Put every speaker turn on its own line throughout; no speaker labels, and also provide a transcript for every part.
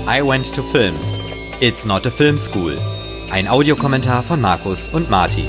I Went to Films. It's not a film school. Ein Audiokommentar von Markus und Martin.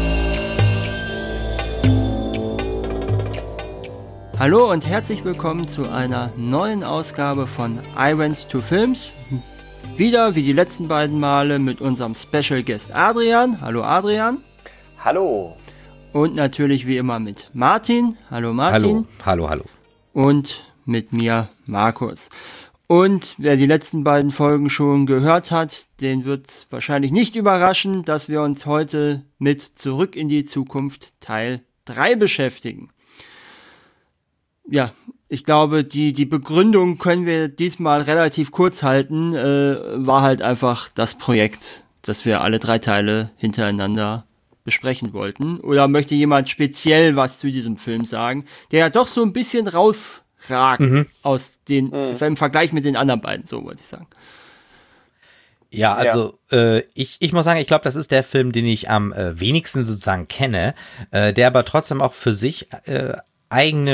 Hallo und herzlich willkommen zu einer neuen Ausgabe von I Went to Films. Wieder wie die letzten beiden Male mit unserem Special Guest Adrian. Hallo Adrian.
Hallo.
Und natürlich wie immer mit Martin. Hallo Martin.
Hallo.
Und mit mir Markus. Und wer die letzten beiden Folgen schon gehört hat, den wird wahrscheinlich nicht überraschen, dass wir uns heute mit Zurück in die Zukunft Teil 3 beschäftigen. Ja, ich glaube, die Begründung können wir diesmal relativ kurz halten, war halt einfach das Projekt, das wir alle 3 Teile hintereinander besprechen wollten. Oder möchte jemand speziell was zu diesem Film sagen, der ja doch so ein bisschen rausragt aus den, im Vergleich mit den anderen beiden, so wollte ich sagen.
Ja, also ich muss sagen, ich glaube, das ist der Film, den ich am wenigsten sozusagen kenne, der aber trotzdem auch für sich ein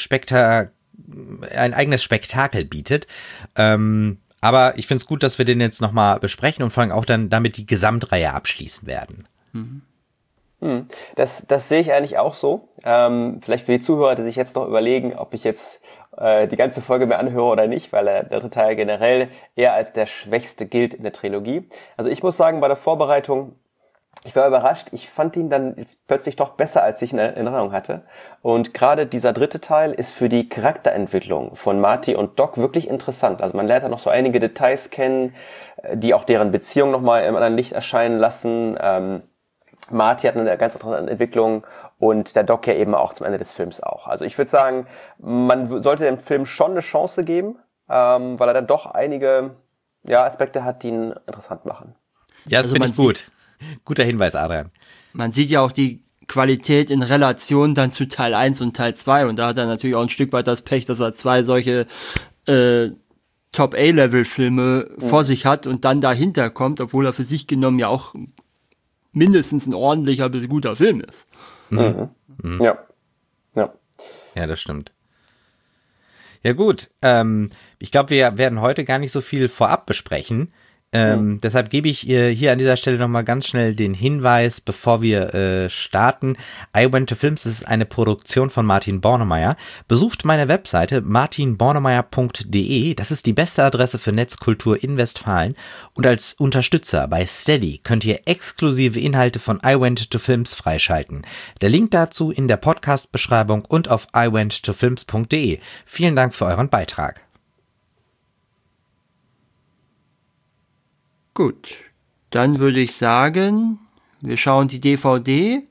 eigenes Spektakel bietet. Aber ich finde es gut, dass wir den jetzt nochmal besprechen und vor allem auch dann damit die Gesamtreihe abschließen werden.
Das sehe ich eigentlich auch so. Vielleicht für die Zuhörer, die sich jetzt noch überlegen, ob ich jetzt die ganze Folge mir anhöre oder nicht, weil der dritte Teil generell eher als der schwächste gilt in der Trilogie. Also ich muss sagen, bei der Vorbereitung, ich war überrascht. Ich fand ihn dann jetzt plötzlich doch besser, als ich in Erinnerung hatte. Und gerade dieser dritte Teil ist für die Charakterentwicklung von Marty und Doc wirklich interessant. Also man lernt da noch so einige Details kennen, die auch deren Beziehung nochmal im anderen Licht erscheinen lassen. Marty hat eine ganz interessante Entwicklung und der Doc ja eben auch zum Ende des Films auch. Also ich würde sagen, man sollte dem Film schon eine Chance geben, weil er dann doch einige Aspekte hat, die ihn interessant machen.
Ja, das finde ich gut. Guter Hinweis, Adrian.
Man sieht ja auch die Qualität in Relation dann zu Teil 1 und Teil 2 und da hat er natürlich auch ein Stück weit das Pech, dass er 2 solche Top-A-Level-Filme vor sich hat und dann dahinter kommt, obwohl er für sich genommen ja auch mindestens ein ordentlicher bis guter Film ist.
Ja,
das stimmt. Ja gut, ich glaube, wir werden heute gar nicht so viel vorab besprechen. Deshalb gebe ich hier an dieser Stelle nochmal ganz schnell den Hinweis, bevor wir starten. I Went to Films ist eine Produktion von Martin Bornemeyer. Besucht meine Webseite martinbornemeyer.de. Das ist die beste Adresse für Netzkultur in Westfalen. Und als Unterstützer bei Steady könnt ihr exklusive Inhalte von I Went to Films freischalten. Der Link dazu in der Podcast-Beschreibung und auf iwenttofilms.de. Vielen Dank für euren Beitrag.
Gut, dann würde ich sagen, wir schauen die DVD.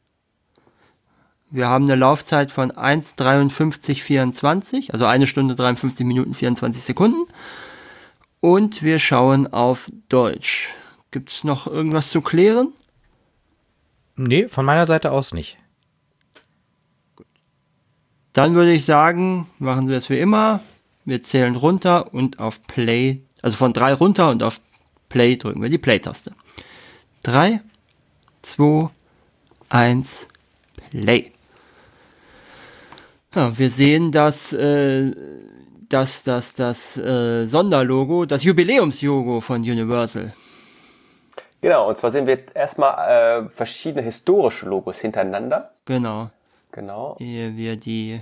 Wir haben eine Laufzeit von 1:53:24, also 1 Stunde 53 Minuten 24 Sekunden. Und wir schauen auf Deutsch. Gibt es noch irgendwas zu klären?
Nee, von meiner Seite aus nicht.
Gut. Dann würde ich sagen, machen wir es wie immer. Wir zählen runter und auf Play, also von 3 runter und auf Play drücken wir die Play-Taste. 3, 2, 1, Play. Ja, wir sehen, dass das Sonderlogo, das Jubiläumslogo von Universal.
Genau, und zwar sehen wir erstmal verschiedene historische Logos hintereinander.
Genau.
Ehe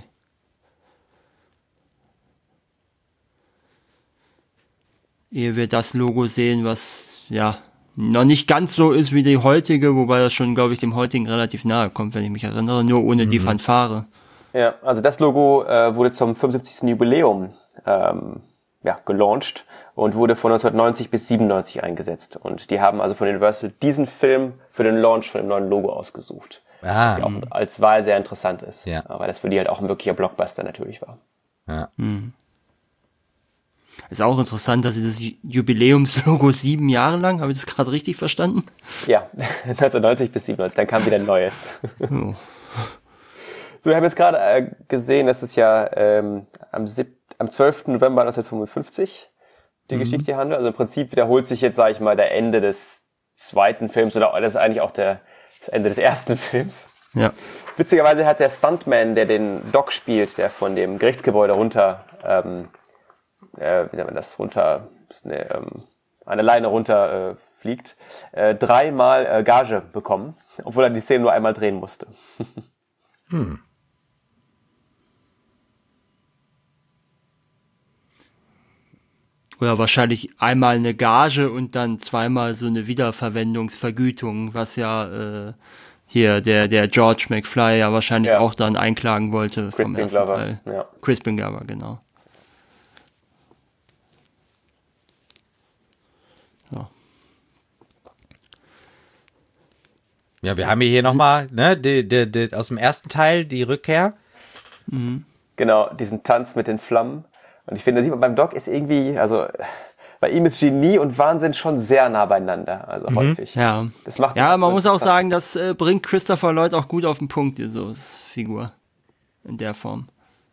wir das Logo sehen, was ja noch nicht ganz so ist wie die heutige, wobei das schon, glaube ich, dem heutigen relativ nahe kommt, wenn ich mich erinnere, nur ohne die Fanfare.
Ja, also das Logo wurde zum 75. Jubiläum gelauncht und wurde von 1990 bis 97 eingesetzt. Und die haben also von Universal diesen Film für den Launch von dem neuen Logo ausgesucht. Was ja auch als Wahl sehr interessant ist, weil das für die halt auch ein wirklicher Blockbuster natürlich war.
Ja.
Ist auch interessant, dass sie das Jubiläumslogo 7 Jahre lang, habe ich das gerade richtig verstanden?
Ja, 1990 bis 97, dann kam wieder ein neues.
Oh.
So, wir haben jetzt gerade gesehen, dass es ja am 12. November 1955 die Geschichte handelt. Also im Prinzip wiederholt sich jetzt, sage ich mal, der Ende des zweiten Films oder das ist eigentlich auch das Ende des ersten Films.
Ja.
Witzigerweise hat der Stuntman, der den Doc spielt, der von dem Gerichtsgebäude runter eine Leine runter fliegt, 3-mal Gage bekommen, obwohl er die Szene nur einmal drehen musste.
Oder wahrscheinlich einmal eine Gage und dann zweimal so eine Wiederverwendungsvergütung, was ja hier der George McFly ja wahrscheinlich auch dann einklagen wollte vom ersten Teil.
Ja.
Crispin Glover, genau. So.
Ja, wir haben hier nochmal, ne, aus dem ersten Teil die Rückkehr.
Genau, diesen Tanz mit den Flammen. Und ich finde, da sieht man beim Doc ist irgendwie, also bei ihm ist Genie und Wahnsinn schon sehr nah beieinander, also häufig.
Ja,
das macht
man muss auch sagen, das bringt Christopher Lloyd auch gut auf den Punkt, so Figur in der Form.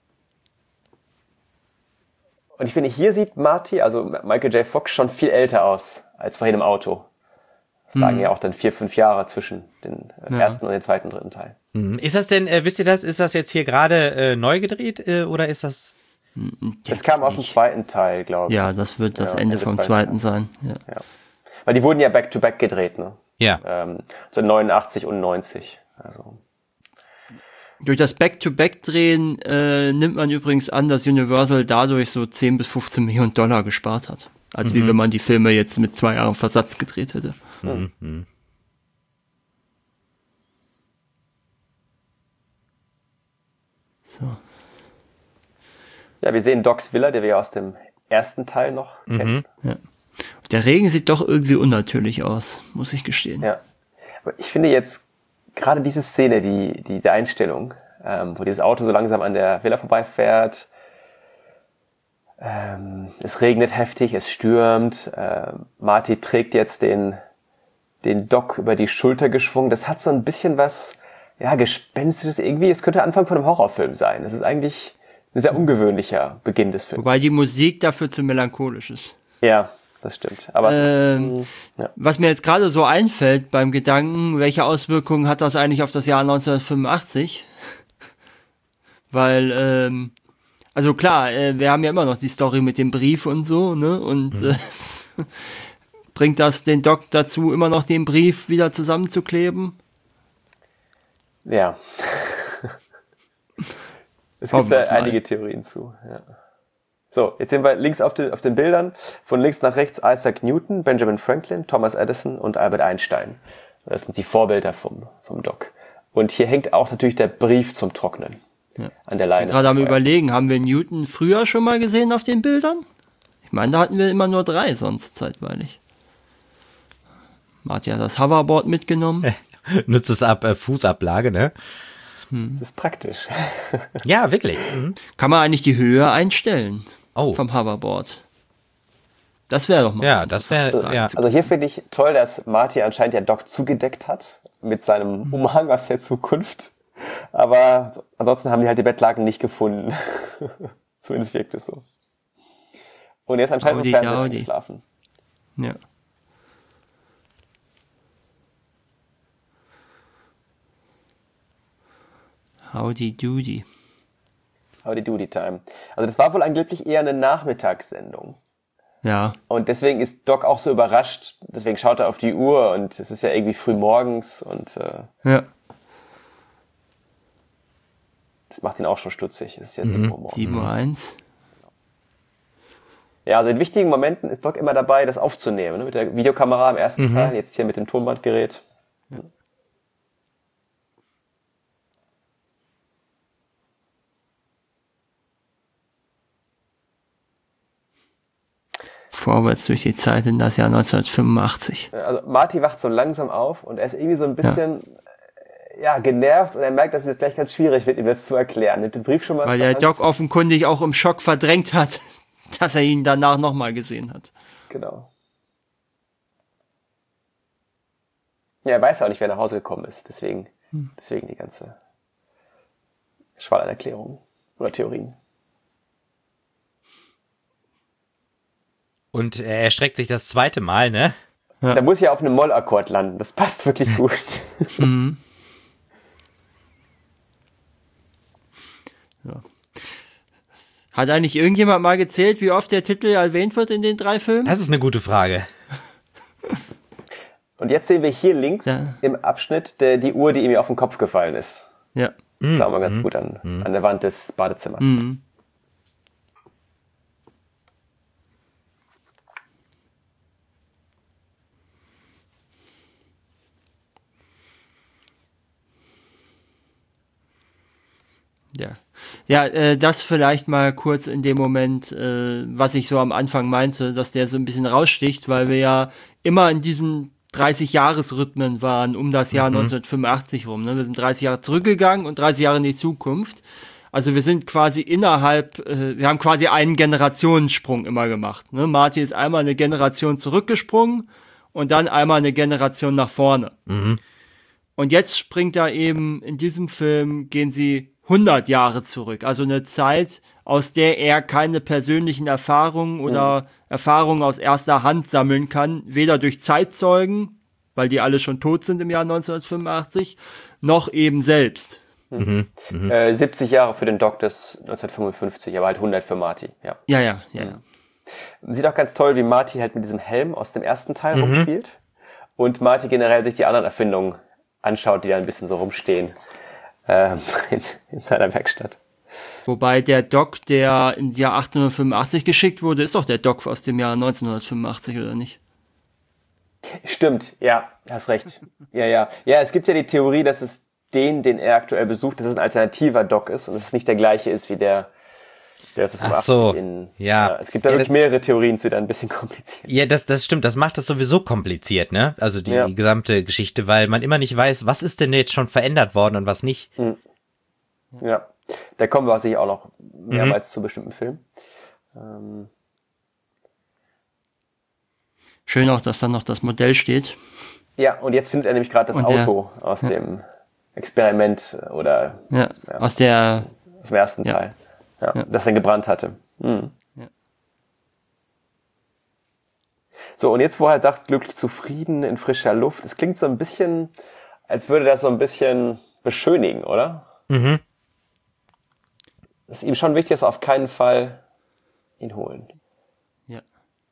Und ich finde, hier sieht Marty, also Michael J. Fox, schon viel älter aus als vorhin im Auto. Es lagen ja auch dann 4-5 Jahre zwischen den ersten und den zweiten, dritten Teil.
Ist das denn, wisst ihr das, ist das jetzt hier gerade neu gedreht oder ist das...
Das kam aus dem zweiten Teil, glaube ich.
Ja, das wird das Ende vom zweiten sein. Ja.
Weil die wurden ja back-to-back gedreht, ne?
Ja.
So 89 und 90. Also.
Durch das Back-to-Back-Drehen nimmt man übrigens an, dass Universal dadurch so 10 bis 15 Millionen Dollar gespart hat. Als wie wenn man die Filme jetzt mit 2 Jahren Versatz gedreht hätte. So.
Ja, wir sehen Docs Villa, die wir aus dem ersten Teil noch kennen.
Ja. Der Regen sieht doch irgendwie unnatürlich aus, muss ich gestehen.
Ja. Aber ich finde jetzt gerade diese Szene, die Einstellung, wo dieses Auto so langsam an der Villa vorbeifährt, es regnet heftig, es stürmt, Marty trägt jetzt den Doc über die Schulter geschwungen. Das hat so ein bisschen was, Gespenstisches irgendwie. Es könnte Anfang von einem Horrorfilm sein. Das ist eigentlich ein sehr ungewöhnlicher Beginn des Films.
Wobei die Musik dafür zu melancholisch ist.
Ja, das stimmt. Aber
was mir jetzt gerade so einfällt beim Gedanken, welche Auswirkungen hat das eigentlich auf das Jahr 1985? Weil, also klar, wir haben ja immer noch die Story mit dem Brief und so, ne? Und bringt das den Doc dazu, immer noch den Brief wieder zusammenzukleben?
Ja. Es gibt da einige Theorien zu. Ja. So, jetzt sehen wir links auf den Bildern, von links nach rechts Isaac Newton, Benjamin Franklin, Thomas Edison und Albert Einstein. Das sind die Vorbilder vom Doc. Und hier hängt auch natürlich der Brief zum Trocknen an der Leine.
Gerade am Überlegen, haben wir Newton früher schon mal gesehen auf den Bildern? Ich meine, da hatten wir immer nur 3 sonst zeitweilig. Marty hat das Hoverboard mitgenommen.
Nutzt es ab Fußablage, ne?
Das ist praktisch.
Ja, wirklich.
Kann man eigentlich die Höhe einstellen
vom
Hoverboard? Das wäre doch mal.
Ja, das wäre. Ja.
Also hier finde ich toll, dass Marty anscheinend ja Doc zugedeckt hat mit seinem Umhang aus der Zukunft. Aber ansonsten haben die halt die Bettlaken nicht gefunden. Zumindest wirkt es so. Und er ist anscheinend im Fernsehen eingeschlafen.
Ja. Howdy Doody.
Howdy Doody Time. Also das war wohl angeblich eher eine Nachmittagssendung.
Ja.
Und deswegen ist Doc auch so überrascht. Deswegen schaut er auf die Uhr und es ist ja irgendwie früh morgens und
ja.
Das macht ihn auch schon stutzig. Es ist ja
7:01 Uhr.
Ja, also in wichtigen Momenten ist Doc immer dabei, das aufzunehmen. Ne? Mit der Videokamera im ersten Teil, jetzt hier mit dem Tonbandgerät. Ja.
Vorwärts durch die Zeit in das Jahr 1985.
Also Marty wacht so langsam auf und er ist irgendwie so ein bisschen genervt und er merkt, dass es jetzt gleich ganz schwierig wird, ihm das zu erklären. Nimmt den Brief schon mal.
Weil der Doc offenkundig auch im Schock verdrängt hat, dass er ihn danach nochmal gesehen hat.
Genau. Ja, er weiß ja auch nicht, wer nach Hause gekommen ist. Deswegen die ganze Schwall an Erklärungen oder Theorien.
Und er erstreckt sich das zweite Mal, ne?
Ja. Da muss ja auf einem Mollakkord landen. Das passt wirklich gut.
Ja. Hat eigentlich irgendjemand mal gezählt, wie oft der Titel erwähnt wird in den 3 Filmen?
Das ist eine gute Frage.
Und jetzt sehen wir hier links
Ja.
im Abschnitt die Uhr, die ihm auf den Kopf gefallen ist.
Ja.
Das sah man ganz gut an der Wand des Badezimmers.
Ja, ja, das vielleicht mal kurz in dem Moment, was ich so am Anfang meinte, dass der so ein bisschen raussticht, weil wir ja immer in diesen 30-Jahres-Rhythmen waren, um das Jahr 1985 rum. Ne? Wir sind 30 Jahre zurückgegangen und 30 Jahre in die Zukunft. Also wir sind quasi wir haben quasi einen Generationensprung immer gemacht. Ne? Marty ist einmal eine Generation zurückgesprungen und dann einmal eine Generation nach vorne. Und jetzt springt er eben, in diesem Film gehen sie 100 Jahre zurück. Also eine Zeit, aus der er keine persönlichen Erfahrungen oder Erfahrungen aus erster Hand sammeln kann. Weder durch Zeitzeugen, weil die alle schon tot sind im Jahr 1985, noch eben selbst.
70 Jahre für den Doc des 1955, aber halt 100 für Marty. Ja.
Ja.
Sieht auch ganz toll, wie Marty halt mit diesem Helm aus dem ersten Teil rumspielt. Und Marty generell sich die anderen Erfindungen anschaut, die da ein bisschen so rumstehen. In seiner Werkstatt.
Wobei der Doc, der ins Jahr 1885 geschickt wurde, ist doch der Doc aus dem Jahr 1985, oder nicht?
Stimmt, ja, hast recht. Ja, es gibt ja die Theorie, dass es den er aktuell besucht, dass es ein alternativer Doc ist und es nicht der gleiche ist wie der
Ach so, ja.
Es gibt da wirklich mehrere Theorien zu, die dann ein bisschen kompliziert.
Ja, das stimmt, das macht das sowieso kompliziert, ne? Also die gesamte Geschichte, weil man immer nicht weiß, was ist denn jetzt schon verändert worden und was nicht.
Ja, da kommen wir sicher auch noch mehrmals zu bestimmten Filmen.
Schön auch, dass dann noch das Modell steht.
Ja, und jetzt findet er nämlich gerade das Auto aus dem Experiment oder
aus dem
ersten Teil. Ja, das er gebrannt hatte. Ja. So, und jetzt, wo er halt sagt, glücklich zufrieden in frischer Luft, es klingt so ein bisschen, als würde das so ein bisschen beschönigen, oder? Es ist ihm schon wichtig, dass er auf keinen Fall ihn holen.
Ja.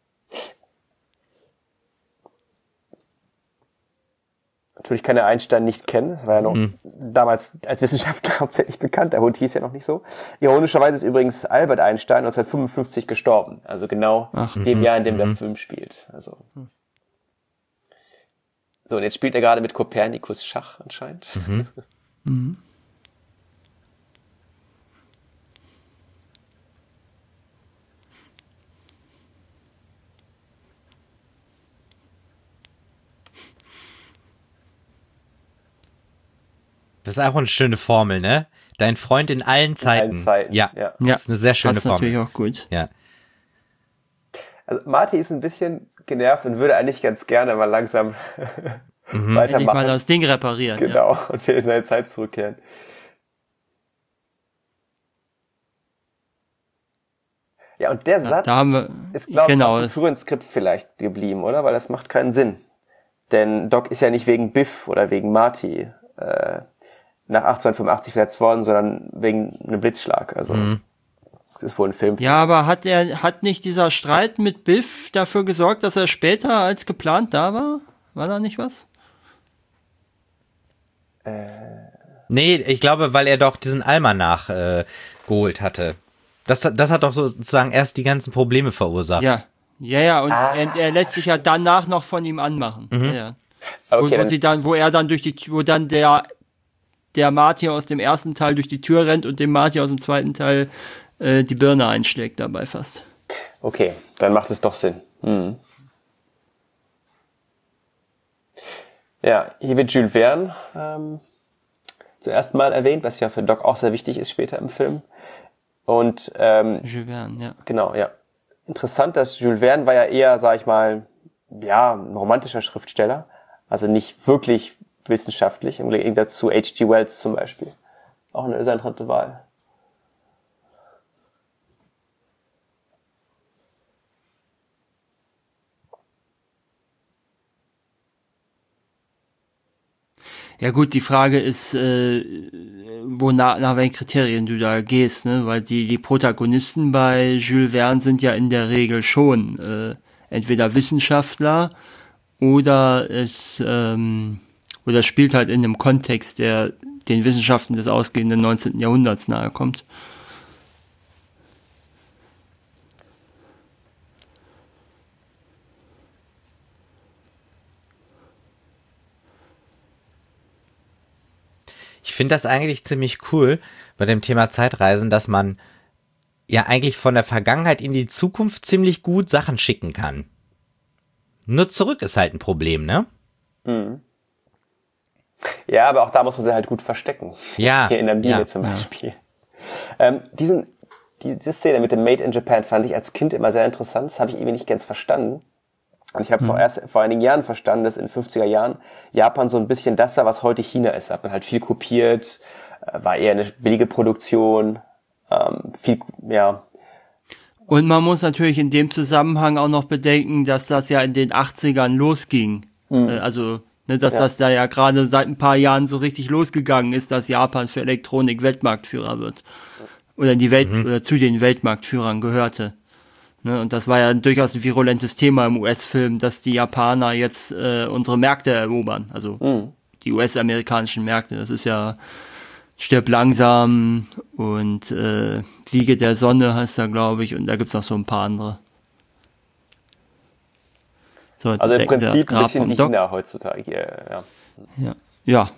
Natürlich kann er Einstein nicht kennen. Das war ja noch damals als Wissenschaftler hauptsächlich bekannt. Der Hund hieß ja noch nicht so. Ironischerweise ist übrigens Albert Einstein 1955 gestorben. Also genau dem Jahr, in dem der Film spielt. Also. So, und jetzt spielt er gerade mit Kopernikus Schach anscheinend.
Das ist auch eine schöne Formel, ne? Dein Freund in allen Zeiten. Ja, das ist eine sehr schöne Formel.
Das ist natürlich auch gut.
Ja.
Also Marty ist ein bisschen genervt und würde eigentlich ganz gerne mal langsam weitermachen.
Mal das Ding reparieren.
Genau, und will in seine Zeit zurückkehren. Ja, und der Satz ist, glaube ich, auf dem früheren Skript vielleicht geblieben, oder? Weil das macht keinen Sinn. Denn Doc ist ja nicht wegen Biff oder wegen Marty nach 1885 verletzt worden, sondern wegen einem Blitzschlag. Also das ist wohl ein Film.
Ja, aber hat nicht dieser Streit mit Biff dafür gesorgt, dass er später als geplant da war? War da nicht was?
Nee, ich glaube, weil er doch diesen Almanach geholt hatte. Das hat doch sozusagen erst die ganzen Probleme verursacht.
Ja, und er lässt sich ja danach noch von ihm anmachen. Ja.
Okay,
wo dann der Marty aus dem ersten Teil durch die Tür rennt und dem Marty aus dem zweiten Teil die Birne einschlägt dabei fast.
Okay, dann macht es doch Sinn. Ja, hier wird Jules Verne zuerst mal erwähnt, was ja für Doc auch sehr wichtig ist später im Film. Und
Jules Verne, ja.
Genau, ja. Interessant, dass Jules Verne war ja eher, sag ich mal, ein romantischer Schriftsteller. Also nicht wirklich wissenschaftlich, im Gegensatz zu H.G. Wells zum Beispiel. Auch eine sehr interessante Wahl.
Ja gut, die Frage ist, nach welchen Kriterien du da gehst, ne? Weil die Protagonisten bei Jules Verne sind ja in der Regel schon entweder Wissenschaftler oder oder spielt halt in einem Kontext, der den Wissenschaften des ausgehenden 19. Jahrhunderts nahe kommt.
Ich finde das eigentlich ziemlich cool bei dem Thema Zeitreisen, dass man ja eigentlich von der Vergangenheit in die Zukunft ziemlich gut Sachen schicken kann. Nur zurück ist halt ein Problem, ne?
Mhm. Ja, aber auch da muss man sie halt gut verstecken.
Ja.
Hier in der Mine zum Beispiel. Diese Szene mit dem Made in Japan fand ich als Kind immer sehr interessant. Das habe ich irgendwie nicht ganz verstanden. Und ich habe vor einigen Jahren verstanden, dass in den 50er Jahren Japan so ein bisschen das war, was heute China ist. Da hat man halt viel kopiert, war eher eine billige Produktion,
Und man muss natürlich in dem Zusammenhang auch noch bedenken, dass das ja in den 80ern losging. Das da ja gerade seit ein paar Jahren so richtig losgegangen ist, dass Japan für Elektronik Weltmarktführer wird. Oder oder zu den Weltmarktführern gehörte. Ne? Und das war ja durchaus ein virulentes Thema im US-Film, dass die Japaner jetzt unsere Märkte erobern. Also die US-amerikanischen Märkte. Das ist ja Stirb langsam und Wiege der Sonne heißt da, glaube ich, und da gibt's noch so ein paar andere. So,
also im Prinzip ein bisschen wie China heutzutage hier, ja.
Ja.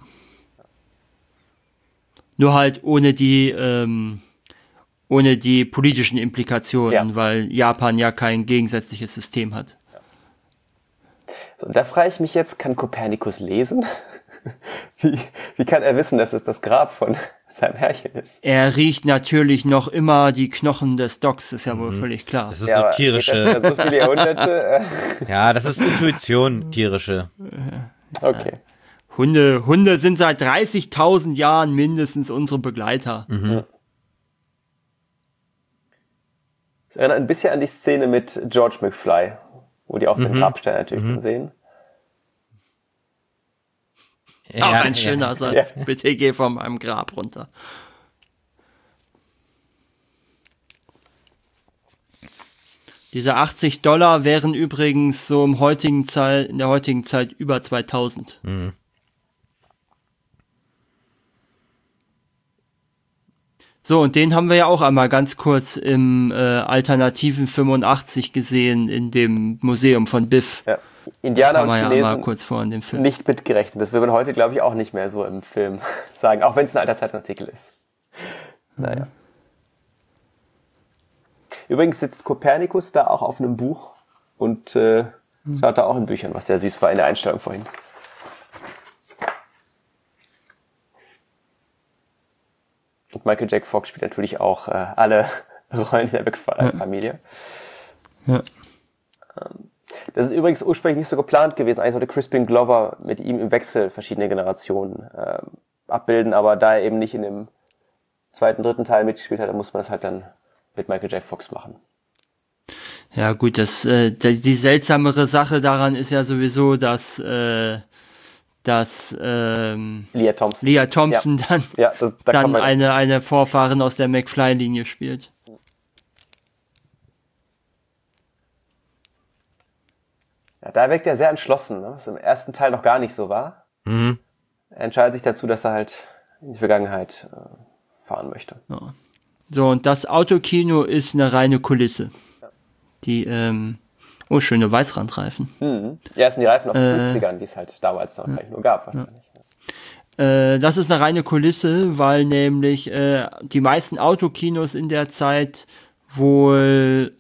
Nur halt ohne die politischen Implikationen, weil Japan ja kein gegensätzliches System hat.
Ja. So, und da frage ich mich jetzt, kann Kopernikus lesen? Wie kann er wissen, dass es das Grab von seinem Herrchen ist?
Er riecht natürlich noch immer die Knochen des Docks, ist ja wohl völlig klar.
Das ist so tierische.
So viele Jahrhunderte.
Ja, das ist Intuition, tierische.
Okay.
Hunde sind seit 30.000 Jahren mindestens unsere Begleiter.
Mhm. Das erinnert ein bisschen an die Szene mit George McFly, wo die auch den Grabstein natürlich sehen.
Ja, auch ein schöner Satz. Ja. Bitte geh von meinem Grab runter. Diese $80 wären übrigens so in der heutigen Zeit über 2000. Mhm. So, und den haben wir ja auch einmal ganz kurz im Alternativen 85 gesehen in dem Museum von Biff. Ja.
Indianer und Chinesen
mal kurz vor in dem Film.
Nicht mitgerechnet. Das will man heute, glaube ich, auch nicht mehr so im Film sagen, auch wenn es ein alter Zeitartikel ist. Naja. Übrigens sitzt Kopernikus da auch auf einem Buch und schaut da auch in Büchern, was sehr süß war in der Einstellung vorhin. Und Michael J. Fox spielt natürlich auch alle Rollen in der McFly-Familie. Ja. Das ist übrigens ursprünglich nicht so geplant gewesen. Eigentlich sollte Crispin Glover mit ihm im Wechsel verschiedene Generationen abbilden, aber da er eben nicht in dem zweiten, dritten Teil mitgespielt hat, dann muss man das halt dann mit Michael J. Fox machen.
Ja gut, die seltsamere Sache daran ist ja sowieso, dass Leah Thompson dann eine Vorfahrin aus der McFly-Linie spielt.
Ja, da wirkt er sehr entschlossen, ne? Was im ersten Teil noch gar nicht so war. Mhm. Er entscheidet sich dazu, dass er halt in die Vergangenheit fahren möchte.
Ja. So, und das Autokino ist eine reine Kulisse. Ja. Die, schöne Weißrandreifen.
Mhm. Ja, es sind die Reifen aus den 50ern, die es halt damals noch vielleicht nur gab wahrscheinlich.
Ja. Das ist eine reine Kulisse, weil nämlich die meisten Autokinos in der Zeit wohl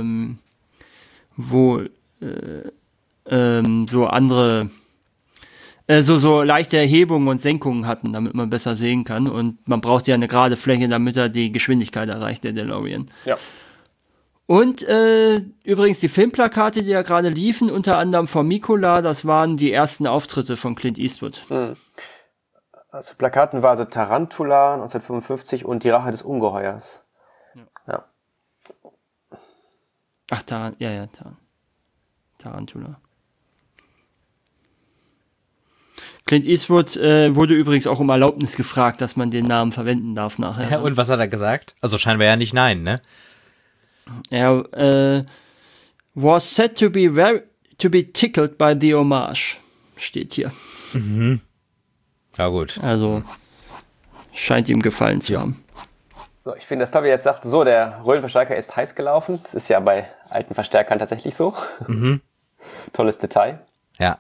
so andere so leichte Erhebungen und Senkungen hatten, damit man besser sehen kann, und man braucht ja eine gerade Fläche, damit er die Geschwindigkeit erreicht, der DeLorean. Ja. Und übrigens die Filmplakate, die ja gerade liefen, unter anderem von Mikola, das waren die ersten Auftritte von Clint Eastwood.
Mhm. Also Plakaten war also Tarantula 1955 und Die Rache des Ungeheuers. Ja.
Ach, Tarantula. Clint Eastwood wurde übrigens auch um Erlaubnis gefragt, dass man den Namen verwenden darf nachher.
Ja, und was hat er gesagt? Also scheinbar ja nicht nein, ne?
Er was said to be tickled by the homage, steht hier.
Ja, gut.
Also scheint ihm gefallen zu haben.
So, ich finde, dass Tobi jetzt sagt, so, der Röhrenverstärker ist heiß gelaufen. Das ist ja bei alten Verstärkern tatsächlich so. Tolles Detail.
Ja.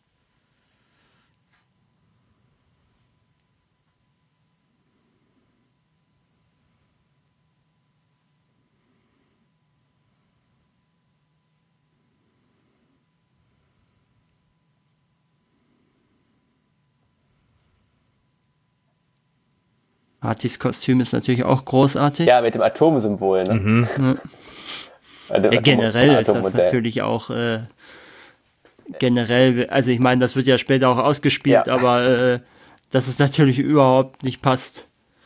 Artis Kostüm ist natürlich auch großartig.
Ja, mit dem Atomsymbol. Ne?
Ja, generell ist das natürlich auch generell, also ich meine, das wird ja später auch ausgespielt, aber dass es natürlich überhaupt nicht passt.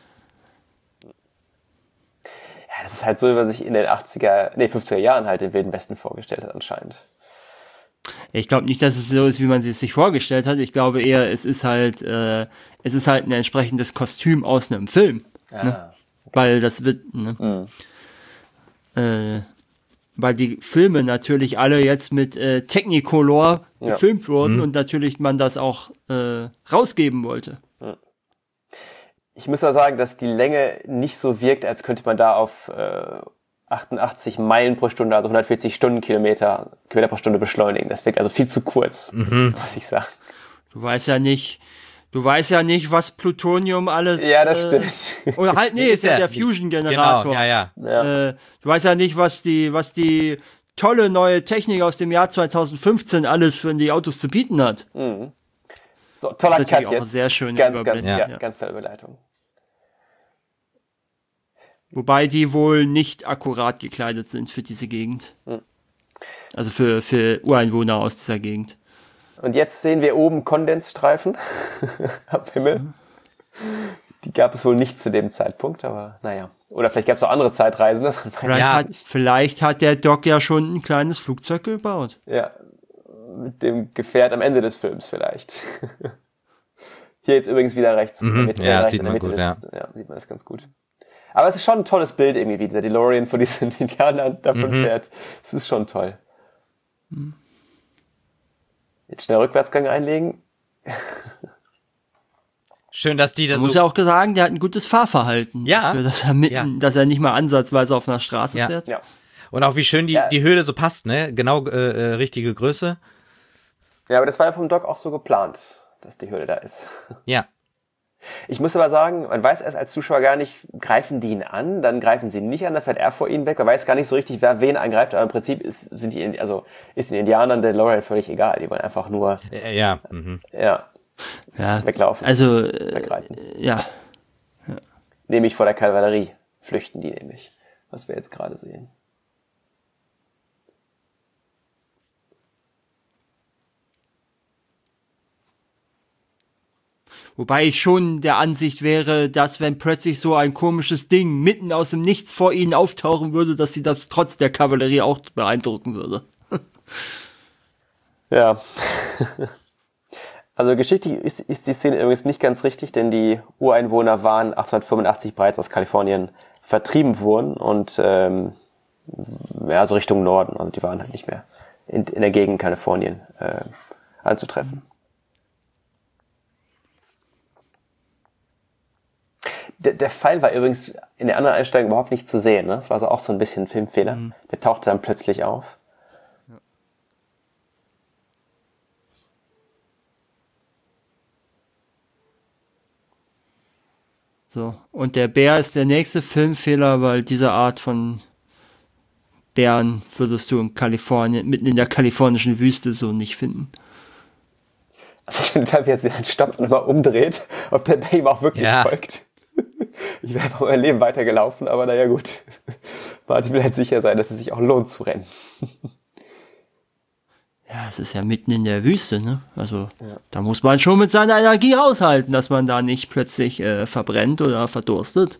Ja, das ist halt so, wie man sich in den 50er Jahren halt den Wilden Westen vorgestellt hat anscheinend.
Ich glaube nicht, dass es so ist, wie man es sich vorgestellt hat. Ich glaube eher, es ist halt ein entsprechendes Kostüm aus einem Film. Ne? Okay. Weil das wird, ne? Weil die Filme natürlich alle jetzt mit Technicolor gefilmt wurden und natürlich man das auch rausgeben wollte.
Ich muss aber sagen, dass die Länge nicht so wirkt, als könnte man da auf 88 Meilen pro Stunde, also 140 Kilometer pro Stunde beschleunigen. Das wirkt also viel zu kurz, muss ich sagen.
Du weißt ja nicht, was Plutonium alles...
Ja, das stimmt.
Oder halt, nee, ist ja der Fusion-Generator.
Genau, ja.
Du weißt ja nicht, was die tolle neue Technik aus dem Jahr 2015 alles für die Autos zu bieten hat.
So, toller
das ist
Cut
auch
jetzt.
Eine sehr schöne
Überblendung. Ganz tolle Überleitung.
Wobei die wohl nicht akkurat gekleidet sind für diese Gegend. Also für Ureinwohner aus dieser Gegend.
Und jetzt sehen wir oben Kondensstreifen am Himmel. Die gab es wohl nicht zu dem Zeitpunkt, aber naja. Oder vielleicht gab es auch andere Zeitreisende.
Vielleicht hat der Doc ja schon ein kleines Flugzeug gebaut.
Ja, mit dem Gefährt am Ende des Films vielleicht. Hier jetzt übrigens wieder rechts.
Sieht man gut,
ja, sieht man das ganz gut. Aber es ist schon ein tolles Bild irgendwie, wie dieser DeLorean von diesen Indianern davon fährt. Es ist schon toll. Jetzt schnell Rückwärtsgang einlegen.
Schön, dass die das.
Man muss ja auch sagen, der hat ein gutes Fahrverhalten.
Ja.
Dafür, dass er nicht mal ansatzweise auf einer Straße fährt.
Ja.
Und auch wie schön die Höhle so passt, ne? Genau, richtige Größe.
Ja, aber das war ja vom Doc auch so geplant, dass die Höhle da ist.
Ja.
Ich muss aber sagen, man weiß erst als Zuschauer gar nicht, greifen die ihn an, dann greifen sie ihn nicht an, dann fährt er vor ihnen weg, man weiß gar nicht so richtig, wer wen angreift, aber im Prinzip ist den Indianern der DeLorean völlig egal, die wollen einfach nur weglaufen.
Also,
weggreifen.
Ja.
Nämlich vor der Kavallerie flüchten die nämlich, was wir jetzt gerade sehen.
Wobei ich schon der Ansicht wäre, dass wenn plötzlich so ein komisches Ding mitten aus dem Nichts vor ihnen auftauchen würde, dass sie das trotz der Kavallerie auch beeindrucken würde.
Ja. Also geschichtlich ist die Szene übrigens nicht ganz richtig, denn die Ureinwohner waren 1885 bereits aus Kalifornien vertrieben worden und so Richtung Norden. Also die waren halt nicht mehr in der Gegend Kalifornien anzutreffen. Der Pfeil war übrigens in der anderen Einstellung überhaupt nicht zu sehen. Ne? Das war also auch so ein bisschen ein Filmfehler. Der tauchte dann plötzlich auf.
Ja. So, und der Bär ist der nächste Filmfehler, weil diese Art von Bären würdest du in Kalifornien, mitten in der kalifornischen Wüste so nicht finden.
Also ich finde, wie er sich dann stoppt und immer umdreht, ob der Bär ihm auch wirklich folgt. Ich wäre einfach mein Leben weitergelaufen, aber naja gut. Martin will halt sicher sein, dass es sich auch lohnt zu rennen.
Ja, es ist ja mitten in der Wüste, ne? Also da muss man schon mit seiner Energie haushalten, dass man da nicht plötzlich verbrennt oder verdurstet.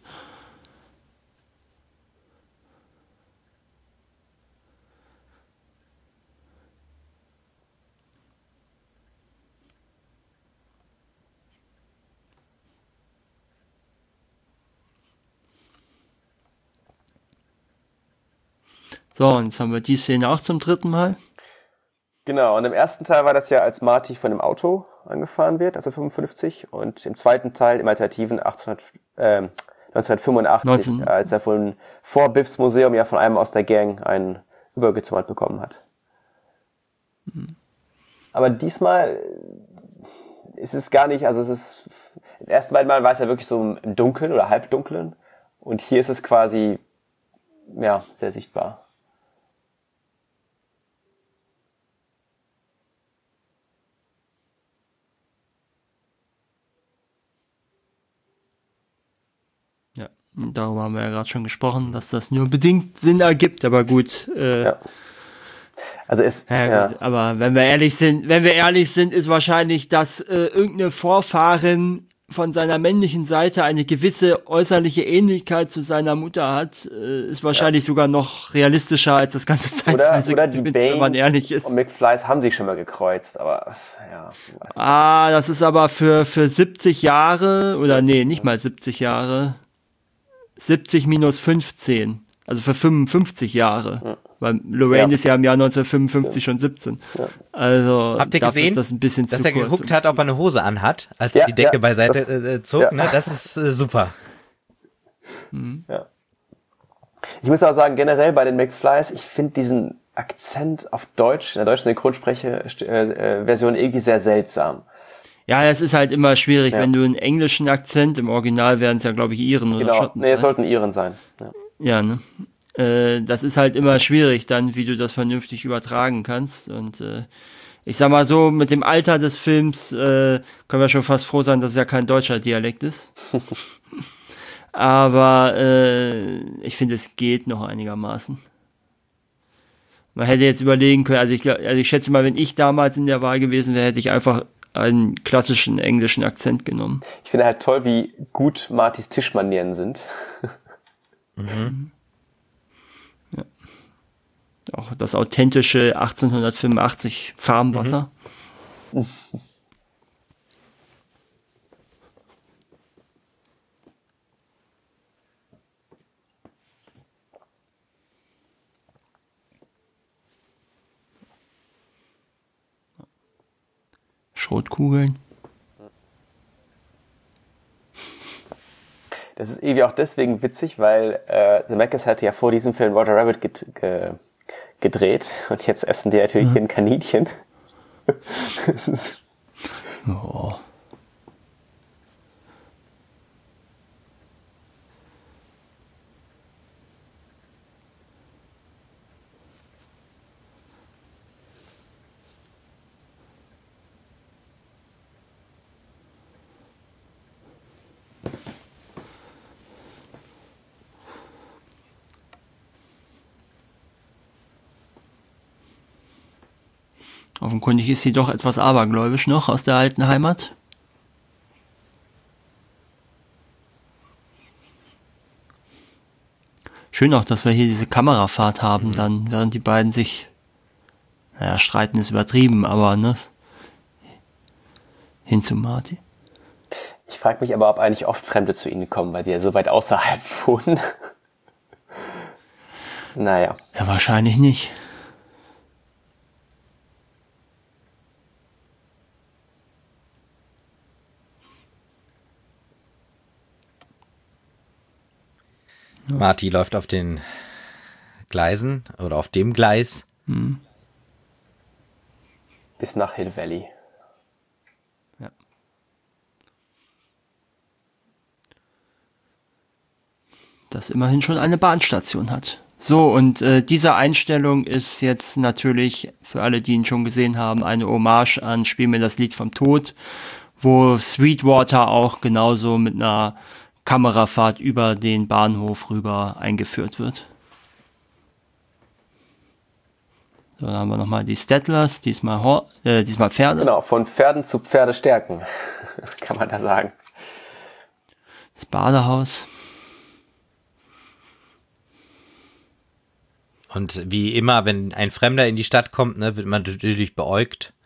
So, und jetzt haben wir die Szene auch zum 3. Mal.
Genau, und im ersten Teil war das ja, als Marty von dem Auto angefahren wird, also 55, und im zweiten Teil, im Alternativen 1985, als er vor Biffs Museum ja von einem aus der Gang einen übergezimmert bekommen hat. Aber diesmal ist es gar nicht, also es ist, im ersten beiden Mal war es ja wirklich so im Dunkeln oder Halbdunklen, und hier ist es quasi, ja, sehr sichtbar.
Ja, darüber haben wir ja gerade schon gesprochen, dass das nur bedingt Sinn ergibt, aber gut.
Ja. Also
gut, aber wenn wir ehrlich sind, ist wahrscheinlich, dass irgendeine Vorfahren von seiner männlichen Seite eine gewisse äußerliche Ähnlichkeit zu seiner Mutter hat, ist wahrscheinlich sogar noch realistischer als das ganze Zeitreise,
oder die Bane
wenn man ehrlich ist.
Und McFlys haben sich schon mal gekreuzt, aber ja.
Das ist aber für 70 Jahre, oder nee, nicht mal 70 Jahre, 70 minus 15, also für 55 Jahre. Ja. Weil Lorraine ist ja im Jahr 1955 schon 17. Ja. Also
habt ihr gesehen,
das ein bisschen
dass er geguckt hat, ob er eine Hose anhat, als er die Decke beiseite zog? Ne? Das ist super.
Ja. Ich muss auch sagen, generell bei den McFlys, ich finde diesen Akzent auf Deutsch, in der deutschen Synchronsprecher-Version irgendwie sehr seltsam.
Ja, es ist halt immer schwierig, wenn du einen englischen Akzent, im Original werden es ja, glaube ich, Iren oder Schotten.
Nee, es sollten Iren sein.
Ja, ne? Das ist halt immer schwierig dann, wie du das vernünftig übertragen kannst. Und ich sag mal so, mit dem Alter des Films können wir schon fast froh sein, dass es ja kein deutscher Dialekt ist. Aber ich finde, es geht noch einigermaßen. Man hätte jetzt überlegen können, also ich schätze mal, wenn ich damals in der Wahl gewesen wäre, hätte ich einfach einen klassischen englischen Akzent genommen.
Ich finde halt toll, wie gut Martys Tischmanieren sind.
Mhm. Ja. Auch das authentische 1885 Farmwasser. Mhm. Schrotkugeln.
Das ist irgendwie auch deswegen witzig, weil Zemeckis hatte ja vor diesem Film Roger Rabbit gedreht und jetzt essen die natürlich hier ein Kaninchen. Das ist
oh. Offenkundig ist sie doch etwas abergläubisch noch aus der alten Heimat. Schön auch, dass wir hier diese Kamerafahrt haben, dann, während die beiden sich, streiten ist übertrieben, aber, ne, hin zu Marty.
Ich frage mich aber, ob eigentlich oft Fremde zu ihnen kommen, weil sie ja so weit außerhalb wohnen. Naja.
Ja, wahrscheinlich nicht.
Marty läuft auf den Gleisen oder auf dem Gleis.
Bis nach Hill Valley.
Ja. Das immerhin schon eine Bahnstation hat. So, und diese Einstellung ist jetzt natürlich, für alle, die ihn schon gesehen haben, eine Hommage an Spiel mir das Lied vom Tod, wo Sweetwater auch genauso mit einer Kamerafahrt über den Bahnhof rüber eingeführt wird. So, dann haben wir nochmal die Stattlers, diesmal Pferde.
Genau, von Pferden zu Pferdestärken, kann man da sagen.
Das Badehaus.
Und wie immer, wenn ein Fremder in die Stadt kommt, ne, wird man natürlich beäugt.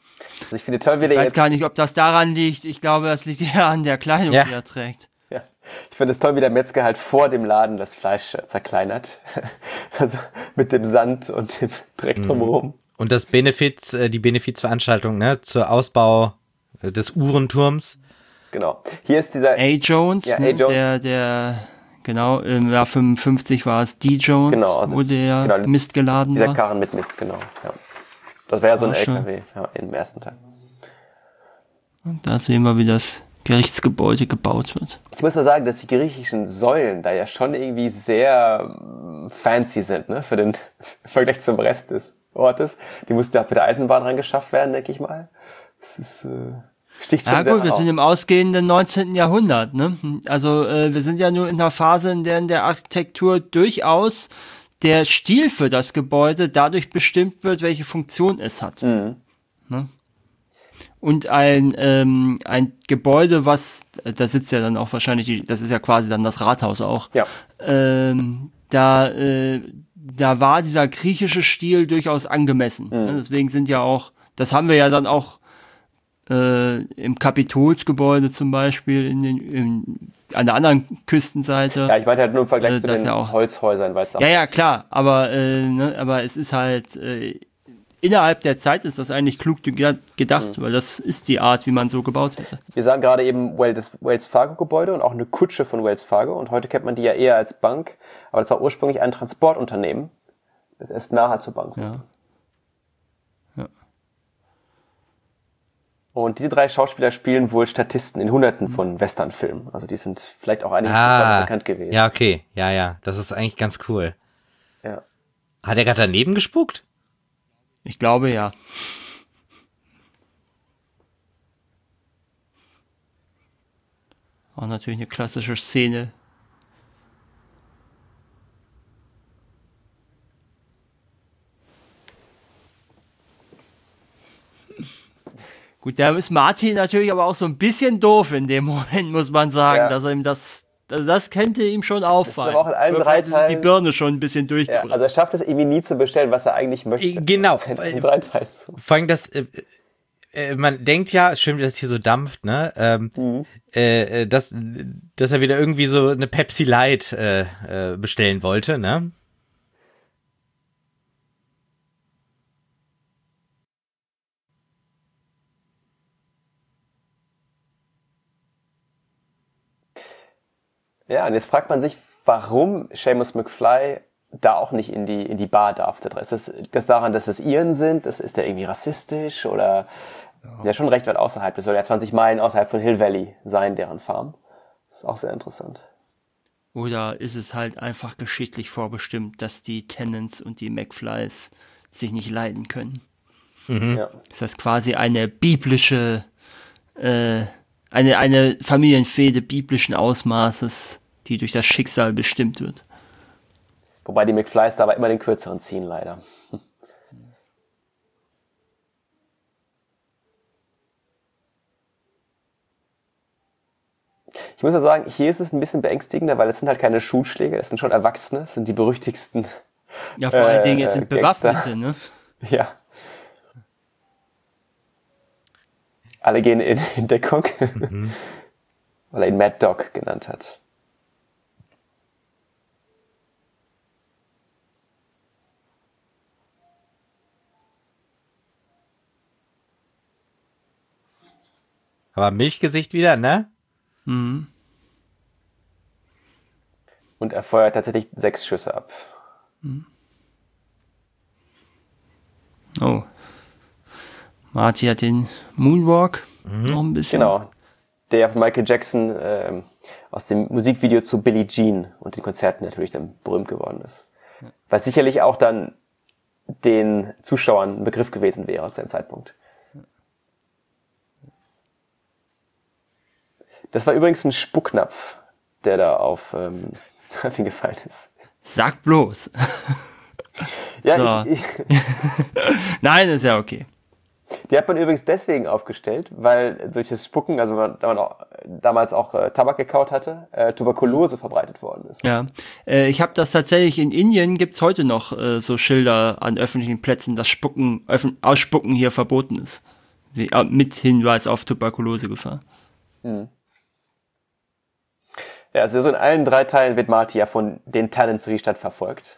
Also ich finde toll, wie
ich weiß gar nicht, ob das daran liegt. Ich glaube, das liegt eher an der Kleidung, die er trägt.
Ja. Ich finde es toll, wie der Metzger halt vor dem Laden das Fleisch zerkleinert. Also mit dem Sand und dem Dreck drumherum.
Und das die Benefizveranstaltung, ne, zur Ausbau des Uhrenturms.
Genau. Hier ist dieser
A. Jones,
ja, A.
ne,
Jones.
der genau, im Jahr 55 war es D. Jones,
Genau, also,
wo der Mist geladen
dieser
war.
Karren mit Mist, genau. Ja. Das wäre ja so ein
Schön.
LKW im ersten Teil.
Und da sehen wir, wie das Gerichtsgebäude gebaut wird.
Ich muss mal sagen, dass die griechischen Säulen da ja schon irgendwie sehr fancy sind, ne, für den im Vergleich zum Rest des Ortes. Die musste ja mit der Eisenbahn reingeschafft werden, denke ich mal. Das ist, sticht schon
Ja
sehr
gut, wir
heraus.
sind im ausgehenden 19. Jahrhundert. Ne? Also wir sind ja nur in einer Phase, in der in der Architektur durchaus der Stil für das Gebäude dadurch bestimmt wird, welche Funktion es hat.
Mhm.
Ne? Und ein Gebäude, da sitzt ja dann auch wahrscheinlich, das ist ja quasi dann das Rathaus auch.
Ja.
Da war dieser griechische Stil durchaus angemessen. Ne? Deswegen sind ja auch, das haben wir ja dann auch im Kapitolsgebäude zum Beispiel an der anderen Küstenseite.
Ja, ich meinte halt nur im Vergleich zu den
ja auch
Holzhäusern, weil es
Ja, klar, aber es ist halt innerhalb der Zeit ist das eigentlich klug gedacht, weil das ist die Art, wie man so gebaut hätte.
Wir sahen gerade eben das Wells Fargo Gebäude und auch eine Kutsche von Wells Fargo und heute kennt man die ja eher als Bank, aber das war ursprünglich ein Transportunternehmen, das erst nachher zur Bank wurde.
Ja.
Und diese 3 Schauspieler spielen wohl Statisten in Hunderten von Westernfilmen. Also die sind vielleicht auch einige bekannt gewesen.
Ja, okay. Ja. Das ist eigentlich ganz cool.
Ja.
Hat er gerade daneben gespuckt?
Ich glaube, ja. Auch natürlich eine klassische Szene. Gut, da ist Martin natürlich aber auch so ein bisschen doof in dem Moment, muss man sagen,
Ja.
dass er ihm das könnte ihm schon auffallen.
aber auch in allen
Vielleicht
3
ist ihm die
Teilen-
Birne schon ein bisschen
Ja,
durchgebrannt.
also er schafft es irgendwie nie zu bestellen, was er eigentlich möchte.
Genau.
In 3 Teilen so.
Vor allem das, man denkt ja, schön, wie das hier so dampft, ne, dass er wieder irgendwie so eine Pepsi Light bestellen wollte, ne?
Ja, und jetzt fragt man sich, warum Seamus McFly da auch nicht in die Bar darf. Ist das daran, dass es Iren sind? Ist der irgendwie rassistisch oder ja schon recht weit außerhalb? Das soll ja 20 Meilen außerhalb von Hill Valley sein, deren Farm. Das ist auch sehr interessant.
Oder ist es halt einfach geschichtlich vorbestimmt, dass die Tennants und die McFlys sich nicht leiden können?
Ja.
Ist das quasi eine biblische, eine Familienfehde biblischen Ausmaßes, die durch das Schicksal bestimmt wird?
Wobei die McFlys da aber immer den kürzeren ziehen, leider. Ich muss ja sagen, hier ist es ein bisschen beängstigender, weil es sind halt keine Schulschläger, es sind schon Erwachsene, es sind die berüchtigsten.
Ja, vor allen Dingen, es sind
Gangster.
Bewaffnete, ne?
Ja. Alle gehen in Deckung, weil er ihn Mad Dog genannt hat.
Aber Milchgesicht wieder, ne?
Mhm.
Und er feuert tatsächlich 6 Schüsse ab.
Oh. Marty hat den Moonwalk noch ein bisschen.
Genau. Der von Michael Jackson aus dem Musikvideo zu Billie Jean und den Konzerten natürlich dann berühmt geworden ist. Was sicherlich auch dann den Zuschauern ein Begriff gewesen wäre zu dem Zeitpunkt. Das war übrigens ein Spucknapf, der da auf ihn gefallen ist.
Sag bloß.
Ja,
So. Nein, ist ja okay.
die hat man übrigens deswegen aufgestellt, weil durch das Spucken, also da man auch, damals auch Tabak gekaut hatte, Tuberkulose verbreitet worden ist.
Ja, ich habe das tatsächlich in Indien, gibt's heute noch so Schilder an öffentlichen Plätzen, dass Ausspucken hier verboten ist. Mit Hinweis auf Tuberkulosegefahr.
Ja, also so in allen 3 Teilen wird Marty ja von den Talons durch die Stadt verfolgt.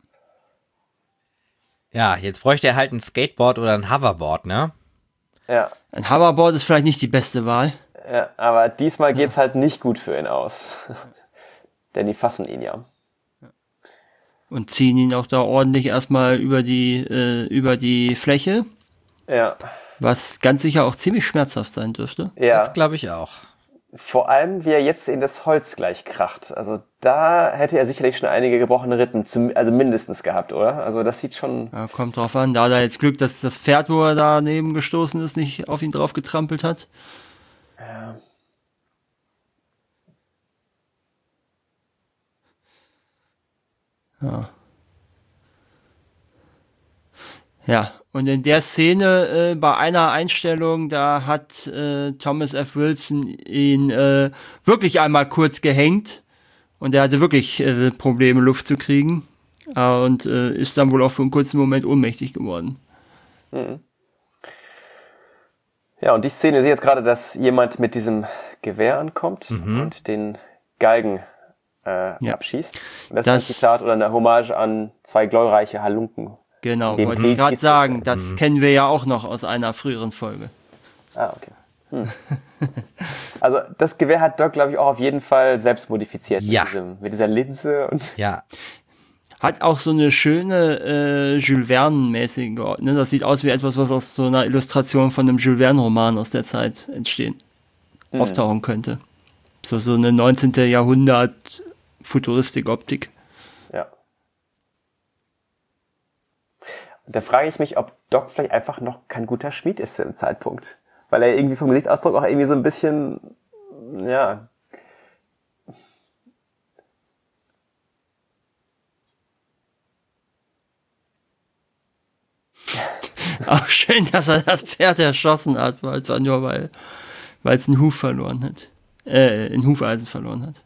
Ja, jetzt bräuchte er halt ein Skateboard oder ein Hoverboard, ne?
Ja.
Ein Hoverboard ist vielleicht nicht die beste Wahl.
Ja, aber diesmal geht's halt nicht gut für ihn aus. Denn die fassen ihn ja.
Und ziehen ihn auch da ordentlich erstmal über die Fläche.
Ja.
Was ganz sicher auch ziemlich schmerzhaft sein dürfte.
Ja.
Das glaube ich auch.
Vor allem, wie er jetzt in das Holz gleich kracht. Also da hätte er sicherlich schon einige gebrochene Rippen, also mindestens gehabt, oder? Also das sieht schon...
Ja, kommt drauf an. Da hat er jetzt Glück, dass das Pferd, wo er daneben gestoßen ist, nicht auf ihn drauf getrampelt hat.
Ja.
Ja. Ja, und in der Szene, bei einer Einstellung, da hat Thomas F. Wilson ihn wirklich einmal kurz gehängt und er hatte wirklich Probleme, Luft zu kriegen und ist dann wohl auch für einen kurzen Moment ohnmächtig geworden.
Mhm. Ja, und die Szene, ich sehe jetzt gerade, dass jemand mit diesem Gewehr ankommt und den Galgen abschießt. Und das ist ein Zitat oder eine Hommage an 2 glorreiche Halunken.
Genau, wollte ich gerade sagen, das kennen wir ja auch noch aus einer früheren Folge.
Ah, okay. Also das Gewehr hat Doc, glaube ich, auch auf jeden Fall selbst modifiziert mit dieser Linse. Und
ja.
Hat auch so eine schöne Jules Verne-mäßige, ne? Das sieht aus wie etwas, was aus so einer Illustration von einem Jules Verne-Roman aus der Zeit auftauchen könnte. So eine 19. Jahrhundert Futuristik-Optik.
Ja. Und da frage ich mich, ob Doc vielleicht einfach noch kein guter Schmied ist zu dem Zeitpunkt. Weil er irgendwie vom Gesichtsausdruck auch irgendwie so ein bisschen, ja...
Auch schön, dass er das Pferd erschossen hat, weil es einen Huf verloren hat. Ein Hufeisen verloren hat.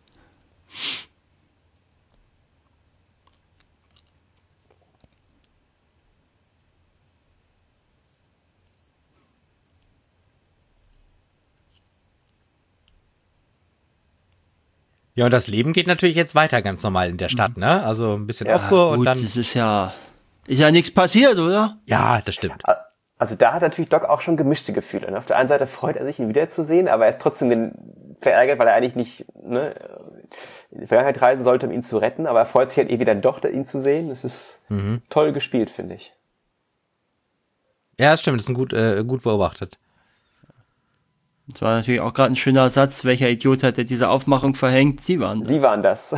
Ja, und das Leben geht natürlich jetzt weiter ganz normal in der Stadt, ne? Also ein bisschen Aufruhr und dann...
Es ist ja nichts passiert, oder?
Ja, das stimmt.
Also da hat natürlich Doc auch schon gemischte Gefühle. Ne? Auf der einen Seite freut er sich, ihn wiederzusehen, aber er ist trotzdem verärgert, weil er eigentlich nicht in die Vergangenheit reisen sollte, um ihn zu retten. Aber er freut sich halt irgendwie dann doch, ihn zu sehen. Das ist toll gespielt, finde ich.
Ja, das stimmt. Das ist gut beobachtet.
Das war natürlich auch gerade ein schöner Satz. Welcher Idiot hat, der diese Aufmachung verhängt? Sie waren das.
Sie waren das.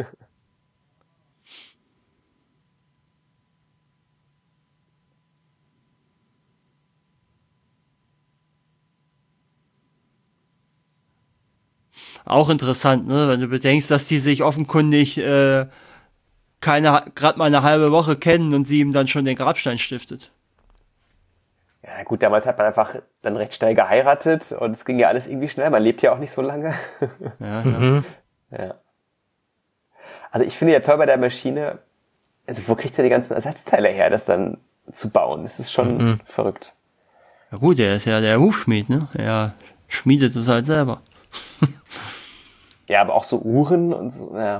Auch interessant, ne? Wenn du bedenkst, dass die sich offenkundig gerade mal eine halbe Woche kennen und sie ihm dann schon den Grabstein stiftet.
Ja gut, damals hat man einfach dann recht schnell geheiratet und es ging ja alles irgendwie schnell. Man lebt ja auch nicht so lange. Ja. Also ich finde ja toll bei der Maschine, also wo kriegt er die ganzen Ersatzteile her, das dann zu bauen? Das ist schon verrückt.
Ja gut, er ist ja der Hufschmied, ne? Er schmiedet es halt selber.
Ja, aber auch so Uhren und so, naja.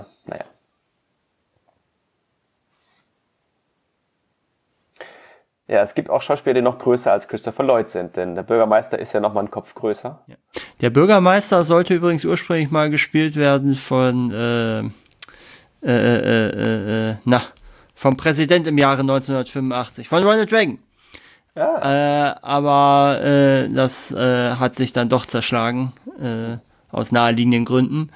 Ja, es gibt auch Schauspieler, die noch größer als Christopher Lloyd sind, denn der Bürgermeister ist ja noch mal einen Kopf größer.
Ja. Der Bürgermeister sollte übrigens ursprünglich mal gespielt werden von vom Präsident im Jahre 1985, von Ronald Reagan. Aber das hat sich dann doch zerschlagen, aus naheliegenden Gründen.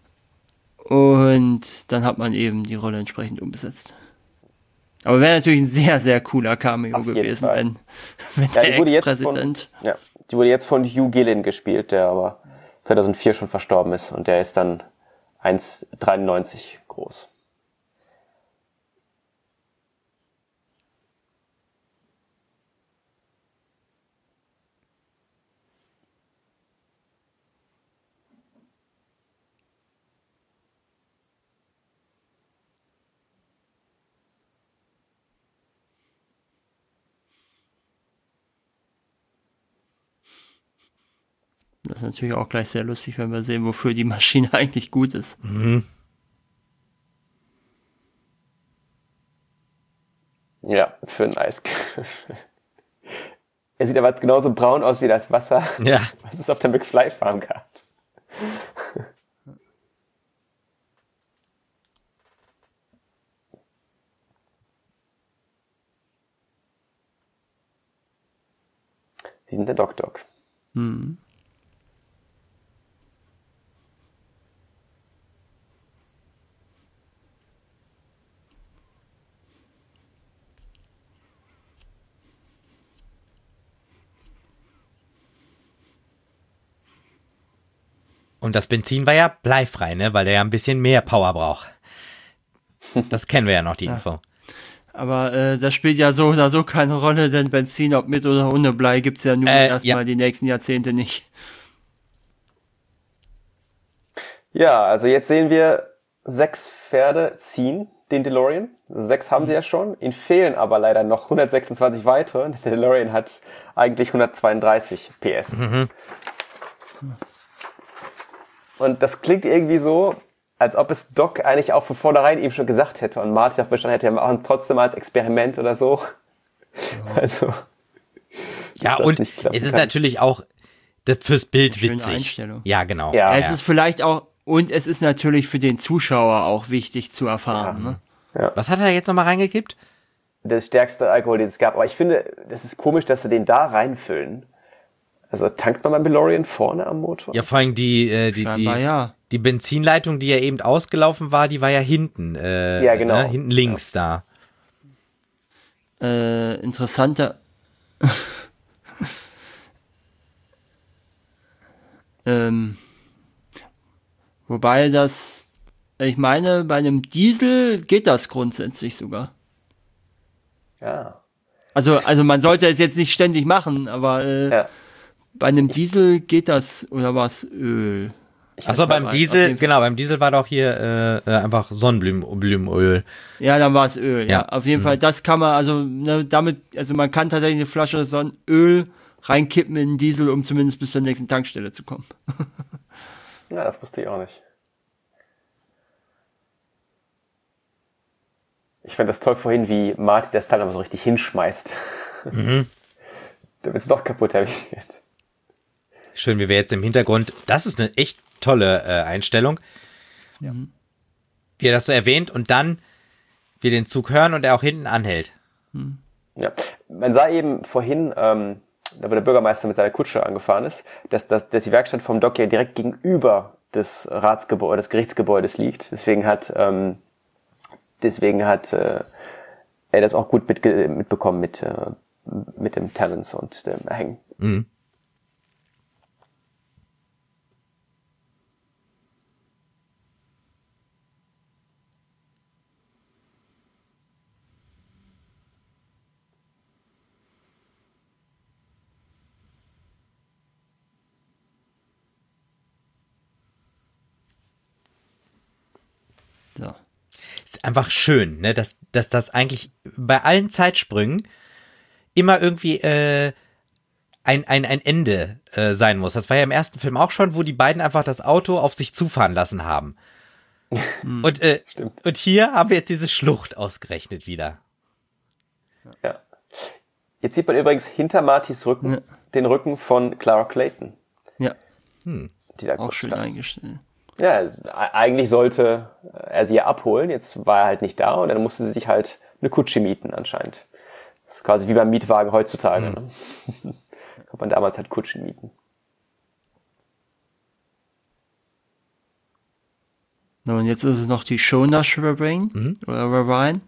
Und dann hat man eben die Rolle entsprechend umgesetzt. Aber wäre natürlich ein sehr, sehr cooler Cameo gewesen, wenn der Ex-Präsident...
Die wurde jetzt von Hugh Gillen gespielt, der aber 2004 schon verstorben ist. Und der ist dann 1,93 groß.
Das ist natürlich auch gleich sehr lustig, wenn wir sehen, wofür die Maschine eigentlich gut ist.
Mhm.
Ja, für ein Eis. Er sieht aber genauso braun aus wie das Wasser,
Ja.
was es auf der McFly Farm gab. Sie sind der Doc-Doc.
Hm.
Und das Benzin war ja bleifrei, ne? Weil der ja ein bisschen mehr Power braucht. Das kennen wir ja noch, die Info.
Aber das spielt ja so oder so keine Rolle, denn Benzin, ob mit oder ohne Blei, gibt es ja nun erstmal die nächsten Jahrzehnte nicht.
Ja, also jetzt sehen wir 6 Pferde ziehen den DeLorean. 6 haben sie ja schon. Ihnen fehlen aber leider noch 126 weitere. Der DeLorean hat eigentlich 132 PS. Mhm. Und das klingt irgendwie so, als ob es Doc eigentlich auch von vornherein ihm schon gesagt hätte und Marty darauf bestanden hätte, wir machen es trotzdem als Experiment oder so. Ja. Also.
Ja, und es ist natürlich auch fürs Bild witzig.
Einstellung.
Ja, genau.
Ja. Es ist vielleicht auch, und es ist natürlich für den Zuschauer auch wichtig zu erfahren.
Ja.
Ne?
Ja.
Was hat er jetzt nochmal reingekippt?
Das stärkste Alkohol, den es gab. Aber ich finde, das ist komisch, dass sie den da reinfüllen. Also tankt man beim DeLorean vorne am Motor?
Ja, vor allem die Benzinleitung, die ja eben ausgelaufen war, die war ja hinten.
Ja, genau.
Ne? Hinten links da.
Interessanter. Wobei ich meine, bei einem Diesel geht das grundsätzlich sogar.
Ja.
Also man sollte es jetzt nicht ständig machen, aber bei einem Diesel geht das, oder war es Öl?
Achso, beim Diesel, genau, beim Diesel war doch hier einfach Sonnenblumenöl.
Ja, dann war es Öl, ja. Auf jeden Fall, das kann man, also man kann tatsächlich eine Flasche Sonnenöl reinkippen in den Diesel, um zumindest bis zur nächsten Tankstelle zu kommen.
Ja, das wusste ich auch nicht. Ich fand das toll vorhin, wie Marty das Teil aber so richtig hinschmeißt. Mhm. Damit es doch kaputter wird.
Schön, wie wir jetzt im Hintergrund, das ist eine echt tolle Einstellung.
Ja.
Wie er das so erwähnt und dann wir den Zug hören und er auch hinten anhält.
Ja, man sah eben vorhin, da wo der Bürgermeister mit seiner Kutsche angefahren ist, dass die Werkstatt vom Doc ja direkt gegenüber des Gerichtsgebäudes liegt. Deswegen hat er das auch gut mitbekommen mit dem Talons und dem Hängen. Mhm.
So.
Ist einfach schön, ne, dass das eigentlich bei allen Zeitsprüngen immer irgendwie ein Ende sein muss. Das war ja im ersten Film auch schon, wo die beiden einfach das Auto auf sich zufahren lassen haben. Und hier haben wir jetzt diese Schlucht ausgerechnet wieder.
Ja. Jetzt sieht man übrigens hinter Martys Rücken den Rücken von Clara Clayton.
Ja.
Die da
auch schön eingestellt.
Ja, also, eigentlich sollte er sie ja abholen. Jetzt war er halt nicht da und dann musste sie sich halt eine Kutsche mieten anscheinend. Das ist quasi wie beim Mietwagen heutzutage. Ne? Konnte man damals halt Kutschen mieten.
Und jetzt ist es noch die Shonash Ravine oder Ravine.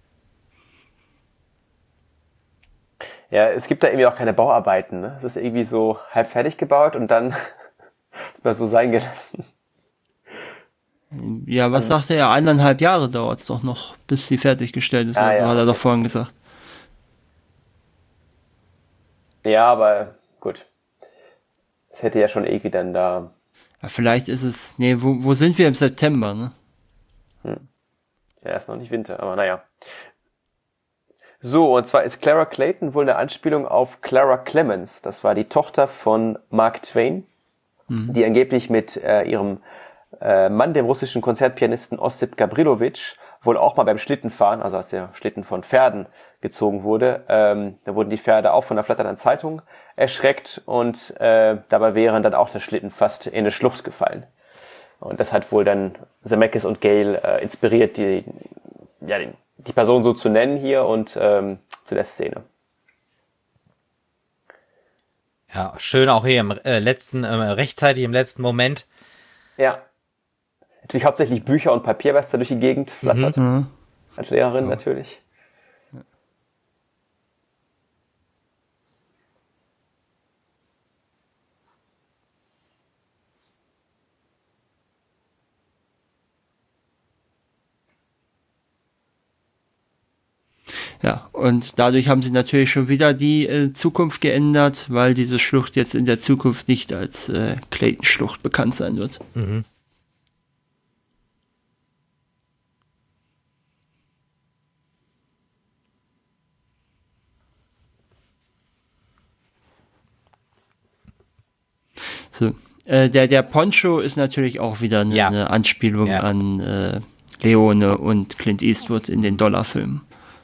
Ja, es gibt da irgendwie auch keine Bauarbeiten. Ne? Es ist irgendwie so halb fertig gebaut und dann ist man so sein gelassen.
Ja, was sagte er? 1,5 Jahre dauert es doch noch, bis sie fertiggestellt ist. Hat er doch vorhin gesagt.
Ja, aber gut. Es hätte ja schon irgendwie dann da...
Ja, vielleicht ist es... Nee, wo sind wir im September, ne?
Ja, ist noch nicht Winter, aber naja. So, und zwar ist Clara Clayton wohl eine Anspielung auf Clara Clemens. Das war die Tochter von Mark Twain. die angeblich mit ihrem Mann, dem russischen Konzertpianisten Ossip Gabrilowitsch, wohl auch mal beim Schlittenfahren, also als der Schlitten von Pferden gezogen wurde, da wurden die Pferde auch von der flatternden Zeitung erschreckt und dabei wären dann auch der Schlitten fast in eine Schlucht gefallen. Und das hat wohl dann Zemeckis und Gale inspiriert, die Person so zu nennen hier und zu der Szene.
Ja, schön auch hier im rechtzeitig im letzten Moment.
Ja. Natürlich hauptsächlich Bücher und Papier, was da durch die Gegend flattert. Als Lehrerin natürlich.
Ja, und dadurch haben sie natürlich schon wieder die Zukunft geändert, weil diese Schlucht jetzt in der Zukunft nicht als Clayton-Schlucht bekannt sein wird.
Mhm.
So. Der Poncho ist natürlich auch wieder eine Anspielung an Leone und Clint Eastwood in den Dollarfilmen.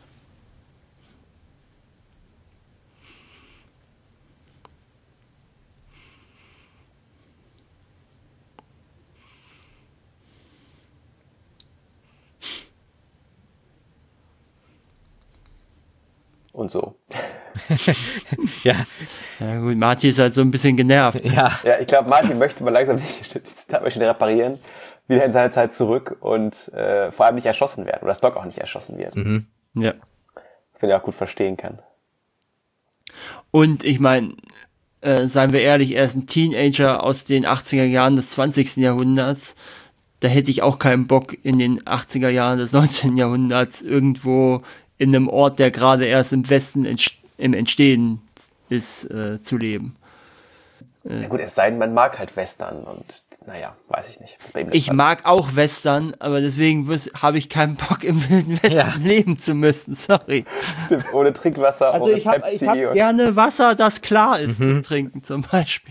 Und so.
Ja, gut, Marty ist halt so ein bisschen genervt.
Ja, ich glaube, Marty möchte mal langsam die Zeitmaschine reparieren, wieder in seine Zeit zurück und vor allem nicht erschossen werden oder dass Doc auch nicht erschossen wird.
Mhm. Ja.
Was man ja auch gut verstehen kann.
Und ich meine, seien wir ehrlich, er ist ein Teenager aus den 80er Jahren des 20. Jahrhunderts. Da hätte ich auch keinen Bock, in den 80er Jahren des 19. Jahrhunderts irgendwo in einem Ort, der gerade erst im Westen im Entstehen ist, zu leben.
Ja gut, es sei denn, man mag halt Western und naja, weiß ich nicht. Was bei ihm
Ich mag auch Western, aber deswegen habe ich keinen Bock, im Wilden Westen leben zu müssen, sorry.
Stimmt, ohne Trinkwasser,
also
ohne
ich hab gerne Wasser, das klar ist zu trinken, zum Beispiel.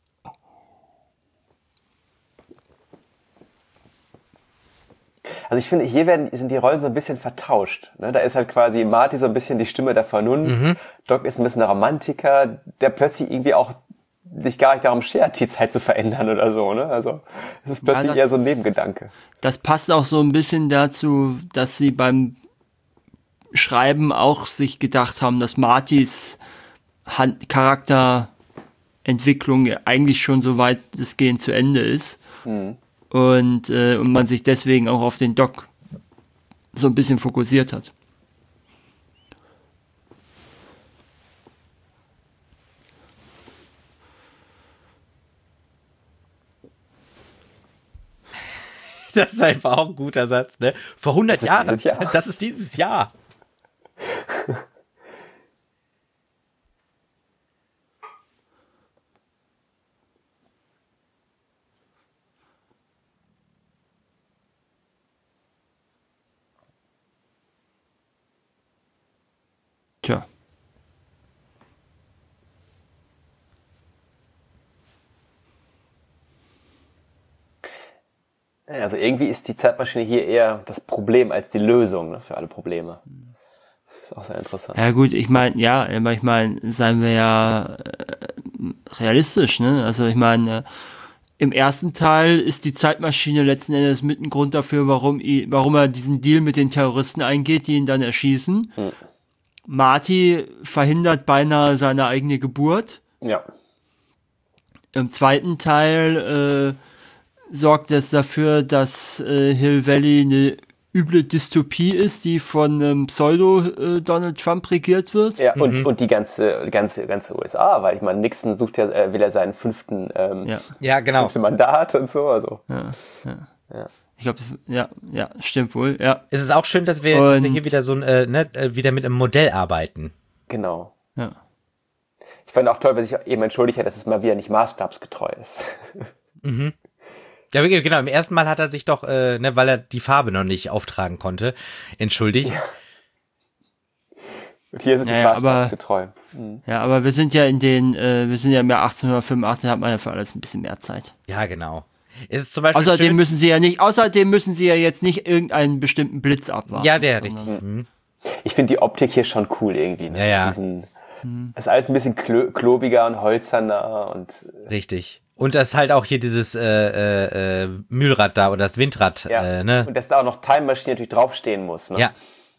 Also ich finde, hier sind die Rollen so ein bisschen vertauscht. Ne? Da ist halt quasi Marty so ein bisschen die Stimme der Vernunft. Doc ist ein bisschen der Romantiker, der plötzlich irgendwie auch sich gar nicht darum schert, die Zeit zu verändern oder so. Ne? Also es ist plötzlich eher so ein Nebengedanke.
Das passt auch so ein bisschen dazu, dass sie beim Schreiben auch sich gedacht haben, dass Martys Charakterentwicklung eigentlich schon so weitestgehend zu Ende ist. Und man sich deswegen auch auf den Doc so ein bisschen fokussiert hat.
Das ist einfach auch ein guter Satz, ne? Vor 100 Jahren, das ist dieses Jahr.
Tja.
Also irgendwie ist die Zeitmaschine hier eher das Problem als die Lösung, ne, für alle Probleme. Das ist auch sehr interessant.
Ja gut, ich meine, seien wir ja realistisch, ne? Also ich meine, im ersten Teil ist die Zeitmaschine letzten Endes mit ein Grund dafür, warum er diesen Deal mit den Terroristen eingeht, die ihn dann erschießen. Marty verhindert beinahe seine eigene Geburt.
Ja.
Im zweiten Teil sorgt es dafür, dass Hill Valley eine üble Dystopie ist, die von Pseudo-Donald Trump regiert wird.
Ja, und die ganze USA, weil ich meine, Nixon will er seinen fünften fünfte Mandat und so. Also.
Ja. Ich glaube, ja, stimmt wohl, ja.
Es ist auch schön, dass wir hier wieder so wieder mit einem Modell arbeiten.
Genau.
Ja.
Ich fand auch toll, weil sich eben entschuldigt hat, dass es mal wieder nicht maßstabsgetreu ist.
Ja, genau, im ersten Mal hat er sich doch, weil er die Farbe noch nicht auftragen konnte, entschuldigt.
Und hier sind die Fahrsprache getreu.
Ja, aber wir sind ja im Jahr 1885, da hat man ja für alles ein bisschen mehr Zeit.
Ja, genau. Es ist zum Beispiel
außerdem müssen sie ja jetzt nicht irgendeinen bestimmten Blitz abwarten.
Ja, richtig.
Ich finde die Optik hier schon cool irgendwie. Ne?
Ja.
Ist alles ein bisschen klobiger und hölzerner und.
Richtig. Und das ist halt auch hier dieses Mühlrad da oder das Windrad.
Ja.
Ne?
Und dass da auch noch Time Machine natürlich draufstehen muss. Ne?
Ja.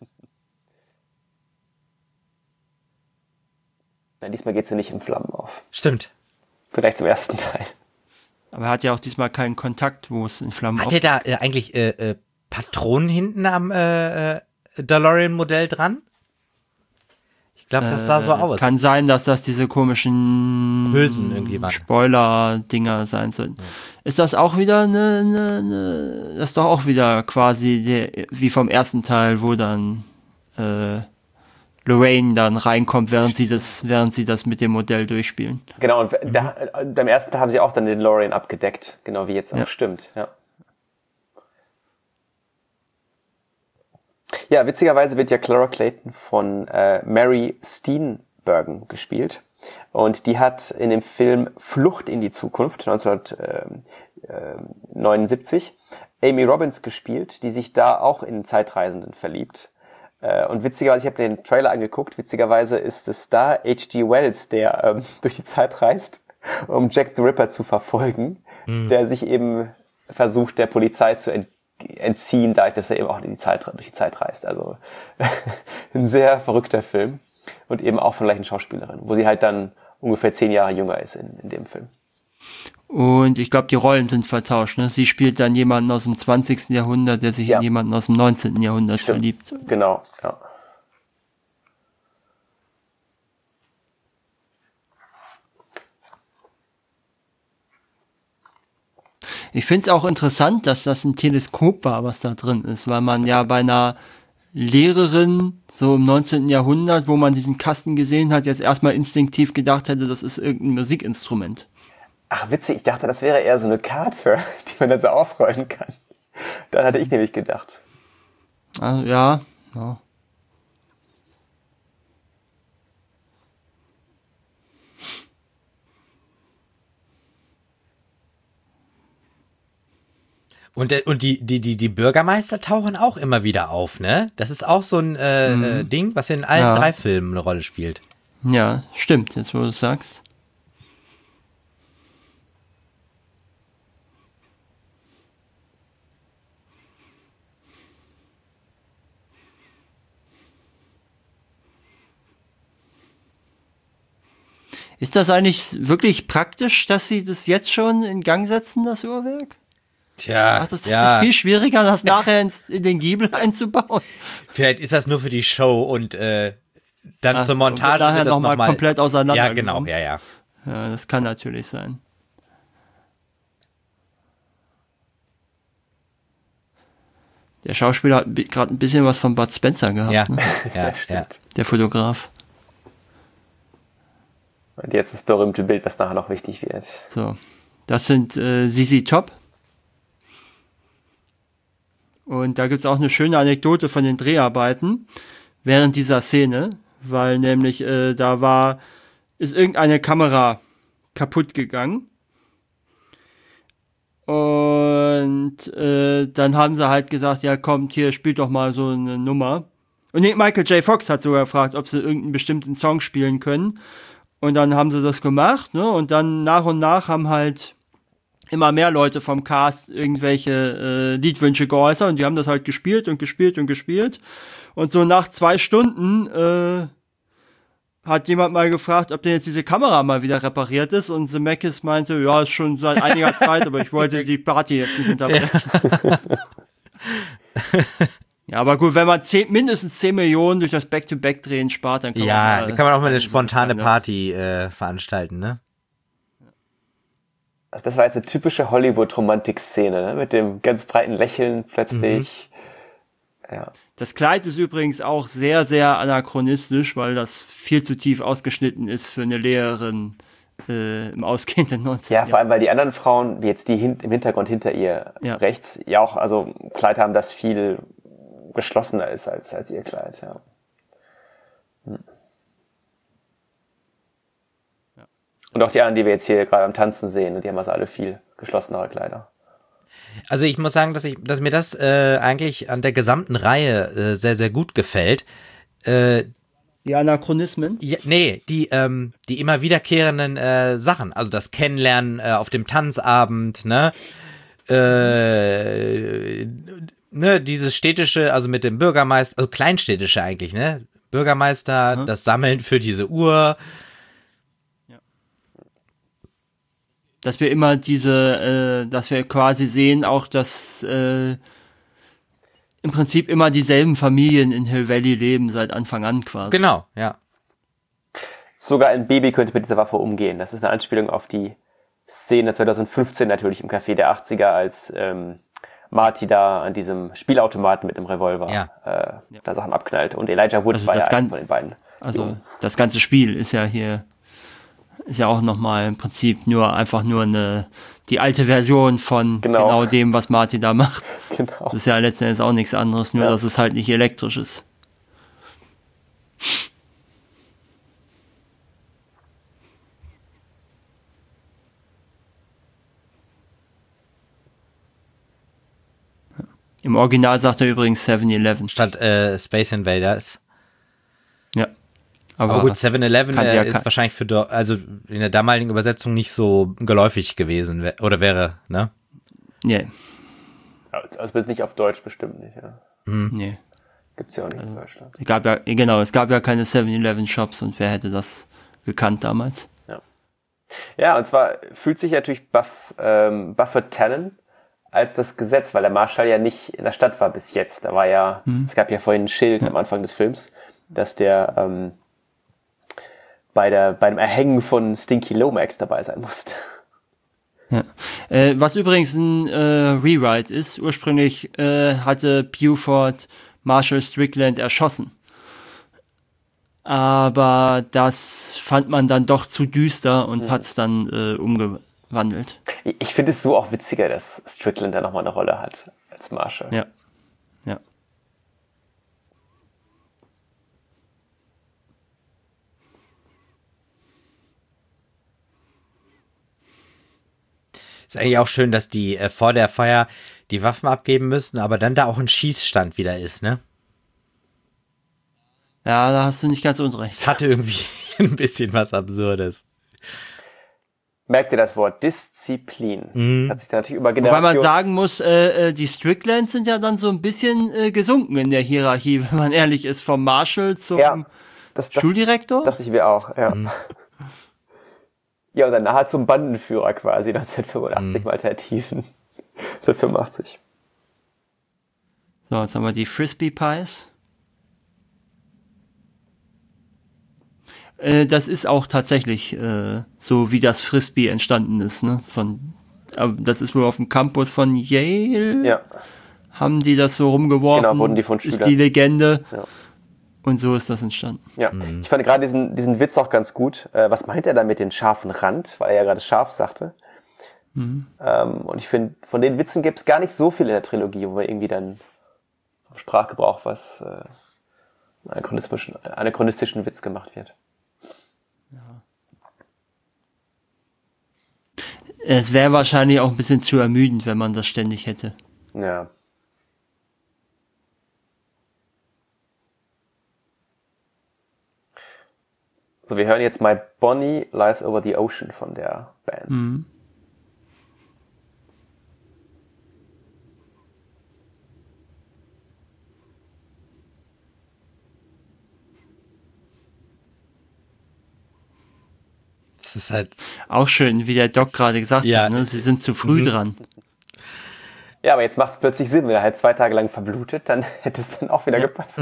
Na, diesmal geht sie nicht in Flammen auf.
Stimmt.
Vielleicht zum ersten Teil.
Aber er hat ja auch diesmal keinen Kontakt, wo es in Flammen
aufgeht. Hat er da eigentlich Patronen hinten am DeLorean-Modell dran? Ich glaube, das sah so aus.
Kann sein, dass das diese komischen
Hülsen irgendwie waren.
Spoiler-Dinger sein sollen. Ja. Ist das auch wieder das ist doch auch wieder quasi wie vom ersten Teil, wo dann Lorraine dann reinkommt, während sie das mit dem Modell durchspielen.
Genau, und beim ersten Teil haben sie auch dann den Lorraine abgedeckt, genau wie jetzt auch stimmt. Ja, witzigerweise wird ja Clara Clayton von Mary Steenburgen gespielt. Und die hat in dem Film Flucht in die Zukunft 1979 Amy Robbins gespielt, die sich da auch in Zeitreisenden verliebt. Und witzigerweise, ich habe den Trailer angeguckt, witzigerweise ist es da H.G. Wells, der durch die Zeit reist, um Jack the Ripper zu verfolgen, der sich eben versucht, der Polizei zu entziehen, dadurch, dass er eben auch durch die Zeit reist. Also ein sehr verrückter Film und eben auch von der gleichen Schauspielerin, wo sie halt dann ungefähr 10 Jahre jünger ist in dem Film.
Und ich glaube, die Rollen sind vertauscht. Ne? Sie spielt dann jemanden aus dem 20. Jahrhundert, der sich in jemanden aus dem 19. Jahrhundert verliebt.
Genau, ja.
Ich finde es auch interessant, dass das ein Teleskop war, was da drin ist, weil man ja bei einer Lehrerin so im 19. Jahrhundert, wo man diesen Kasten gesehen hat, jetzt erstmal instinktiv gedacht hätte, das ist irgendein Musikinstrument.
Ach, witzig, ich dachte, das wäre eher so eine Karte, die man dann so ausrollen kann. Dann hatte ich nämlich gedacht.
Also, ja.
Und die Bürgermeister tauchen auch immer wieder auf, ne? Das ist auch so ein Ding, was in allen 3 Filmen eine Rolle spielt.
Ja, stimmt, jetzt wo du es sagst. Ist das eigentlich wirklich praktisch, dass sie das jetzt schon in Gang setzen, das Uhrwerk?
Tja,
das ist viel schwieriger, das nachher in den Giebel einzubauen.
Vielleicht ist das nur für die Show und dann zur Montage
nachher
wird das
nochmal komplett auseinander.
Ja, genau, ja.
Ja, das kann natürlich sein. Der Schauspieler hat gerade ein bisschen was von Bud Spencer gehabt.
Ja,
ne?
ja.
Der Fotograf.
Und jetzt das berühmte Bild, was nachher noch wichtig wird.
So, das sind ZZ Top. Und da gibt es auch eine schöne Anekdote von den Dreharbeiten während dieser Szene, weil nämlich ist irgendeine Kamera kaputt gegangen. Und dann haben sie halt gesagt, ja kommt, hier, spielt doch mal so eine Nummer. Und nee, Michael J. Fox hat sogar gefragt, ob sie irgendeinen bestimmten Song spielen können. Und dann haben sie das gemacht, ne? Und dann nach und nach haben halt immer mehr Leute vom Cast irgendwelche Liedwünsche geäußert und die haben das halt gespielt. Und so nach 2 Stunden hat jemand mal gefragt, ob denn jetzt diese Kamera mal wieder repariert ist und Zemeckis meinte, ja, ist schon seit einiger Zeit, aber ich wollte die Party jetzt nicht unterbrechen. Ja, aber gut, wenn man mindestens 10 Millionen durch das Back-to-Back-Drehen spart, dann kann
man auch mal eine spontane Party veranstalten, ne?
Also das war jetzt eine typische Hollywood-Romantik-Szene, ne? Mit dem ganz breiten Lächeln plötzlich. Ja.
Das Kleid ist übrigens auch sehr, sehr anachronistisch, weil das viel zu tief ausgeschnitten ist für eine Lehrerin im ausgehenden 19.
Ja, vor allem, weil die anderen Frauen, wie jetzt die im Hintergrund hinter ihr rechts, ja auch, also Kleid haben, das viel geschlossener ist als ihr Kleid, ja. Und auch die anderen, die wir jetzt hier gerade am Tanzen sehen, die haben also alle viel geschlossenere Kleider.
Also ich muss sagen, dass mir das eigentlich an der gesamten Reihe sehr, sehr gut gefällt.
Die Anachronismen?
Ja, nee, die immer wiederkehrenden Sachen. Also das Kennenlernen auf dem Tanzabend, ne? Dieses städtische, also mit dem Bürgermeister, also kleinstädtische eigentlich, ne? Bürgermeister, das Sammeln für diese Uhr.
Ja. Dass wir immer dass wir quasi sehen, auch dass im Prinzip immer dieselben Familien in Hill Valley leben, seit Anfang an quasi.
Genau, ja.
Sogar ein Baby könnte mit dieser Waffe umgehen. Das ist eine Anspielung auf die Szene 2015 natürlich im Café der 80er, als Marty da an diesem Spielautomaten mit dem Revolver da Sachen abknallt. Und Elijah Wood war ja einer von den beiden.
Also das ganze Spiel ist ja auch nochmal im Prinzip einfach nur die alte Version von genau dem, was Marty da macht. Genau. Das ist ja letzten Endes auch nichts anderes, nur dass es halt nicht elektrisch ist. Im Original sagt er übrigens 7-Eleven.
Statt Space Invaders.
Ja.
Aber gut, 7-Eleven ist wahrscheinlich also in der damaligen Übersetzung nicht so geläufig gewesen, oder wäre, ne?
Nee.
Also nicht auf Deutsch bestimmt nicht, ja.
Nee.
Gibt's ja auch nicht in Deutschland.
Es gab ja keine 7-Eleven-Shops und wer hätte das gekannt damals?
Ja, und zwar fühlt sich natürlich Buffett Tannen als das Gesetz, weil der Marshall ja nicht in der Stadt war bis jetzt. Da war es gab ja vorhin ein Schild am Anfang des Films, dass der bei dem Erhängen von Stinky Lomax dabei sein musste.
Ja. Was übrigens ein Rewrite ist, ursprünglich hatte Buford Marshall Strickland erschossen. Aber das fand man dann doch zu düster und hat es dann umgewandelt.
Ich finde es so auch witziger, dass Strickland da nochmal eine Rolle hat als Marshall.
Ja.
Ist eigentlich auch schön, dass die vor der Feier die Waffen abgeben müssen, aber dann da auch ein Schießstand wieder ist, ne?
Ja, da hast du nicht ganz unrecht.
Es hatte irgendwie ein bisschen was Absurdes.
Merkt ihr das Wort Disziplin? Hat sich da natürlich über Generationen...
Wobei man sagen muss, die Stricklands sind ja dann so ein bisschen gesunken in der Hierarchie, wenn man ehrlich ist, vom Marshall zum Schuldirektor.
Dachte ich mir auch, ja. Ja, und dann nachher zum Bandenführer quasi, 1985 im Alternativen. 1985.
So, jetzt haben wir die Frisbee Pies. Das ist auch tatsächlich so, wie das Frisbee entstanden ist, ne? Das ist wohl auf dem Campus von Yale.
Ja.
Haben die das so rumgeworfen?
Genau, wurden die von Schülern.
Ist die Legende.
Ja.
Und so ist das entstanden.
Ja, ich fand gerade diesen Witz auch ganz gut. Was meint er da mit dem scharfen Rand? Weil er ja gerade scharf sagte. Und ich finde, von den Witzen gibt es gar nicht so viel in der Trilogie, wo man irgendwie dann Sprachgebrauch was anachronistischen Witz gemacht wird.
Ja. Es wäre wahrscheinlich auch ein bisschen zu ermüdend, wenn man das ständig hätte.
Ja. So, wir hören jetzt My Bonnie Lies Over the Ocean von der Band.
Das ist halt
auch schön, wie der Doc gerade gesagt hat, ne? Sie sind zu früh dran.
Ja, aber jetzt macht es plötzlich Sinn, wenn er halt 2 Tage lang verblutet, dann hätte es dann auch wieder gepasst.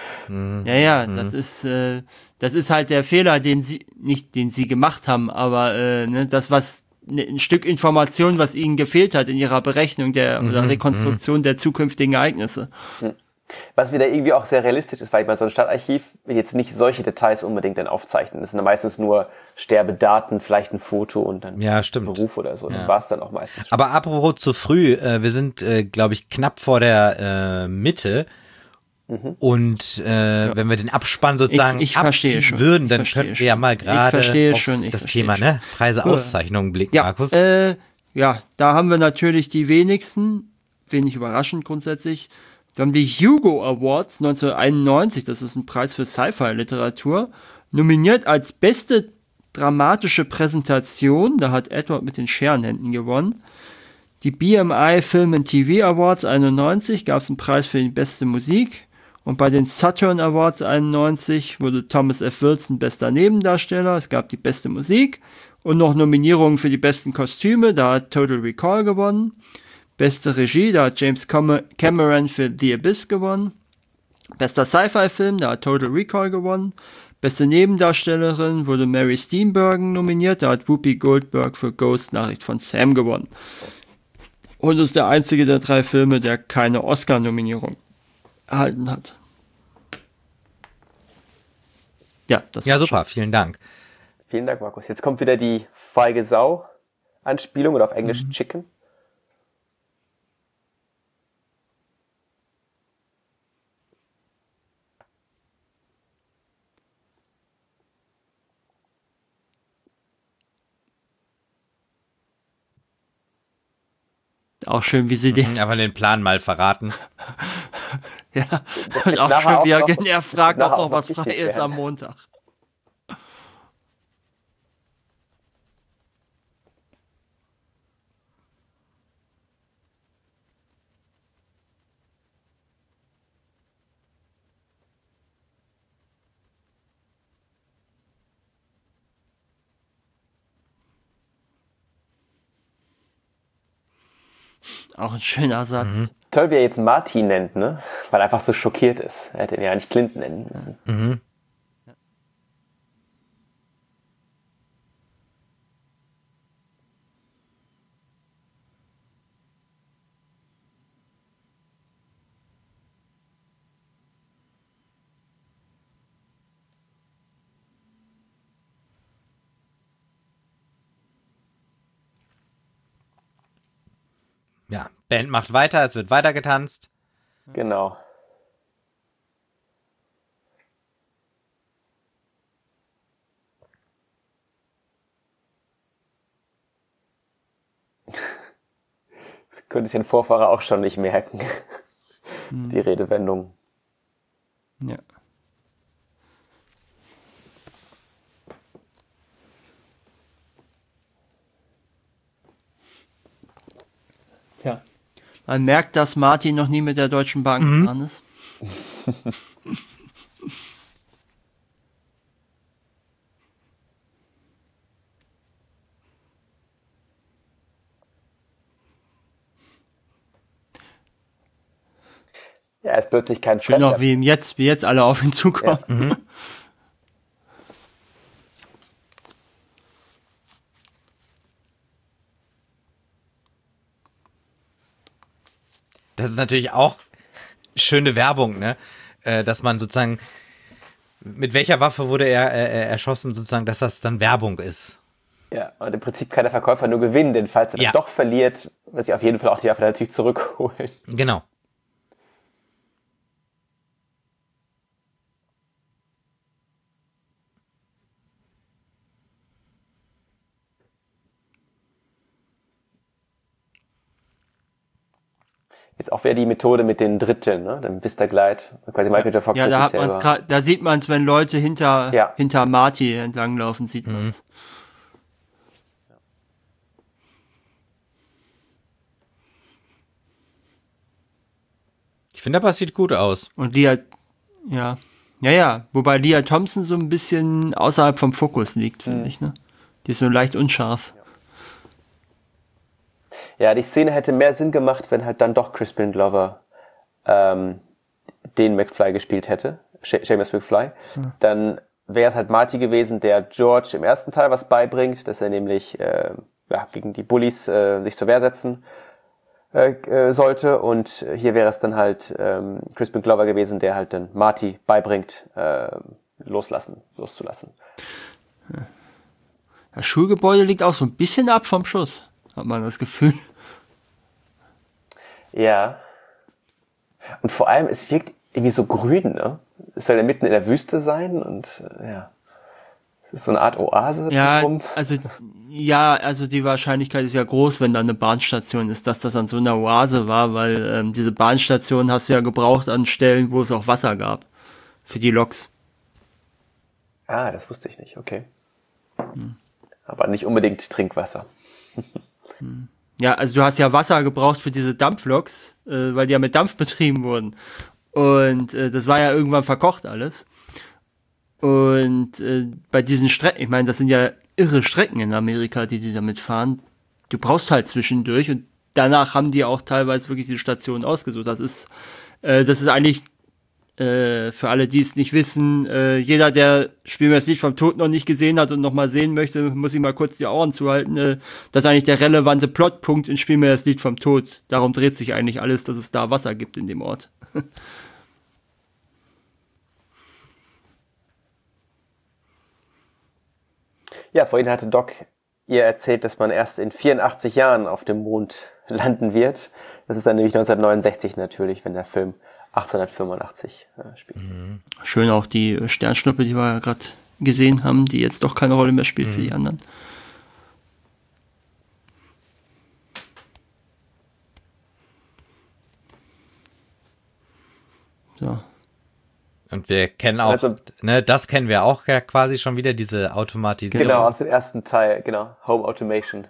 Das ist halt der Fehler, den sie gemacht haben, aber das, was ein Stück Information, was ihnen gefehlt hat in ihrer Berechnung oder Rekonstruktion der zukünftigen Ereignisse.
Was wieder irgendwie auch sehr realistisch ist, weil ich meine, so ein Stadtarchiv jetzt nicht solche Details unbedingt dann aufzeichnen. Das sind dann meistens nur Sterbedaten, vielleicht ein Foto und dann Beruf oder so. Das war es dann auch meistens schon.
Aber apropos zu früh, wir sind, glaube ich, knapp vor der Mitte Und wenn wir den Abspann sozusagen
ich verstehe
abziehen
schon.
würden, dann könnten wir ja mal gerade auf das Thema,
schon.
ne? Preise, Auszeichnungen blicken,
Ja,
Markus.
ja, da haben wir natürlich die wenigsten, wenig überraschend grundsätzlich. Wir haben die Hugo Awards 1991, das ist ein Preis für Sci-Fi-Literatur, nominiert als beste dramatische Präsentation, da hat Edward mit den Scherenhänden gewonnen. Die BMI Film and TV Awards 91 gab es einen Preis für die beste Musik. Und bei den Saturn Awards 91 wurde Thomas F. Wilson bester Nebendarsteller. Es gab die beste Musik und noch Nominierungen für die besten Kostüme. Da hat Total Recall gewonnen. Beste Regie, da hat James Cameron für The Abyss gewonnen. Bester Sci-Fi-Film, da hat Total Recall gewonnen. Beste Nebendarstellerin wurde Mary Steenburgen nominiert. Da hat Whoopi Goldberg für Ghost Nachricht von Sam gewonnen. Und ist der einzige der 3 Filme, der keine Oscar-Nominierung erhalten hat. Ja, das
Ja, super, vielen Dank.
Vielen Dank, Markus. Jetzt kommt wieder die feige Sau-Anspielung oder auf Englisch Chicken.
Auch schön, wie sie den.
Einfach den Plan mal verraten.
Ja, und auch schön, wie er fragt, ob noch was frei ist am Montag. Auch ein schöner Satz.
Toll, wie er jetzt Martin nennt, ne? Weil er einfach so schockiert ist. Er hätte ihn ja nicht Clinton nennen müssen.
Ja, Band macht weiter, es wird weiter getanzt.
Genau. Das könnte sich ein Vorfahrer auch schon nicht merken. Die Redewendung.
Ja. Tja. Man merkt, dass Martin noch nie mit der Deutschen Bank gefahren ist.
Ja, er ist plötzlich kein
Schön
Fremder.
auch, wie jetzt alle auf ihn zukommen.
Ja.
Das ist natürlich auch schöne Werbung, ne? Dass man sozusagen, mit welcher Waffe wurde er erschossen, sozusagen, dass das dann Werbung ist.
Ja, und im Prinzip kann der Verkäufer nur gewinnen, denn falls er dann doch verliert, wird sich auf jeden Fall auch die Waffe natürlich zurückholen.
Genau.
Jetzt auch wieder die Methode mit den Dritteln, ne? Dem Vista Glide, quasi Michael J. Fox.
Ja, da hat man's grad, da sieht man es, wenn Leute hinter Marty entlanglaufen, sieht man es.
Ich finde, aber es sieht gut aus.
Und Leah, wobei Leah Thompson so ein bisschen außerhalb vom Fokus liegt, finde ich, ne? Die ist so leicht unscharf.
Ja, die Szene hätte mehr Sinn gemacht, wenn halt dann doch Crispin Glover den McFly gespielt hätte, Seamus McFly. Dann wäre es halt Marty gewesen, der George im ersten Teil was beibringt, dass er nämlich gegen die Bullies sich zur Wehr setzen sollte. Und hier wäre es dann halt Crispin Glover gewesen, der halt dann Marty beibringt, loszulassen.
Das Schulgebäude liegt auch so ein bisschen ab vom Schuss, hat man das Gefühl.
Ja. Und vor allem, es wirkt irgendwie so grün, ne? Es soll ja mitten in der Wüste sein und ja. Es ist so eine Art Oase.
Also die Wahrscheinlichkeit ist ja groß, wenn da eine Bahnstation ist, dass das an so einer Oase war, weil diese Bahnstation hast du ja gebraucht an Stellen, wo es auch Wasser gab. Für die Loks.
Ah, das wusste ich nicht, okay. Aber nicht unbedingt Trinkwasser.
Ja, also du hast ja Wasser gebraucht für diese Dampfloks, weil die ja mit Dampf betrieben wurden. Und das war ja irgendwann verkocht alles. Und bei diesen Strecken, ich meine, das sind ja irre Strecken in Amerika, die damit fahren. Du brauchst halt zwischendurch und danach haben die auch teilweise wirklich die Stationen ausgesucht. Das ist eigentlich für alle, die es nicht wissen, jeder, der Spiel mir das Lied vom Tod noch nicht gesehen hat und noch mal sehen möchte, muss ihm mal kurz die Ohren zuhalten. Das ist eigentlich der relevante Plotpunkt in Spiel mir das Lied vom Tod. Darum dreht sich eigentlich alles, dass es da Wasser gibt in dem Ort.
Ja, vorhin hatte Doc ihr erzählt, dass man erst in 84 Jahren auf dem Mond landen wird. Das ist dann nämlich 1969 natürlich, wenn der Film 1885 spielt.
Schön auch die Sternschnuppe, die wir ja gerade gesehen haben, die jetzt doch keine Rolle mehr spielt für die anderen. So.
Und wir kennen auch, das kennen wir auch ja quasi schon wieder, diese Automatisierung.
Genau, aus dem ersten Teil, genau, Home Automation.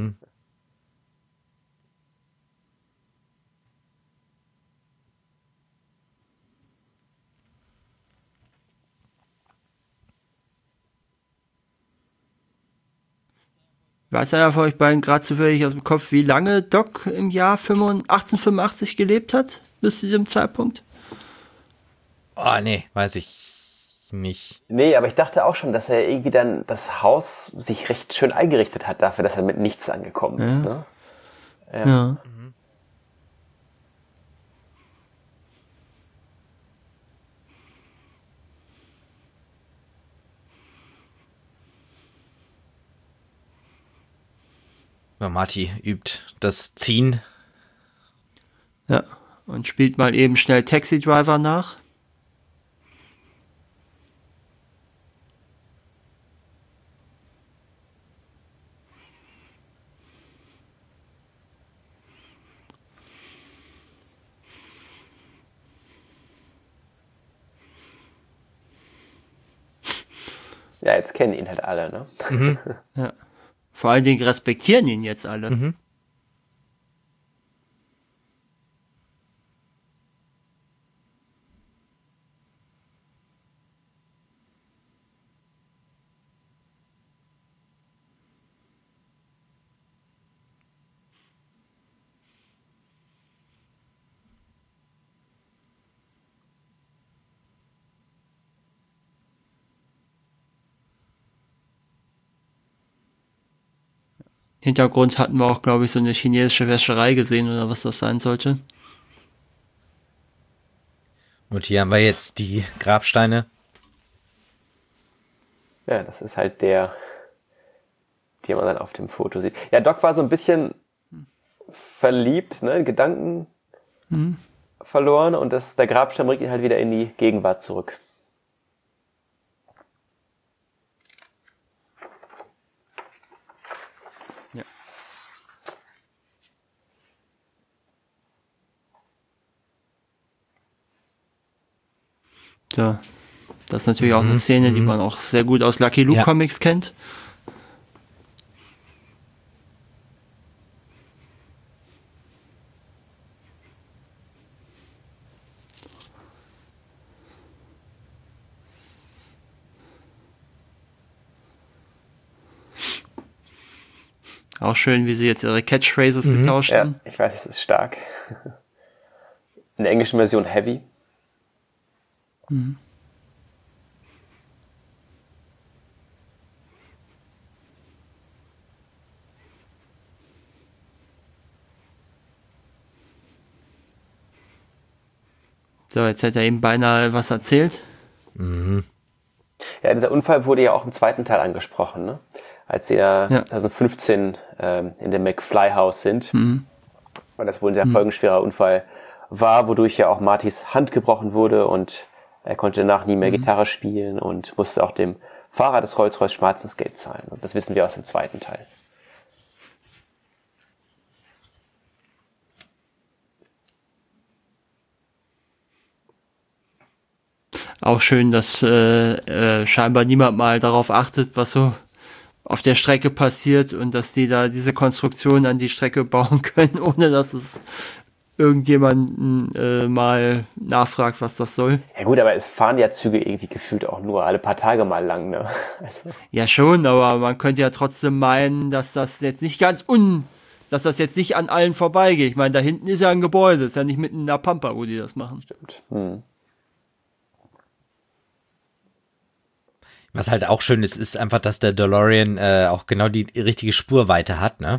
Weiß ja für euch beiden gerade zufällig aus dem Kopf, wie lange Doc im Jahr 1885 gelebt hat, bis zu diesem Zeitpunkt?
Oh, nee, weiß ich nicht.
Nee, aber ich dachte auch schon, dass er irgendwie dann das Haus sich recht schön eingerichtet hat dafür, dass er mit nichts angekommen ist. Ne?
Ja.
Marty übt das Ziehen.
Ja, und spielt mal eben schnell Taxi Driver nach.
Ja, jetzt kennen ihn halt alle, ne?
Ja. Vor allen Dingen respektieren ihn jetzt alle. Hintergrund hatten wir auch, glaube ich, so eine chinesische Wäscherei gesehen oder was das sein sollte.
Und hier haben wir jetzt die Grabsteine.
Ja, das ist halt der, die man dann auf dem Foto sieht. Ja, Doc war so ein bisschen verliebt, ne, in Gedanken verloren und der Grabstein bringt ihn halt wieder in die Gegenwart zurück.
Ja, das ist natürlich auch eine Szene, die man auch sehr gut aus Lucky Luke Comics kennt. Auch schön, wie sie jetzt ihre Catchphrases getauscht haben.
Ja, ich weiß, es ist stark. In der englischen Version Heavy.
So, jetzt hätte er eben beinahe was erzählt.
Ja, dieser Unfall wurde ja auch im zweiten Teil angesprochen, ne? Als sie ja 2015 in dem McFly House sind. Weil das wohl ein sehr folgenschwerer Unfall war, wodurch ja auch Martys Hand gebrochen wurde und er konnte danach nie mehr Gitarre spielen und musste auch dem Fahrer des Rolls-Royce Schmerzensgeld zahlen. Also das wissen wir aus dem zweiten Teil.
Auch schön, dass scheinbar niemand mal darauf achtet, was so auf der Strecke passiert und dass die da diese Konstruktion an die Strecke bauen können, ohne dass es irgendjemanden mal nachfragt, was das soll.
Ja gut, aber es fahren ja Züge irgendwie gefühlt auch nur alle paar Tage mal lang, ne? Also.
Ja schon, aber man könnte ja trotzdem meinen, dass das jetzt nicht dass das jetzt nicht an allen vorbeigeht. Ich meine, da hinten ist ja ein Gebäude, ist ja nicht mitten in der Pampa, wo die das machen.
Stimmt.
Was halt auch schön ist, ist einfach, dass der DeLorean auch genau die richtige Spurweite hat, ne?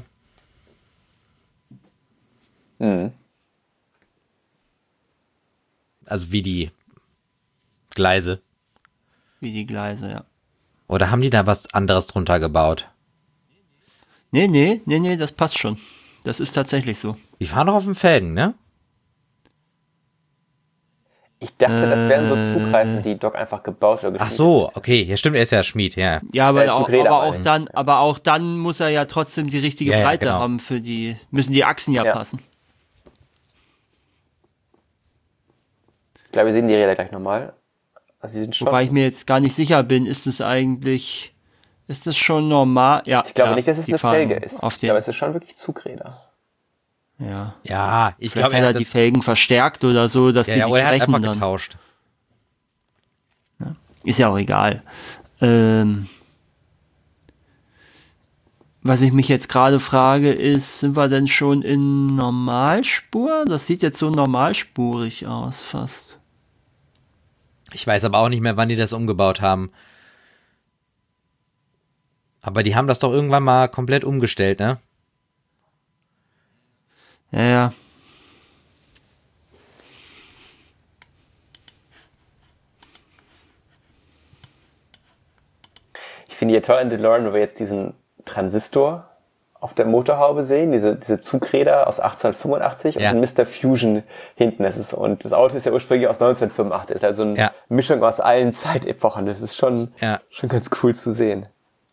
Also wie die Gleise.
Wie die Gleise, ja.
Oder haben die da was anderes drunter gebaut?
Nee, das passt schon. Das ist tatsächlich so.
Die fahren doch auf den Felgen, ne?
Ich dachte, das wären so Zugreifen, die Doc einfach gebaut oder
Ach so, okay, ja stimmt, er ist ja Schmied, ja.
Ja, aber
Zugräder
auch dann muss er ja trotzdem die richtige
Ja,
Breite
genau.
haben müssen die Achsen ja passen.
Ich glaube, wir sehen die Räder gleich nochmal. Also die sind schon.
Wobei ich mir jetzt gar nicht sicher bin, ist es schon normal? Ja.
Ich glaube nicht, dass es
die
eine
fahren
Felge ist.
auf
Ich
den,
glaube, es ist schon wirklich Zugräder.
ja.
Ja, ich
Vielleicht
glaube,
hat er die Felgen verstärkt oder so, dass die
oder er hat
brechen
einfach
dann.
getauscht.
Ist ja auch egal. Was ich mich jetzt gerade frage, ist, sind wir denn schon in Normalspur? Das sieht jetzt so normalspurig aus, fast.
Ich weiß aber auch nicht mehr, wann die das umgebaut haben. Aber die haben das doch irgendwann mal komplett umgestellt, ne?
Ja.
Ich finde hier toll an DeLorean, wo wir jetzt diesen Transistor auf der Motorhaube sehen, diese Zugräder aus 1885 und Mr. Fusion hinten. Und das Auto ist ja ursprünglich aus 1985. Ist also eine Mischung aus allen Zeitepochen. Das ist schon ganz cool zu sehen.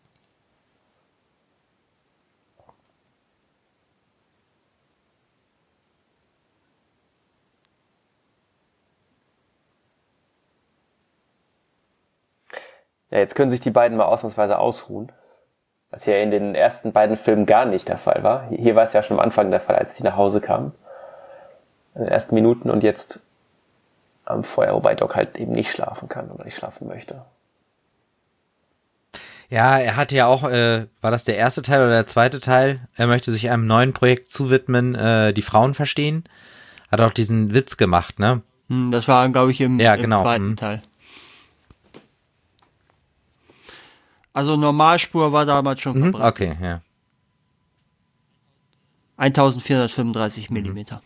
Ja, jetzt können sich die beiden mal ausnahmsweise ausruhen. Was ja in den ersten beiden Filmen gar nicht der Fall war. Hier war es ja schon am Anfang der Fall, als die nach Hause kamen. In den ersten Minuten und jetzt am Feuer, wobei Doc halt eben nicht schlafen kann oder nicht schlafen möchte.
Ja, er hat ja auch, war das der erste Teil oder der zweite Teil? Er möchte sich einem neuen Projekt zuwidmen, die Frauen verstehen. Hat auch diesen Witz gemacht, ne?
Das war, glaube ich, im zweiten Teil. Also Normalspur war damals schon verbreitet.
Okay, ja.
1435 Millimeter.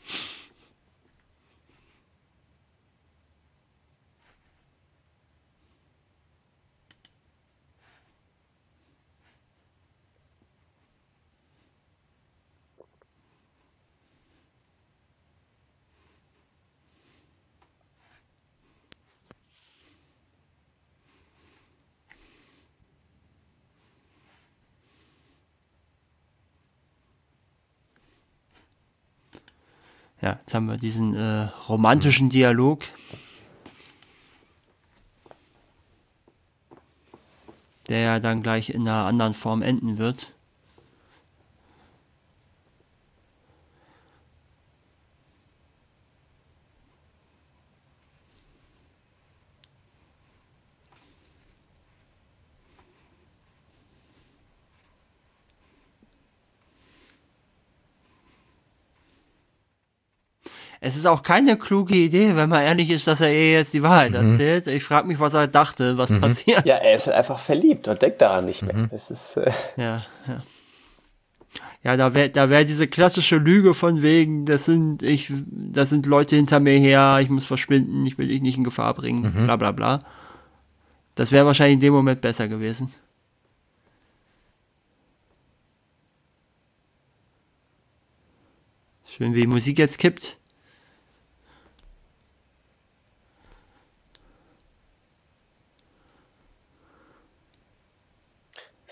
Ja, jetzt haben wir diesen romantischen Dialog. Der ja dann gleich in einer anderen Form enden wird. Es ist auch keine kluge Idee, wenn man ehrlich ist, dass er ihr jetzt die Wahrheit erzählt. Ich frage mich, was er dachte, was passiert.
Ja, er ist einfach verliebt und denkt daran nicht mehr. Das ist,
Ja, da wär diese klassische Lüge von wegen, das sind Leute hinter mir her, ich muss verschwinden, ich will dich nicht in Gefahr bringen, bla bla bla. Das wäre wahrscheinlich in dem Moment besser gewesen. Schön, wie die Musik jetzt kippt.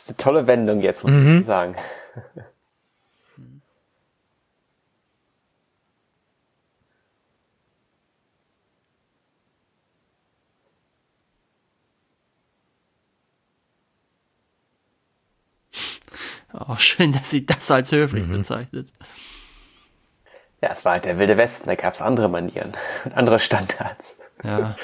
ist eine tolle Wendung jetzt, muss ich sagen.
Auch schön, dass sie das als höflich bezeichnet.
Ja, es war halt der Wilde Westen, da gab es andere Manieren, andere Standards.
Ja.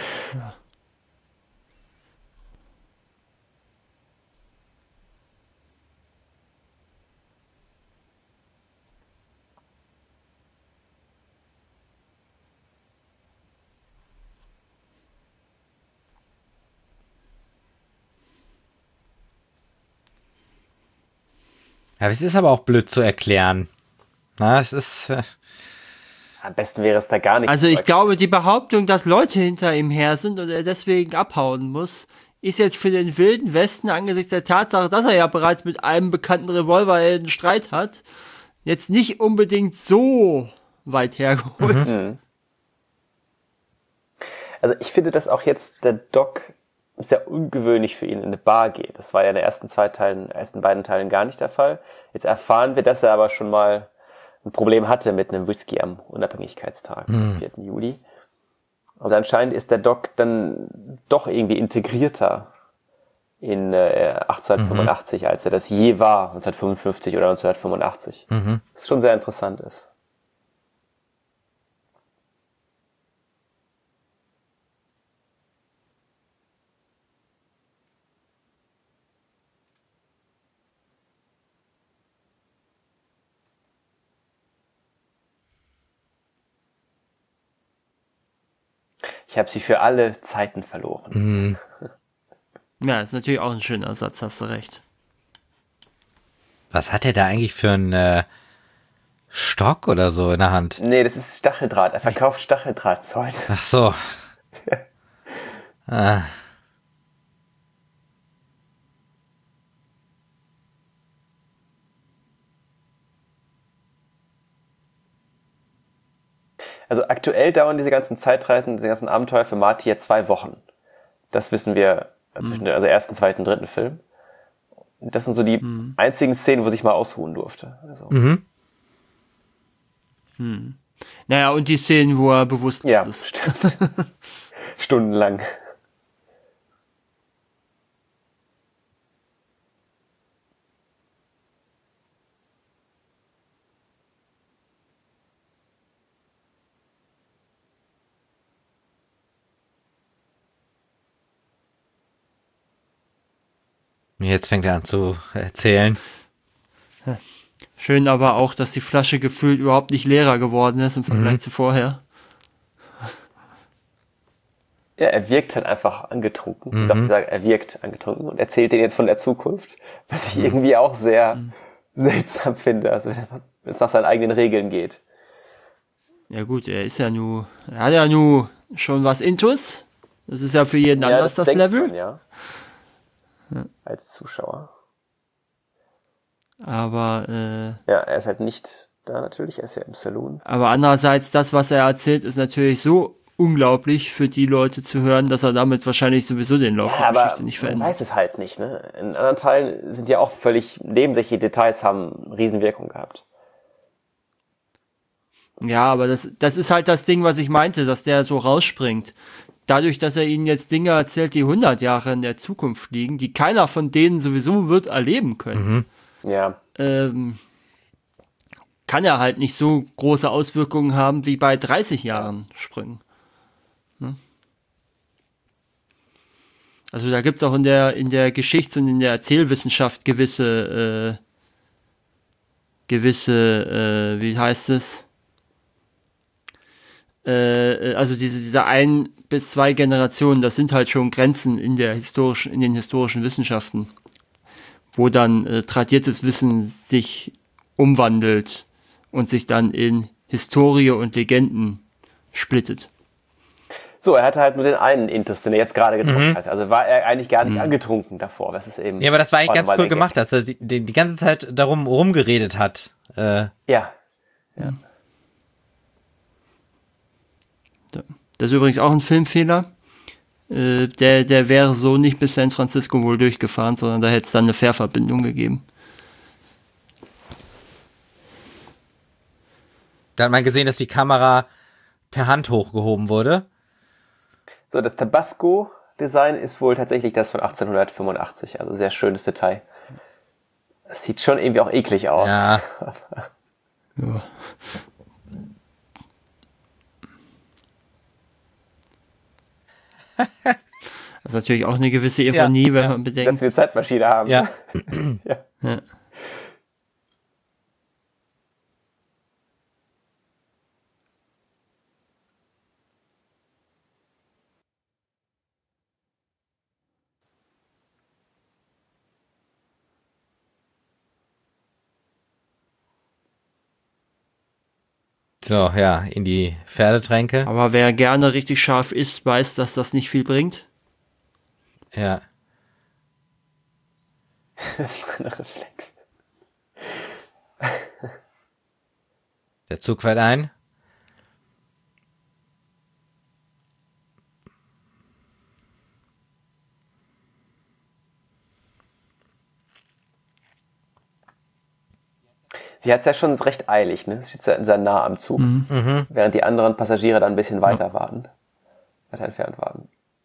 Ja, es ist aber auch blöd zu erklären. Na, es ist.
Am besten wäre es da gar nicht.
Also ich glaube, die Behauptung, dass Leute hinter ihm her sind und er deswegen abhauen muss, ist jetzt für den Wilden Westen angesichts der Tatsache, dass er ja bereits mit einem bekannten Revolver einen Streit hat, jetzt nicht unbedingt so weit hergeholt.
Also ich finde, dass auch jetzt der Doc sehr ungewöhnlich für ihn in eine Bar geht. Das war ja in den ersten beiden Teilen gar nicht der Fall. Jetzt erfahren wir, dass er aber schon mal ein Problem hatte mit einem Whisky am Unabhängigkeitstag, am 4. Juli. Also anscheinend ist der Doc dann doch irgendwie integrierter in 1885, als er das je war, 1955 oder 1985. Das schon sehr interessant ist. Ich habe sie für alle Zeiten verloren.
Ja, ist natürlich auch ein schöner Satz, hast du recht.
Was hat er da eigentlich für einen Stock oder so in der Hand?
Nee, das ist Stacheldraht. Er verkauft Stacheldrahtzeug.
Ach so.
Also aktuell dauern diese ganzen Zeitreisen, diese ganzen Abenteuer für Marty ja 2 Wochen. Das wissen wir zwischen dem ersten, zweiten, dritten Film. Und das sind so die einzigen Szenen, wo sich mal ausruhen durfte. Also.
Naja, und die Szenen, wo er bewusst
Ja,
ist.
stimmt. Stundenlang.
Jetzt fängt er an zu erzählen.
Schön aber auch, dass die Flasche gefühlt überhaupt nicht leerer geworden ist im Vergleich zu vorher.
Ja, er wirkt halt einfach angetrunken. Ich darf sagen, er wirkt angetrunken und erzählt denen jetzt von der Zukunft, was ich irgendwie auch sehr seltsam finde, also wenn es nach seinen eigenen Regeln geht.
Ja gut, er hat ja nu schon was Intus. Das ist ja für jeden anders das
denkt
Level.
man, ja. Als Zuschauer.
Aber
Ja, er ist halt nicht da natürlich, er ist ja im Saloon.
aber andererseits, das, was er erzählt, ist natürlich so unglaublich für die Leute zu hören, dass er damit wahrscheinlich sowieso den Lauf der
Aber
Geschichte nicht
man
verändert.
weiß es halt nicht, ne? In anderen Teilen sind ja auch völlig nebensächliche Details, haben Riesenwirkung gehabt.
Ja, aber das ist halt das Ding, was ich meinte, dass der so rausspringt. Dadurch, dass er ihnen jetzt Dinge erzählt, die 100 Jahre in der Zukunft liegen, die keiner von denen sowieso wird erleben können,
Ja.
kann er halt nicht so große Auswirkungen haben wie bei 30 Jahren Sprüngen. Ne? Also da gibt es auch in der Geschichts- und in der Erzählwissenschaft gewisse, wie heißt es? Also diese 1 bis 2 Generationen, das sind halt schon Grenzen in den historischen Wissenschaften, wo dann tradiertes Wissen sich umwandelt und sich dann in Historie und Legenden splittet.
So, er hatte halt nur den einen Intus, den er jetzt gerade getrunken hat. Also war er eigentlich gar nicht angetrunken davor. Das ist eben.
Ja, aber das war eigentlich ganz
mal
cool
der
gemacht, dass er die ganze Zeit darum rumgeredet hat.
Ja.
Das ist übrigens auch ein Filmfehler. der wäre so nicht bis San Francisco wohl durchgefahren, sondern da hätte es dann eine Fährverbindung gegeben.
Da hat man gesehen, dass die Kamera per Hand hochgehoben wurde.
So, das Tabasco-Design ist wohl tatsächlich das von 1885, also sehr schönes Detail. Das sieht schon irgendwie auch eklig aus.
Ja.
Ja. Das ist natürlich auch eine gewisse Ironie, wenn man bedenkt.
Dass wir eine Zeitmaschine haben.
Ja.
Ja.
So, ja, in die Pferdetränke.
Aber wer gerne richtig scharf isst, weiß, dass das nicht viel bringt.
Ja.
Das war ein Reflex.
Der Zug fährt ein.
Sie hat es ja schon recht eilig, ne? Sie ist ja sehr nah am Zug. Während die anderen Passagiere dann ein bisschen weiter warten. Weiter entfernt warten.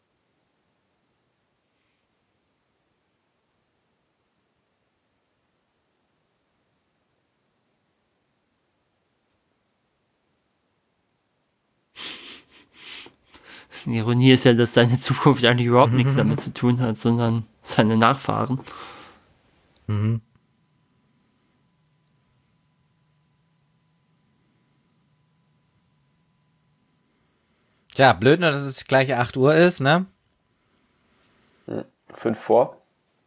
Die Ironie ist ja, dass seine Zukunft eigentlich überhaupt nichts damit zu tun hat, sondern seine Nachfahren.
Mhm. Tja, blöd nur, dass es gleich 8 Uhr ist, ne?
5 vor.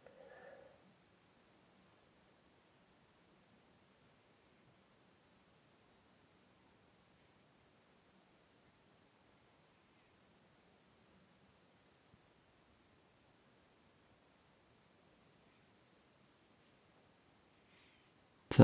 So.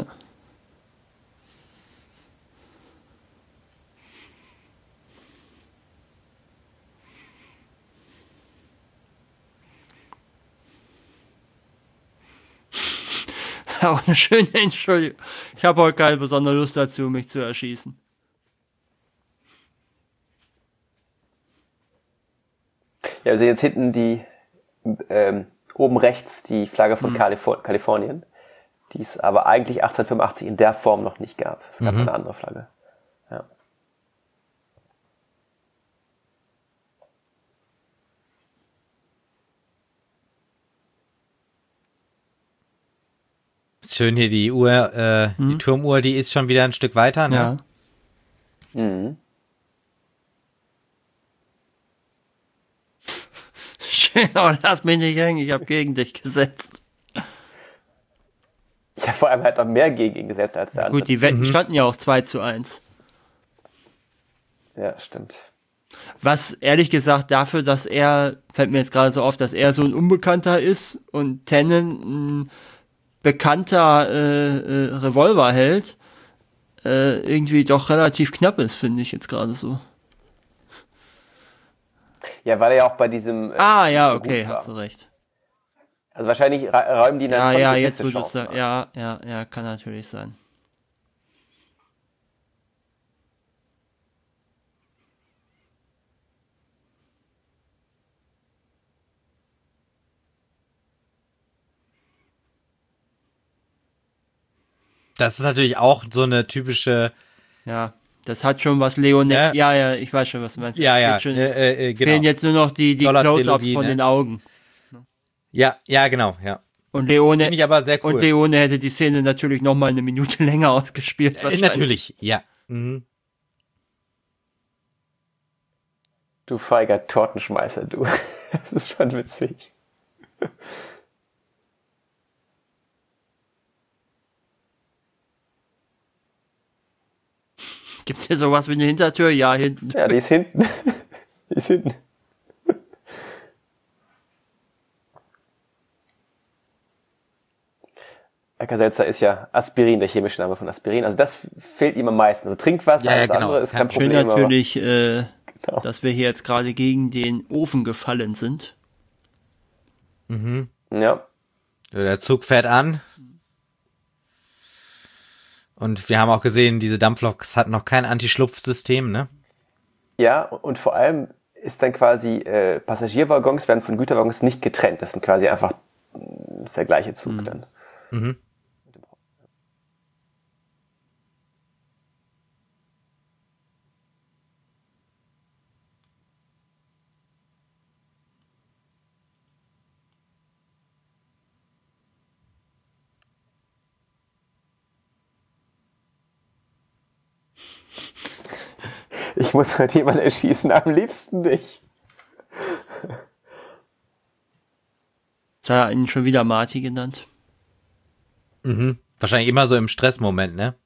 Auch eine schöne Entschuldigung. Ich habe heute keine besondere Lust dazu, mich zu erschießen.
Ja, wir sehen jetzt hinten die oben rechts die Flagge von Kalifornien, die es aber eigentlich 1885 in der Form noch nicht gab. Es gab eine andere Flagge. Ja.
Schön hier die Uhr, die Turmuhr, die ist schon wieder ein Stück weiter, ne?
Ja.
Mhm.
Schön, aber lass mich nicht hängen, ich habe gegen dich gesetzt.
Ich habe vor allem halt noch mehr gegen ihn gesetzt als der andere.
Gut, die Wetten standen ja auch 2:1.
Ja, stimmt.
Was ehrlich gesagt dafür, dass er, fällt mir jetzt gerade so auf, dass er so ein Unbekannter ist und Tannen ein bekannter Revolverheld, irgendwie doch relativ knapp ist, finde ich jetzt gerade so.
Ja, weil er ja auch bei diesem...
ja,
gut
okay,
war.
hast du recht.
Also wahrscheinlich räumen die dann
Ja,
schon
jetzt
gewisse
wo du es
Chancen
sagst.
ein.
Ja, kann natürlich sein.
Das ist natürlich auch so eine typische.
Ja, das hat schon was Leonel. Ja, ich weiß schon, was du meinst.
Ja,
Schon,
genau.
fehlen jetzt nur noch die Close-Ups von den Augen.
Ja, genau, ja.
Und Leone,
Finde ich aber sehr cool.
Und Leone hätte die Szene natürlich noch mal eine Minute länger ausgespielt.
Natürlich, ja. Mhm.
Du feiger Tortenschmeißer, du. Das ist schon witzig.
Gibt's hier sowas wie eine Hintertür? Ja, hinten.
Ja, die ist hinten. Die ist hinten. Alka-Seltzer ist ja Aspirin, der chemische Name von Aspirin. Also das fehlt ihm am meisten. Also Trinkwasser,
Ja,
alles
genau.
andere ist kein
Schön
Problem.
natürlich
Genau.
dass wir hier jetzt gerade gegen den Ofen gefallen sind.
Ja.
Der Zug fährt an. Und wir haben auch gesehen, diese Dampfloks hatten noch kein Anti-Schlupf-System, ne?
Ja, und vor allem ist dann quasi, Passagierwaggons werden von Güterwaggons nicht getrennt. Das sind quasi einfach, das ist der gleiche Zug dann. Ich muss heute jemanden erschießen, am liebsten nicht.
Jetzt hat er ihn schon wieder Marty genannt.
Wahrscheinlich immer so im Stressmoment, ne?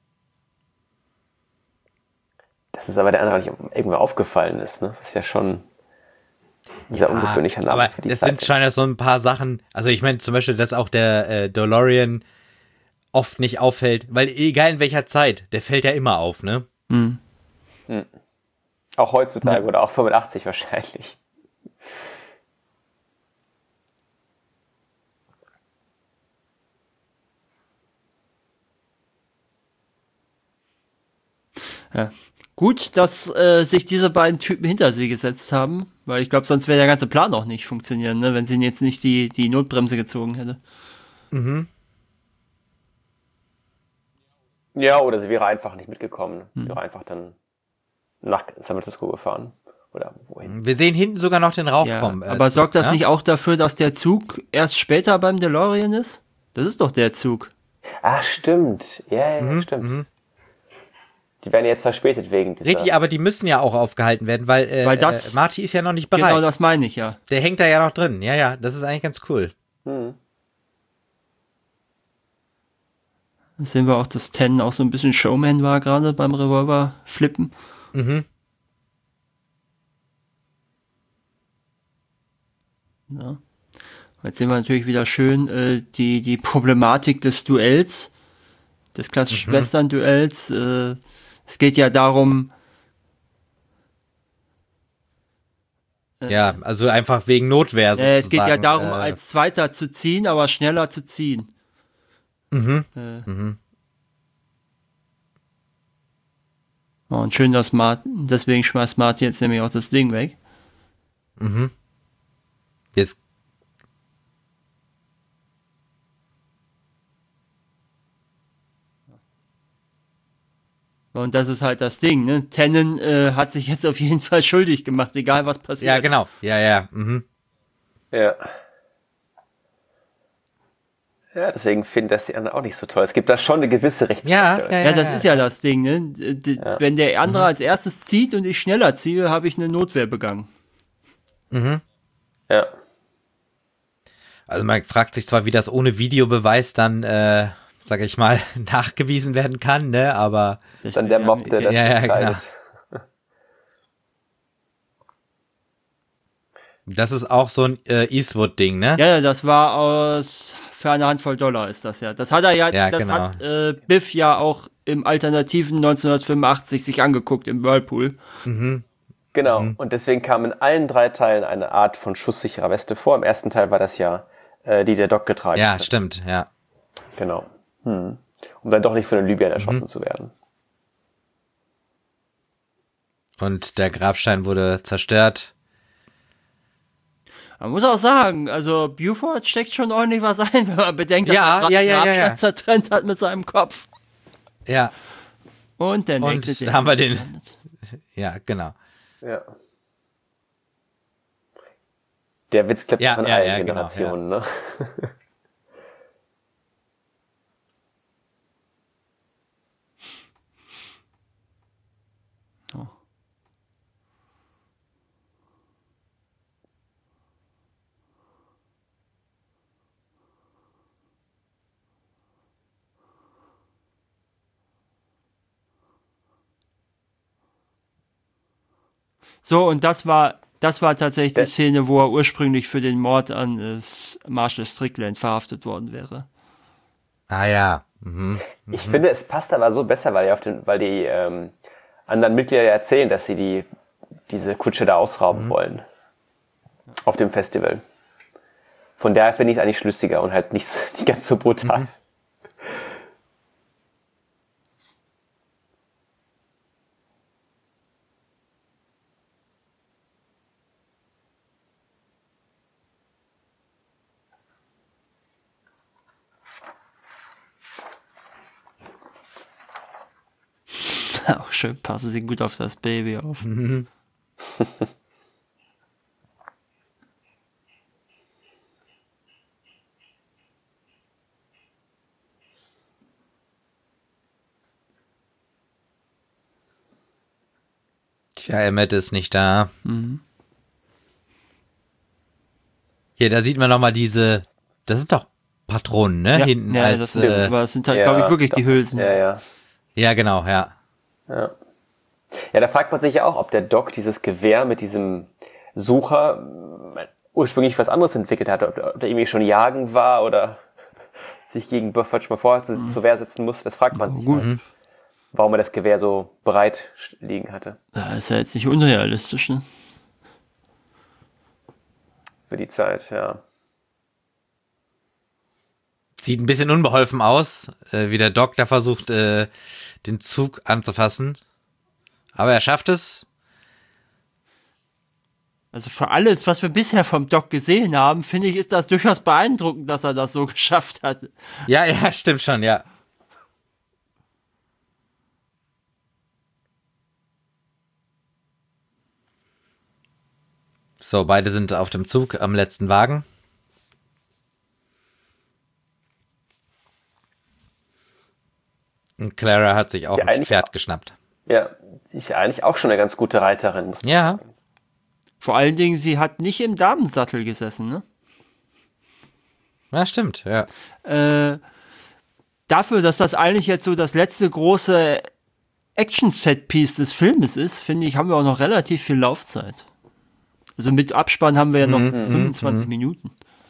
Das ist aber der andere, der nicht irgendwo aufgefallen ist. Ne? Das ist ja schon ein sehr ungewöhnlicher Name
aber
für die
das
Zeit.
sind scheinbar so ein paar Sachen, also ich meine zum Beispiel, dass auch der DeLorean oft nicht auffällt, weil egal in welcher Zeit, der fällt ja immer auf, ne?
Auch heutzutage oder auch 85 wahrscheinlich.
Ja. Gut, dass sich diese beiden Typen hinter sie gesetzt haben, weil ich glaube, sonst wäre der ganze Plan auch nicht funktionieren, ne, wenn sie jetzt nicht die Notbremse gezogen hätte.
Ja, oder sie wäre einfach nicht mitgekommen. Sie wäre einfach dann nach San Francisco gefahren. Oder wohin.
Wir sehen hinten sogar noch den Rauch
Ja,
vom
aber
Zug,
sorgt das
ne?
nicht auch dafür, dass der Zug erst später beim DeLorean ist? Das ist doch der Zug.
Ah, stimmt. Ja, stimmt. Die werden jetzt verspätet wegen dieser...
Richtig, aber die müssen ja auch aufgehalten werden, weil,
Weil das-
Marty ist ja noch nicht bereit.
Genau, das meine ich ja.
Der hängt da ja noch drin. Ja, ja, das ist eigentlich ganz cool.
Da sehen wir auch, dass Ten auch so ein bisschen Showman war gerade beim Revolver-Flippen. Ja. Jetzt sehen wir natürlich wieder schön die Problematik des Duells, des klassischen Western-Duells. Es geht ja darum,
Ja, also einfach wegen Notwehr sozusagen.
es geht ja darum, als Zweiter zu ziehen, aber schneller zu ziehen. Oh, und schön, dass deswegen schmeißt Marty jetzt nämlich auch das Ding weg.
Jetzt,
Und das ist halt das Ding, ne? Tannen hat sich jetzt auf jeden Fall schuldig gemacht, egal was passiert.
ja, genau. Ja, ja.
Ja. Ja, deswegen finden das die anderen auch nicht so toll. Es gibt da schon eine gewisse Rechtsvorstellung.
Ja, das ist ja das Ding, ne? Wenn der andere als erstes zieht und ich schneller ziehe, habe ich eine Notwehr begangen.
Ja.
Also man fragt sich zwar, wie das ohne Videobeweis dann, sag ich mal, nachgewiesen werden kann, ne? Aber
Dann der Mob, der das
Ja, ja,
entscheidet.
das ist auch so ein Eastwood-Ding, ne?
Ja, das war für eine Handvoll Dollar ist das ja. Das hat er ja,
Ja,
das
genau.
hat Biff ja auch im alternativen 1985 sich angeguckt im Whirlpool.
Genau. Und deswegen kam in allen 3 Teilen eine Art von schusssicherer Weste vor. Im ersten Teil war das ja, die der Doc getragen
Ja,
hat.
stimmt, ja.
Genau. Um dann doch nicht von den Libyern erschossen zu werden.
Und der Grabstein wurde zerstört.
Man muss auch sagen, also Buford steckt schon ordentlich was ein, wenn man bedenkt, dass
Ja,
er gerade
ja,
einen
ja, ja,
Grabstein
ja.
zertrennt hat mit seinem Kopf.
Ja,
Und der
und
nächste.
da haben wir den, ja, genau.
Ja. Der Witz klappt
Ja,
von
ja,
allen
ja, genau,
Generationen, ne?
So, und das war tatsächlich die Szene, wo er ursprünglich für den Mord an Marshall Strickland verhaftet worden wäre.
Ah ja.
Ich finde, es passt aber so besser, weil die anderen Mitglieder ja erzählen, dass sie diese Kutsche da ausrauben wollen. Auf dem Festival. Von daher finde ich es eigentlich schlüssiger und halt nicht ganz so brutal.
Auch schön, passen sie gut auf das Baby auf.
Tja, Emmett ist nicht da. Hier, da sieht man nochmal das sind doch Patronen, ne?
Ja,
Hinten
ja,
als,
das sind halt, glaube ich, wirklich die Hülsen.
Ja, genau, ja.
Ja, da fragt man sich ja auch, ob der Doc dieses Gewehr mit diesem Sucher ursprünglich was anderes entwickelt hat, ob der irgendwie schon jagen war oder sich gegen Buffett schon mal vorher zur Wehr setzen musste. Das fragt man sich halt, warum er das Gewehr so breit liegen hatte.
Das ist ja jetzt nicht unrealistisch, ne?
Für die Zeit, ja.
Sieht ein bisschen unbeholfen aus, wie der Doc da versucht, den Zug anzufassen. Aber er schafft es.
Also für alles, was wir bisher vom Doc gesehen haben, finde ich, ist das durchaus beeindruckend, dass er das so geschafft hat.
Ja, stimmt schon, ja. So, beide sind auf dem Zug am letzten Wagen. Und Clara hat sich auch ein Pferd geschnappt.
Ja, sie ist ja eigentlich auch schon eine ganz gute Reiterin, muss man sagen.
Vor allen Dingen, sie hat nicht im Damensattel gesessen, ne?
Ja, stimmt, ja.
Dafür, dass das eigentlich jetzt so das letzte große Action-Set-Piece des Filmes ist, finde ich, haben wir auch noch relativ viel Laufzeit. Also mit Abspann haben wir ja noch 25 Minuten.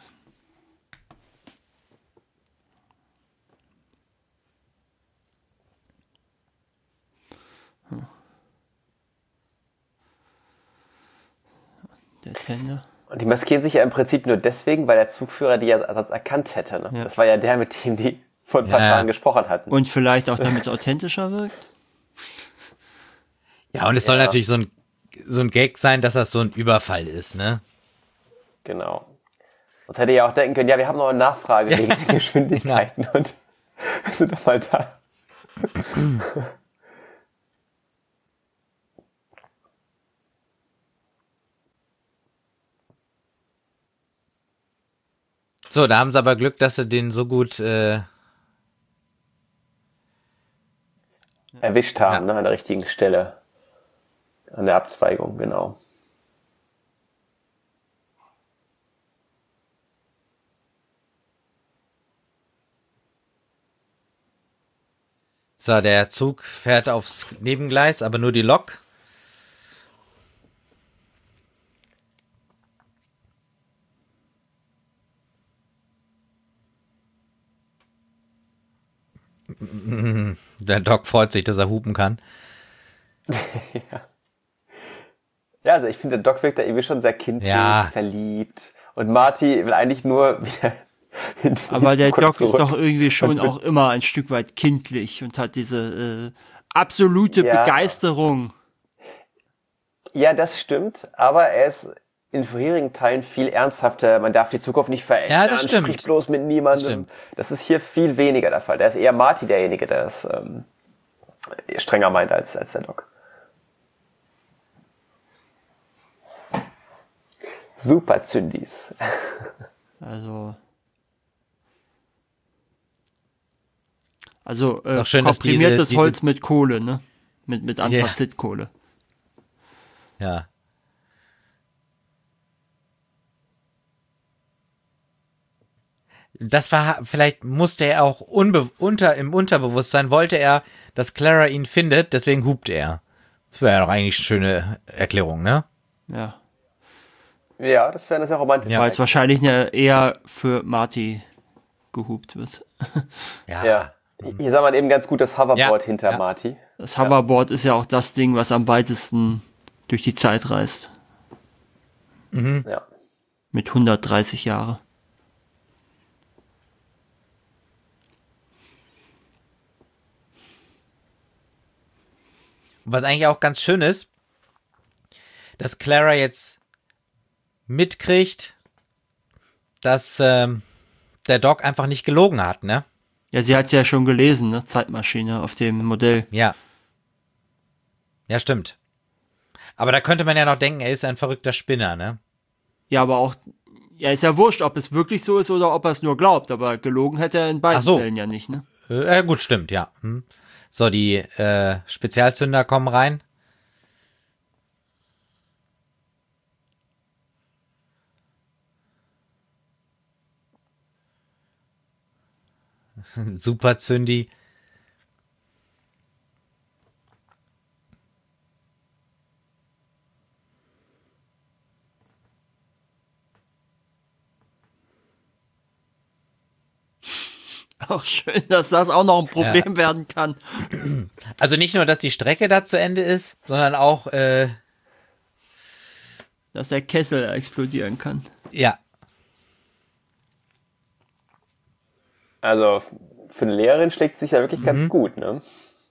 Der Tender.
Und die maskieren sich ja im Prinzip nur deswegen, weil der Zugführer die ja sonst erkannt hätte. Ne? Ja. Das war ja der, mit dem die vor ein paar Tagen gesprochen hatten.
Und vielleicht auch, damit es authentischer wirkt.
Ja, und es soll natürlich so ein Gag sein, dass das so ein Überfall ist, ne?
Genau. Sonst hätte ja auch denken können, ja, wir haben noch eine Nachfrage wegen den Geschwindigkeiten und wir sind doch mal da.
So, da haben sie aber Glück, dass sie den so gut
erwischt haben, ne, an der richtigen Stelle. An der Abzweigung, genau.
So, der Zug fährt aufs Nebengleis, aber nur die Lok. Der Doc freut sich, dass er hupen kann.
Ja, also ich finde, der Doc wirkt da irgendwie schon sehr kindlich, verliebt. Und Marty will eigentlich nur wieder
aber der Doc ist doch irgendwie schon auch immer ein Stück weit kindlich und hat diese absolute Begeisterung.
Ja, das stimmt, aber er ist in vorherigen Teilen viel ernsthafter. Man darf die Zukunft nicht verändern.
Ja, das stimmt.
Spricht bloß mit niemandem. Das ist hier viel weniger der Fall. Da ist eher Marty derjenige, der es strenger meint als der Doc. Super Zündis.
Also
schön,
komprimiertes Holz mit Kohle, ne? Mit Anthrazitkohle.
Ja. Das war, vielleicht musste er auch im Unterbewusstsein, wollte er, dass Clara ihn findet, deswegen hupt er. Das wäre doch eigentlich eine schöne Erklärung, ne?
Ja.
Ja, das wäre eine sehr romantisch.
Weil es wahrscheinlich eher für Marty gehupt wird.
Ja. Hier sah man eben ganz gut das Hoverboard hinter Marty.
Das Hoverboard ist ja auch das Ding, was am weitesten durch die Zeit reist.
Ja.
Mit 130 Jahren.
Was eigentlich auch ganz schön ist, dass Clara jetzt mitkriegt, dass der Doc einfach nicht gelogen hat, ne?
Ja, sie hat es ja schon gelesen, ne? Zeitmaschine auf dem Modell.
Ja. Ja, stimmt. Aber da könnte man ja noch denken, er ist ein verrückter Spinner, ne?
Ja, aber auch, ja, ist ja wurscht, ob es wirklich so ist oder ob er es nur glaubt. Aber gelogen hätte er in beiden Fällen ja nicht, ne?
Gut, stimmt, ja. So, die Spezialzünder kommen rein. Super Zündi.
Auch schön, dass das auch noch ein Problem werden kann.
Also nicht nur, dass die Strecke da zu Ende ist, sondern auch,
dass der Kessel explodieren kann.
Ja.
Also für eine Lehrerin schlägt es sich ja wirklich ganz gut, ne?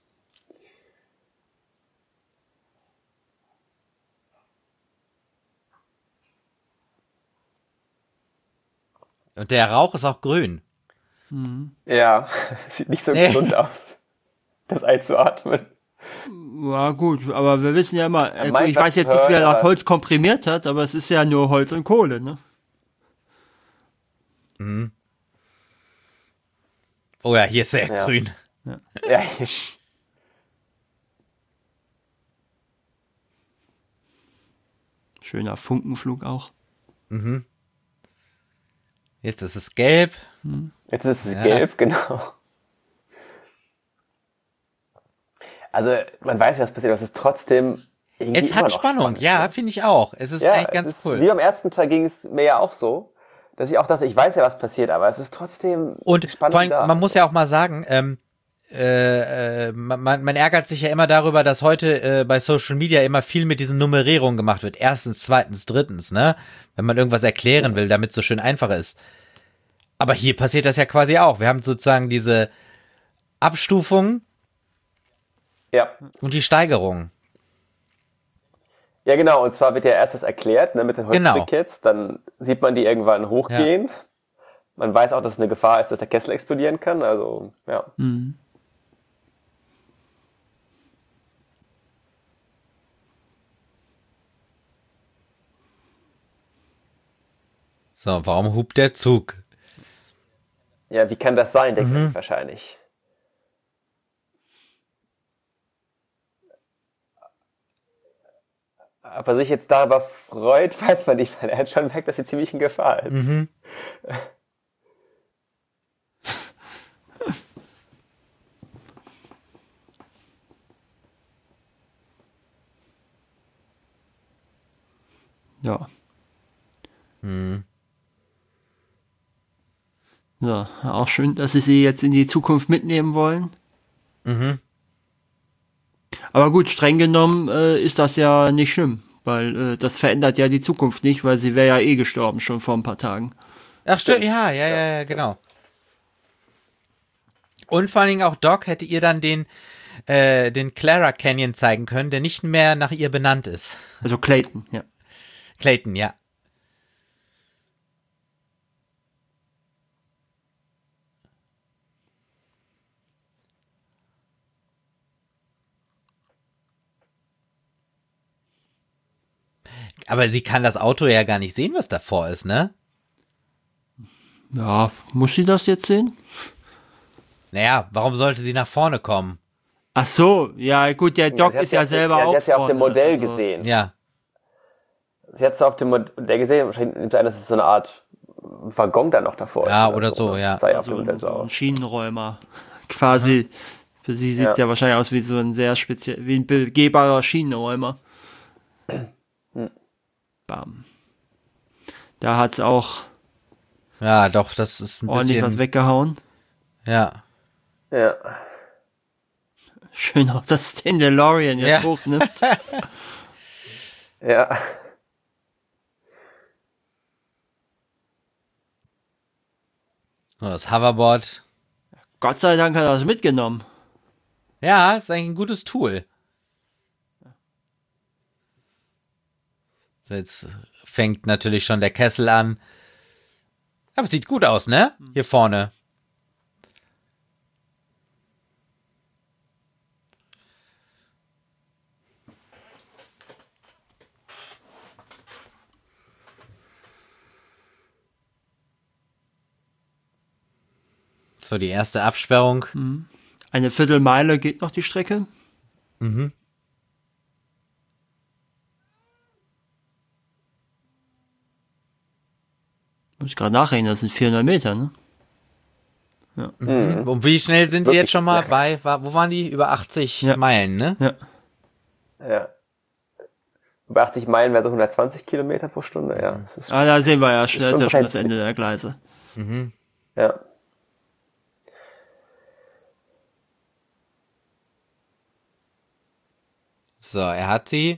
Und der Rauch ist auch grün.
Ja, sieht nicht so gesund aus, das einzuatmen.
Ja, gut, aber wir wissen ja immer,
meint,
ich weiß jetzt nicht, wer das Holz komprimiert hat, aber es ist ja nur Holz und Kohle, ne?
Oh ja, hier ist sehr grün.
Ja.
Schöner Funkenflug auch.
Jetzt ist es gelb.
Jetzt ist es gelb, genau. Also man weiß, was passiert, aber es ist trotzdem irgendwie
Es hat Spannung, ja, finde ich auch. Es ist eigentlich ganz cool.
Wie am ersten Teil ging es mir ja auch so, dass ich auch dachte, ich weiß ja, was passiert, aber es ist trotzdem
und
spannend.
Vor allem, man muss ja auch mal sagen, man ärgert sich ja immer darüber, dass heute bei Social Media immer viel mit diesen Nummerierungen gemacht wird. Erstens, zweitens, drittens, ne? Wenn man irgendwas erklären will, damit es so schön einfach ist. Aber hier passiert das ja quasi auch. Wir haben sozusagen diese Abstufung und die Steigerung.
Ja, genau. Und zwar wird ja erst das erklärt, ne, mit den Holzbriketts. Dann sieht man die irgendwann hochgehen. Ja. Man weiß auch, dass es eine Gefahr ist, dass der Kessel explodieren kann. Also, ja.
So, warum hupt der Zug?
Ja, wie kann das sein, denkt man sich wahrscheinlich. Ob er sich jetzt darüber freut, weiß man nicht, weil er hat schon merkt, dass sie ziemlich in Gefahr ist.
Ja. Ja, auch schön, dass sie jetzt in die Zukunft mitnehmen wollen. Aber gut, streng genommen ist das ja nicht schlimm, weil das verändert ja die Zukunft nicht, weil sie wäre ja eh gestorben schon vor ein paar Tagen.
Ach stimmt, ja, genau. Und vor allen Dingen auch Doc hätte ihr dann den Clara Canyon zeigen können, der nicht mehr nach ihr benannt ist.
Also Clayton, ja.
Clayton, ja. Aber sie kann das Auto ja gar nicht sehen, was davor ist, ne?
Ja, muss sie das jetzt sehen?
Naja, warum sollte sie nach vorne kommen?
Ach so, ja gut, der Doc ist ja selber auch
sie hat ja auf dem Modell gesehen.
Ja.
Sie hat es auf dem Modell gesehen, wahrscheinlich nimmt an, dass es so eine Art Waggon da noch davor ist.
Ja, oder so, ja.
Sah ja auf dem Modell so
ein
aus.
Schienenräumer. Quasi, für sie sieht es ja wahrscheinlich aus wie so ein sehr speziell, wie ein begehbarer Schienenräumer. Bam. Da hat es auch
Ja, doch, das ist ein
ordentlich
bisschen
was weggehauen.
Ja.
Ja.
Schön auch, dass den DeLorean jetzt hochnimmt.
Ja.
So, das Hoverboard.
Gott sei Dank hat er das mitgenommen.
Ja, ist eigentlich ein gutes Tool. So, jetzt fängt natürlich schon der Kessel an. Aber es sieht gut aus, ne? Hier vorne. So, die erste Absperrung.
Eine Viertelmeile geht noch die Strecke.
Mhm.
Muss ich gerade nachrechnen, das sind 400 Meter, ne?
Und wie schnell sind die
Wirklich?
jetzt schon mal bei, wo waren die? Über 80
Ja.
Meilen, ne?
Ja.
Ja. Über 80 Meilen wäre so 120 Kilometer pro Stunde, ja. Das ist,
Ah, da sehen wir ja schnell,
schon
ist ja schon das
brenzlig.
Ende der Gleise.
ja.
So, er hat sie.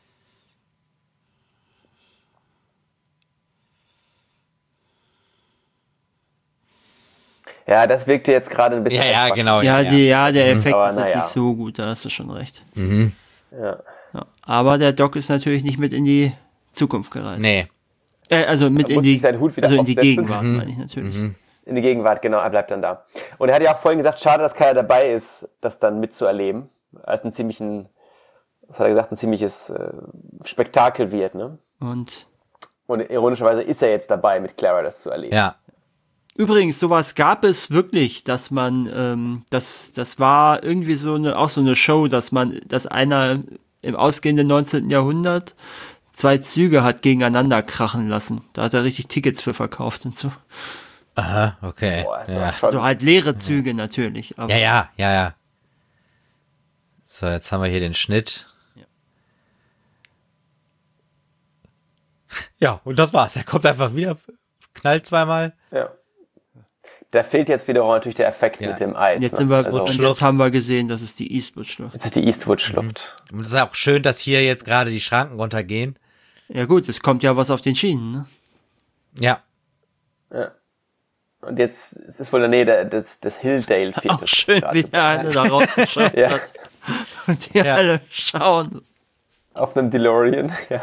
Ja, das wirkte jetzt gerade ein bisschen.
Ja,
etwas.
genau.
Ja, der Effekt
Aber
ist jetzt
naja.
nicht so gut, da hast du schon recht.
Ja.
Ja. Aber der Doc ist natürlich nicht mit in die Zukunft gereist.
Nee.
Also mit
Er
in
muss
die,
sich seinen Hut wieder
also in die
aufsetzen.
Gegenwart, meine ich natürlich.
In die Gegenwart, genau, er bleibt dann da. Und er hat ja auch vorhin gesagt, schade, dass keiner dabei ist, das dann mitzuerleben. Als ein ziemlichen, was hat er gesagt, ein ziemliches Spektakel wird, ne?
Und
Und ironischerweise ist er jetzt dabei, mit Clara das zu erleben.
Ja.
übrigens, sowas gab es wirklich, dass man, das war irgendwie auch so eine Show, dass einer im ausgehenden 19. Jahrhundert 2 Züge hat gegeneinander krachen lassen. Da hat er richtig Tickets für verkauft und so.
Aha, okay.
Boah, ist
Ja.
doch schon,
So halt leere Züge natürlich. Aber
Ja. So, jetzt haben wir hier den Schnitt. Ja, und das war's. Er kommt einfach wieder, knallt zweimal.
ja. Da fehlt jetzt wiederum natürlich der Effekt
Ja.
mit dem Eis.
jetzt,
ne?
sind wir,
Also,
und jetzt haben wir gesehen, das ist die Eastwood-Schlucht.
jetzt ist die Eastwood-Schlucht.
Und es ist auch schön, dass hier jetzt gerade die Schranken runtergehen.
Ja gut, es kommt ja was auf den Schienen, ne?
Ja.
Ja. Und jetzt ist es wohl in der Nähe des Hilldale-Viertels.
Auch schön,
gerade
wie der eine da rausgeschaut
Ja.
hat. Und die
Ja.
alle schauen.
Auf einem DeLorean, ja.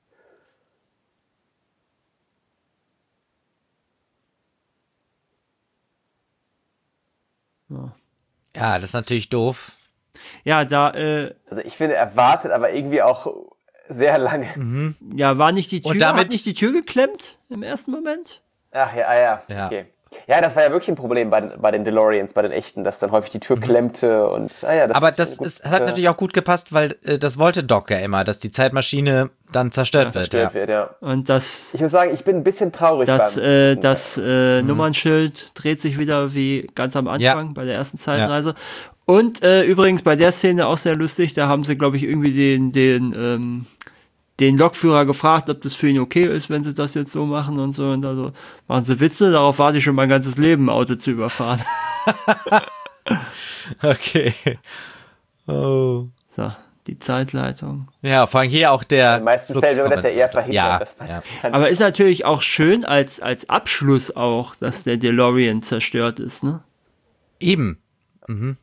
Ja, das ist natürlich doof.
Ja, da,
Also ich finde, er wartet aber irgendwie auch sehr lange.
ja, war nicht die Tür,
Und damit-
hat nicht die Tür geklemmt im ersten Moment?
Ach ja, ja,
Ja.
okay. Ja, das war ja wirklich ein Problem bei den DeLoreans, bei den echten, dass dann häufig die Tür klemmte und ja, das
Aber
ist
das
gut,
hat natürlich auch gut gepasst, weil das wollte Doc ja immer, dass die Zeitmaschine dann zerstört wird.
zerstört
Ja.
wird, ja.
Und das
Ich muss sagen, ich bin ein bisschen traurig
Das,
beim
Nummernschild dreht sich wieder wie ganz am Anfang
Ja.
bei der ersten Zeitreise. Und übrigens bei der Szene auch sehr lustig, da haben sie, glaube ich, irgendwie den Lokführer gefragt, ob das für ihn okay ist, wenn sie das jetzt so machen und so. Und also machen sie Witze, darauf warte ich schon mein ganzes Leben, ein Auto zu überfahren.
Okay. Oh.
So, die Zeitleitung.
Ja, vor allem hier auch der.
In den meisten Fällen wird das ja eher verhindert.
Ja,
dass man
ja.
Aber ist natürlich auch schön als Abschluss auch, dass der DeLorean zerstört ist, ne?
Eben. Mhm.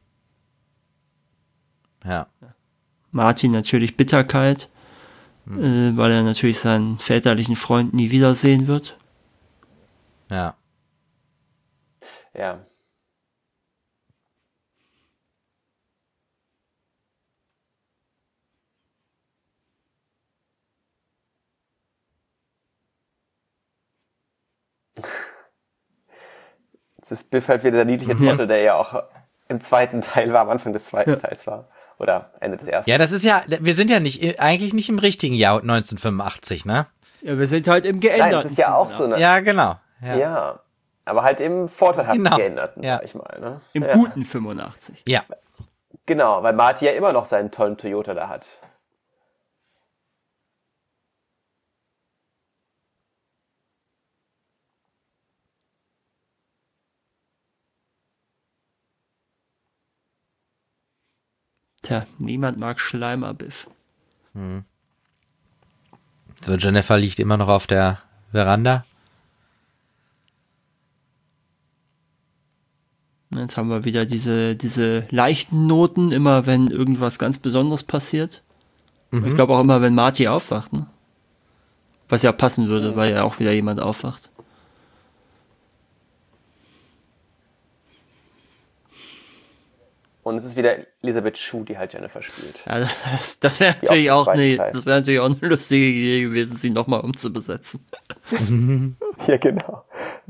Ja.
Martin natürlich Bitterkeit, weil er natürlich seinen väterlichen Freund nie wiedersehen wird.
Ja.
Ja. Jetzt ist Biff halt wieder der niedliche Trottel, der ja auch im zweiten Teil war, am Anfang des zweiten Teils war. Oder Ende des ersten.
Ja, das ist ja, wir sind ja eigentlich nicht im richtigen Jahr 1985, ne?
Ja, wir sind halt im
Nein,
geänderten.
das ist ja auch so eine.
Ja, genau. Ja.
Ja. Aber halt im vorteilhaft
Genau.
geänderten,
Ja.
sag ich mal. Ne?
Im
Ja.
guten 85.
Ja.
Genau, weil Marty ja immer noch seinen tollen Toyota da hat.
Tja, niemand mag Schleimerbiff.
So, Jennifer liegt immer noch auf der Veranda.
Jetzt haben wir wieder diese leichten Noten, immer wenn irgendwas ganz Besonderes passiert. Ich glaube auch immer, wenn Marty aufwacht, ne? Was ja passen würde, weil ja auch wieder jemand aufwacht.
Und es ist wieder Elisabeth Shue, die halt Jennifer spielt.
Ja, das wäre natürlich auch eine lustige Idee gewesen, sie nochmal umzubesetzen.
Ja, genau.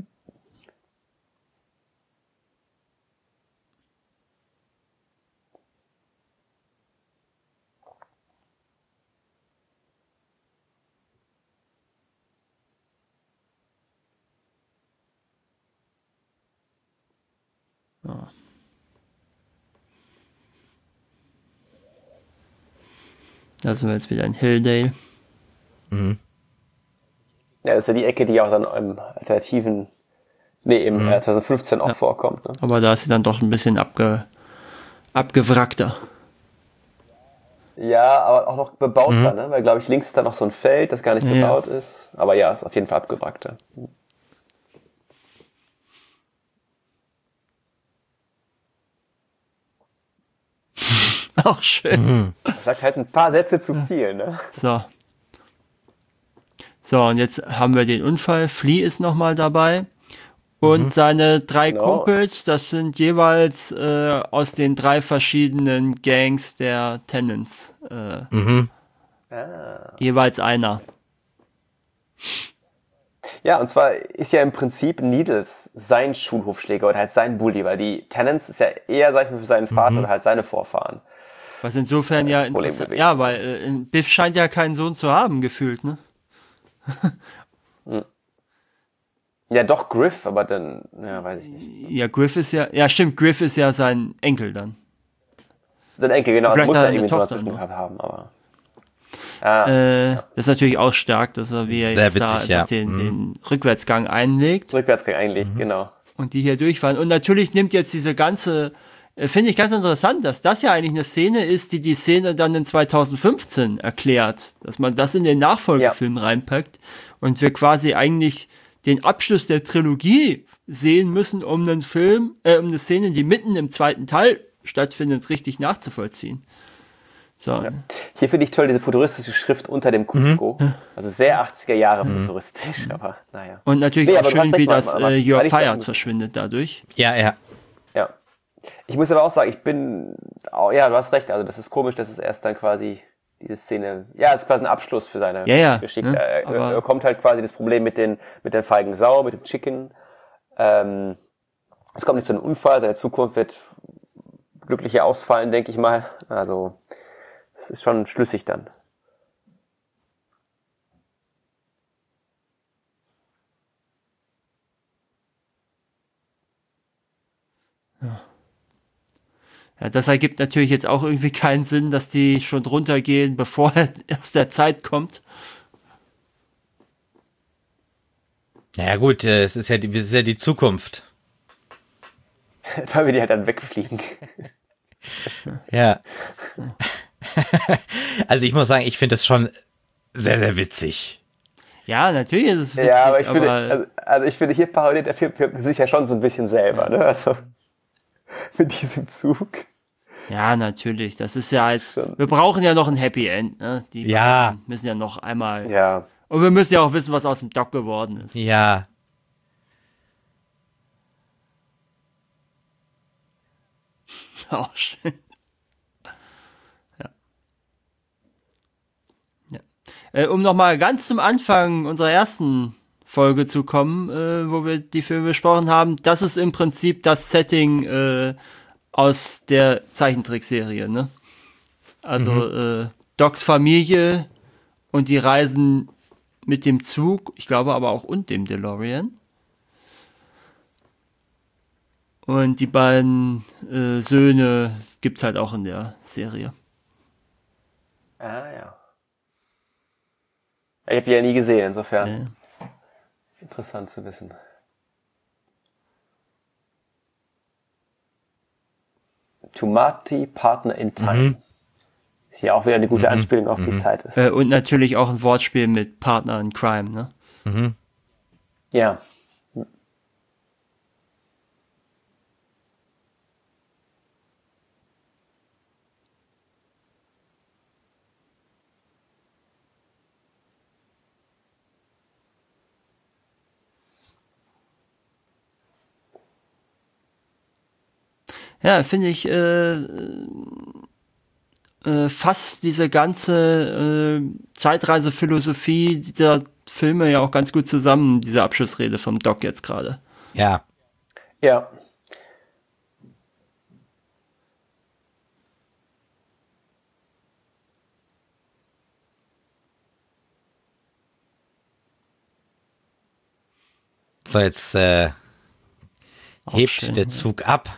Da sind wir jetzt wieder in Hilldale.
Ja, das ist ja die Ecke, die auch dann im alternativen, im 2015 auch vorkommt. Ne?
Aber da ist sie dann doch ein bisschen abgewrackter.
Ja, aber auch noch bebauter, ne? Weil, glaube ich, links ist da noch so ein Feld, das gar nicht bebaut ist. Aber ja, ist auf jeden Fall abgewrackter.
Auch schön.
Das sagt halt ein paar Sätze zu viel, ne?
So, und jetzt haben wir den Unfall. Flea ist nochmal dabei. Und seine 3 Kumpels, das sind jeweils aus den 3 verschiedenen Gangs der Tenants. Jeweils einer.
Ja, und zwar ist ja im Prinzip Needles sein Schulhofschläger oder halt sein Bully, weil die Tenants ist ja eher, sag ich mal, für seinen Vater oder halt seine Vorfahren.
Was insofern ja interessant. Ja, weil Biff scheint ja keinen Sohn zu haben, gefühlt, ne?
Ja, doch Griff, aber dann, ja, weiß ich nicht.
Ja, Griff ist ja stimmt, Griff ist ja sein Enkel dann.
Sein Enkel, genau.
Vielleicht
Muss
hat
er
er
irgendwie
eine
was
Tochter,
mit
ne?
haben, aber.
Das ist natürlich auch stark, dass er wie er
Sehr
jetzt
witzig,
da den Rückwärtsgang einlegt.
Rückwärtsgang eigentlich, genau.
Und die hier durchfahren. Und natürlich nimmt jetzt diese ganze, finde ich ganz interessant, dass das ja eigentlich eine Szene ist, die Szene dann in 2015 erklärt. Dass man das in den Nachfolgefilm reinpackt und wir quasi eigentlich den Abschluss der Trilogie sehen müssen, um einen Film, um eine Szene, die mitten im zweiten Teil stattfindet, richtig nachzuvollziehen. So.
Ja. Hier finde ich toll diese futuristische Schrift unter dem Cusco. Also sehr 80er Jahre futuristisch, aber naja.
Und natürlich auch schön, wie das You're Fired verschwindet dadurch.
Ja.
Ja. Ich muss aber auch sagen, du hast recht, also das ist komisch, dass es erst dann quasi diese Szene, es ist quasi ein Abschluss für seine Geschichte.
Ne?
Er kommt halt quasi das Problem mit der feigen Sau, mit dem Chicken. Es kommt nicht zu einem Unfall, seine Zukunft wird glücklicher ausfallen, denke ich mal. Also, es ist schon schlüssig dann.
Ja, das ergibt natürlich jetzt auch irgendwie keinen Sinn, dass die schon drunter gehen, bevor er aus der Zeit kommt.
Naja gut, es ist ja die Zukunft.
Weil wir die halt dann wegfliegen.
Ja. Also ich muss sagen, ich finde das schon sehr, sehr witzig.
Ja, natürlich ist es witzig,
ja, aber ich finde, hier parodiert der Film sich ja schon so ein bisschen selber, ne? Also mit diesem Zug.
Ja, natürlich. Das ist ja jetzt. Wir brauchen ja noch ein Happy End, ne? Die müssen ja noch einmal.
Ja.
Und wir müssen ja auch wissen, was aus dem Doc geworden ist.
Ja.
Auch schön. Ja. Um nochmal ganz zum Anfang unserer ersten Folge zu kommen, wo wir die Filme besprochen haben, das ist im Prinzip das Setting aus der Zeichentrickserie, ne? Also Docs Familie und die reisen mit dem Zug, ich glaube aber auch und dem DeLorean. Und die beiden Söhne gibt's halt auch in der Serie.
Ah, ja. Ich habe die ja nie gesehen, insofern. Interessant zu wissen. To Marty, Partner in Time. Was ja auch wieder eine gute Anspielung auf die Zeit ist.
Und natürlich auch ein Wortspiel mit Partner in Crime, ne?
Mhm.
Ja.
Ja, finde ich fasst diese ganze Zeitreisephilosophie dieser Filme ja auch ganz gut zusammen, diese Abschlussrede vom Doc jetzt gerade.
Ja.
Ja.
So, jetzt hebt
schön,
der Zug ab.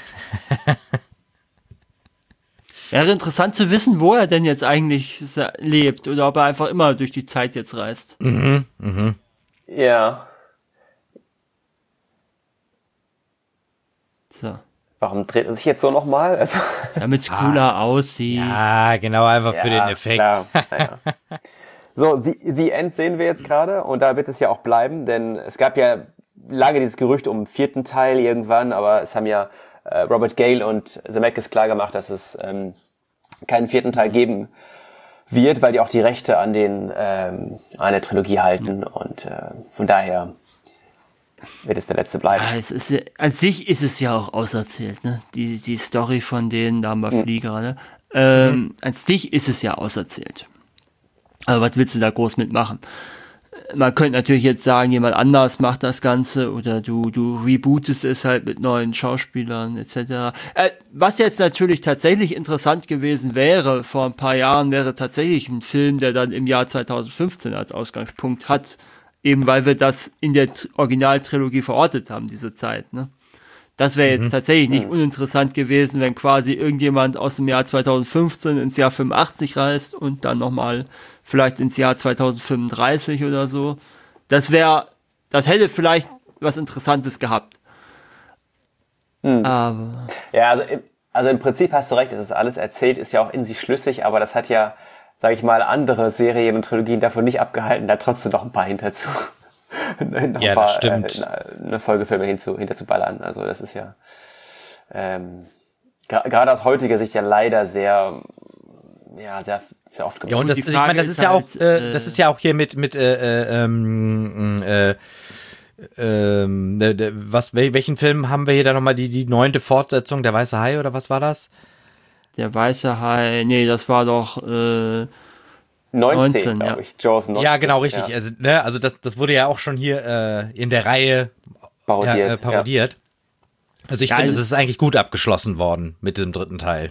Wäre interessant zu wissen, wo er denn jetzt eigentlich lebt oder ob er einfach immer durch die Zeit jetzt reist.
Ja.
So.
Warum dreht er sich jetzt so nochmal? Also,
Damit es cooler aussieht.
Ja, genau, einfach für den Effekt.
Klar. Ja. So, The End sehen wir jetzt gerade und da wird es ja auch bleiben, denn es gab ja lange dieses Gerücht um einen 4. Teil irgendwann, aber es haben ja Robert Gale und Zemeckis klar gemacht, dass es keinen 4. Teil geben wird, weil die auch die Rechte an der Trilogie halten und von daher wird es der letzte bleiben.
Ja, es ist, an sich ist es ja auch auserzählt, ne? Die Story von denen, da haben wir Flieger, ne? An sich ist es ja auserzählt. Aber was willst du da groß mitmachen? Man könnte natürlich jetzt sagen, jemand anders macht das Ganze oder du rebootest es halt mit neuen Schauspielern etc. Was jetzt natürlich tatsächlich interessant gewesen wäre, vor ein paar Jahren, wäre tatsächlich ein Film, der dann im Jahr 2015 als Ausgangspunkt hat, eben weil wir das in der Originaltrilogie verortet haben, diese Zeit, ne? Das wäre jetzt tatsächlich nicht uninteressant gewesen, wenn quasi irgendjemand aus dem Jahr 2015 ins Jahr 85 reist und dann nochmal vielleicht ins Jahr 2035 oder so. Das hätte vielleicht was Interessantes gehabt. Aber
Ja, also im Prinzip hast du recht, es ist alles erzählt, ist ja auch in sich schlüssig, aber das hat ja, sag ich mal, andere Serien und Trilogien davon nicht abgehalten, da trotzdem noch ein paar hinterzu.
Ja, das stimmt.
Eine Folgefilme hinterzuballern. Also das ist ja gerade aus heutiger Sicht ja leider sehr oft gemacht.
Ja, und das,
die
ich meine, das
Frage
ist
ist
ja auch,
halt,
das ist ja auch hier welchen Film haben wir hier da nochmal die 9. Fortsetzung, der Weiße Hai oder was war das?
der Weiße Hai, nee, das war doch
19,
ja.
glaube ich. Jaws 19.
Ja, genau, richtig.
Ja.
Also das wurde ja auch schon hier in der Reihe parodiert. Also ich finde, es ist eigentlich gut abgeschlossen worden mit dem 3. Teil.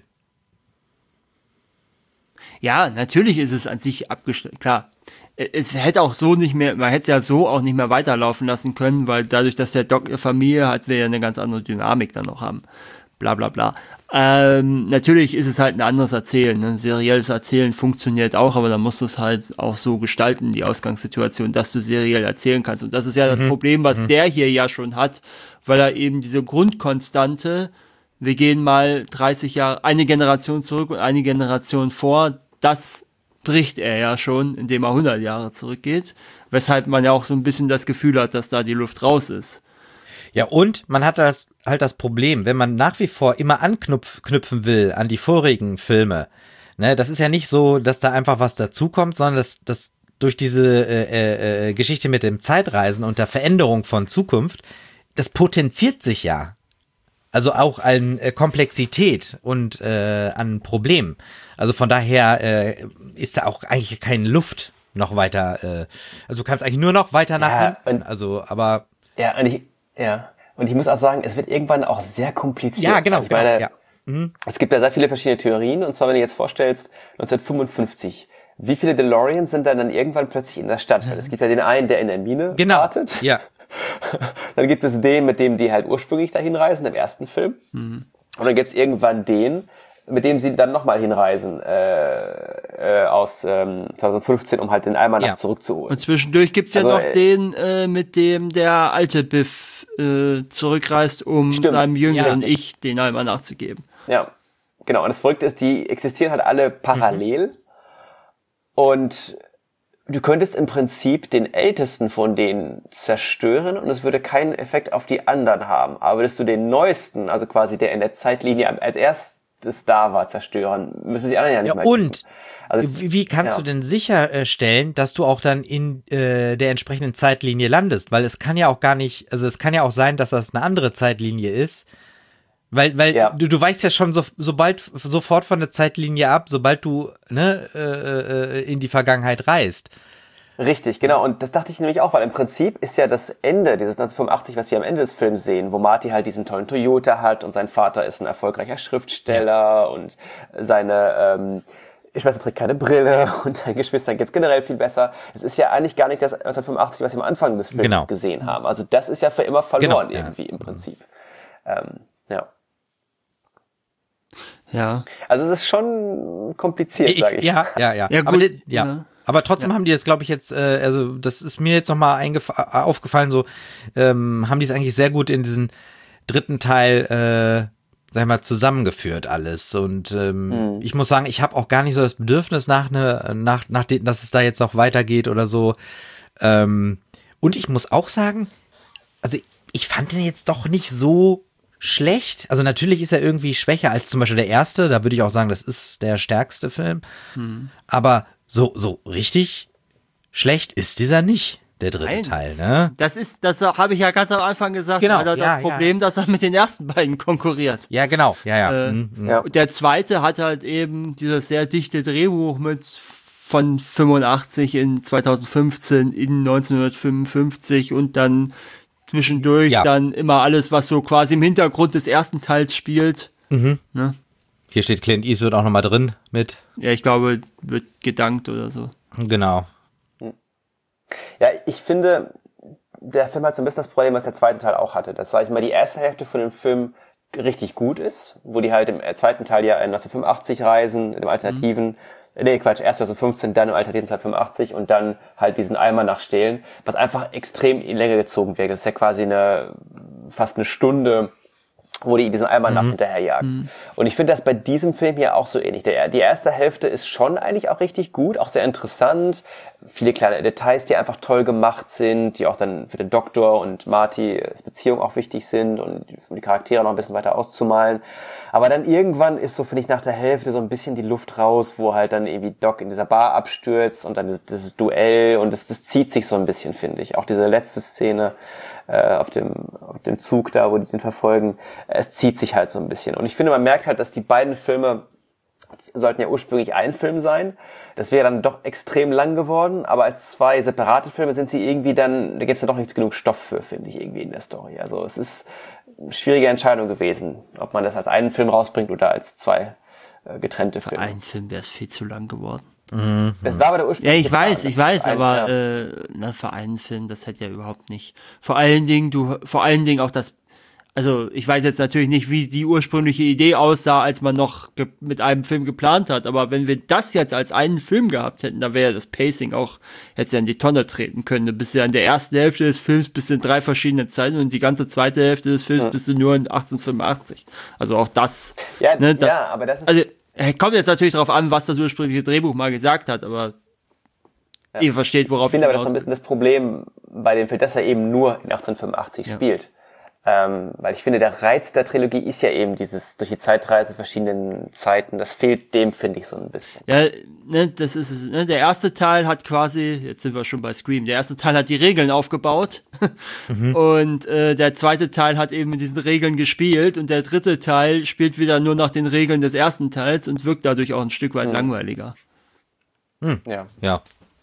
Ja, natürlich ist es an sich abgeschlossen, klar. Es hätte auch so nicht mehr, man hätte es ja so auch nicht mehr weiterlaufen lassen können, weil dadurch, dass der Doc eine Familie hat, wir ja eine ganz andere Dynamik dann noch haben. Bla bla bla. Natürlich ist es halt ein anderes Erzählen. Ne? Ein serielles Erzählen funktioniert auch, aber da musst du es halt auch so gestalten, die Ausgangssituation, dass du seriell erzählen kannst. Und das ist ja das Problem, was der hier ja schon hat, weil er eben diese Grundkonstante, wir gehen mal 30 Jahre, eine Generation zurück und eine Generation vor, das bricht er ja schon, indem er 100 Jahre zurückgeht, weshalb man ja auch so ein bisschen das Gefühl hat, dass da die Luft raus ist.
Ja, und man hat das Problem, wenn man nach wie vor immer anknüpfen will an die vorigen Filme, ne, das ist ja nicht so, dass da einfach was dazukommt, sondern dass durch diese Geschichte mit dem Zeitreisen und der Veränderung von Zukunft, das potenziert sich ja. Also auch an Komplexität und an Problemen. Also von daher ist da auch eigentlich keine Luft noch weiter. Also du kannst eigentlich nur noch weiter nach hinten. Also, aber
Und ich muss auch sagen, es wird irgendwann auch sehr kompliziert.
ja, genau.
Ich meine,
ja.
Es gibt da sehr viele verschiedene Theorien. Und zwar, wenn du jetzt vorstellst, 1955, wie viele DeLoreans sind dann irgendwann plötzlich in der Stadt? Weil es gibt ja den einen, der in der Mine wartet.
Ja.
Dann gibt es den, mit dem die halt ursprünglich dahin reisen, im ersten Film. Und dann gibt es irgendwann den, mit dem sie dann nochmal hinreisen aus 2015, um halt den Almanach zurückzuholen.
Und zwischendurch gibt's ja noch den, mit dem der alte Biff zurückreist, um seinem jüngeren Ich den Almanach zu geben.
Ja, Genau, und das Verrückte ist, die existieren halt alle parallel und du könntest im Prinzip den ältesten von denen zerstören und es würde keinen Effekt auf die anderen haben. Aber würdest du den neuesten, also quasi der in der Zeitlinie als erstes da war, zerstören, müssen die anderen ja nicht mehr
und
kriegen. Also,
wie kannst du denn sicherstellen, dass du auch dann in der entsprechenden Zeitlinie landest? Weil es kann ja auch gar nicht, also es kann ja auch sein, dass das eine andere Zeitlinie ist. Weil du weichst ja schon sofort von der Zeitlinie ab, sobald du in die Vergangenheit reist.
Richtig, genau. Und das dachte ich nämlich auch, weil im Prinzip ist ja das Ende dieses 1985, was wir am Ende des Films sehen, wo Marty halt diesen tollen Toyota hat und sein Vater ist ein erfolgreicher Schriftsteller und seine Schwester trägt keine Brille und deinen Geschwistern geht's generell viel besser. Es ist ja eigentlich gar nicht das 1985, was wir am Anfang des Films gesehen haben. Also das ist ja für immer verloren irgendwie im Prinzip.
Ja.
Also es ist schon kompliziert, sage ich.
Ja.
Gut,
Aber trotzdem haben die das, glaube ich, jetzt, also das ist mir jetzt nochmal aufgefallen, so haben die es eigentlich sehr gut in diesen dritten Teil, sag ich mal, zusammengeführt alles. Und ich muss sagen, ich habe auch gar nicht so das Bedürfnis nachdem, dass es da jetzt noch weitergeht oder so. Und ich muss auch sagen, also ich fand den jetzt doch nicht so schlecht. Also natürlich ist er irgendwie schwächer als zum Beispiel der erste. Da würde ich auch sagen, das ist der stärkste Film. Aber so richtig schlecht ist dieser nicht, der dritte Teil, ne?
Das habe ich ja ganz am Anfang gesagt,
genau,
das Problem, dass er mit den ersten beiden konkurriert.
Ja, genau,
Der zweite hat halt eben dieses sehr dichte Drehbuch von 85 in 2015 in 1955 und dann zwischendurch dann immer alles, was so quasi im Hintergrund des ersten Teils spielt. Ne?
Hier steht Clint Eastwood auch nochmal drin mit.
Ja, ich glaube, wird gedankt oder so.
Genau.
Ja, ich finde, der Film hat so ein bisschen das Problem, was der zweite Teil auch hatte. Dass, sag ich mal, die erste Hälfte von dem Film richtig gut ist, wo die halt im zweiten Teil ja in 1985 reisen, in dem alternativen, erst 2015, dann im alternativen 1985 und dann halt diesen Eimer nachstehlen, was einfach extrem in Länge gezogen wird. Das ist ja quasi fast eine Stunde, wo die diesen Eimer nach hinterherjagen. Und ich finde das bei diesem Film hier auch so ähnlich. Die erste Hälfte ist schon eigentlich auch richtig gut, auch sehr interessant. Viele kleine Details, die einfach toll gemacht sind, die auch dann für den Doktor und Martys Beziehung auch wichtig sind und um die Charaktere noch ein bisschen weiter auszumalen. Aber dann irgendwann ist so, finde ich, nach der Hälfte so ein bisschen die Luft raus, wo halt dann irgendwie Doc in dieser Bar abstürzt und dann dieses Duell und das zieht sich so ein bisschen, finde ich. Auch diese letzte Szene auf dem Zug da, wo die den verfolgen, es zieht sich halt so ein bisschen. Und ich finde, man merkt halt, dass die beiden Filme sollten ja ursprünglich ein Film sein. Das wäre dann doch extrem lang geworden, aber als zwei separate Filme sind sie irgendwie dann, da gibt es ja doch nicht genug Stoff für, finde ich, irgendwie in der Story. Also es ist eine schwierige Entscheidung gewesen, ob man das als einen Film rausbringt oder als zwei getrennte Filme.
Für einen Film wäre es viel zu lang geworden.
Das war aber der ursprüngliche
Ja, ich weiß, aber für einen Film, das hätte ja überhaupt nicht. Vor allen Dingen auch das. Also ich weiß jetzt natürlich nicht, wie die ursprüngliche Idee aussah, als man noch mit einem Film geplant hat, aber wenn wir das jetzt als einen Film gehabt hätten, dann wäre das Pacing auch, hätte ja in die Tonne treten können. Du bist ja in der ersten Hälfte des Films bist du in 3 verschiedenen Zeiten und die ganze zweite Hälfte des Films bist du nur in 1885. Also auch das.
Ja, aber das ist...
Also kommt jetzt natürlich darauf an, was das ursprüngliche Drehbuch mal gesagt hat, aber ihr versteht, worauf
ich finde aber das ist ein bisschen das Problem bei dem Film, dass er eben nur in 1885 spielt. Weil ich finde, der Reiz der Trilogie ist ja eben dieses durch die Zeitreise verschiedenen Zeiten. Das fehlt dem, finde ich, so ein bisschen.
Ja, das ist es. Der erste Teil hat quasi, jetzt sind wir schon bei Scream, der erste Teil hat die Regeln aufgebaut und der zweite Teil hat eben mit diesen Regeln gespielt und der dritte Teil spielt wieder nur nach den Regeln des ersten Teils und wirkt dadurch auch ein Stück weit langweiliger.
Ja.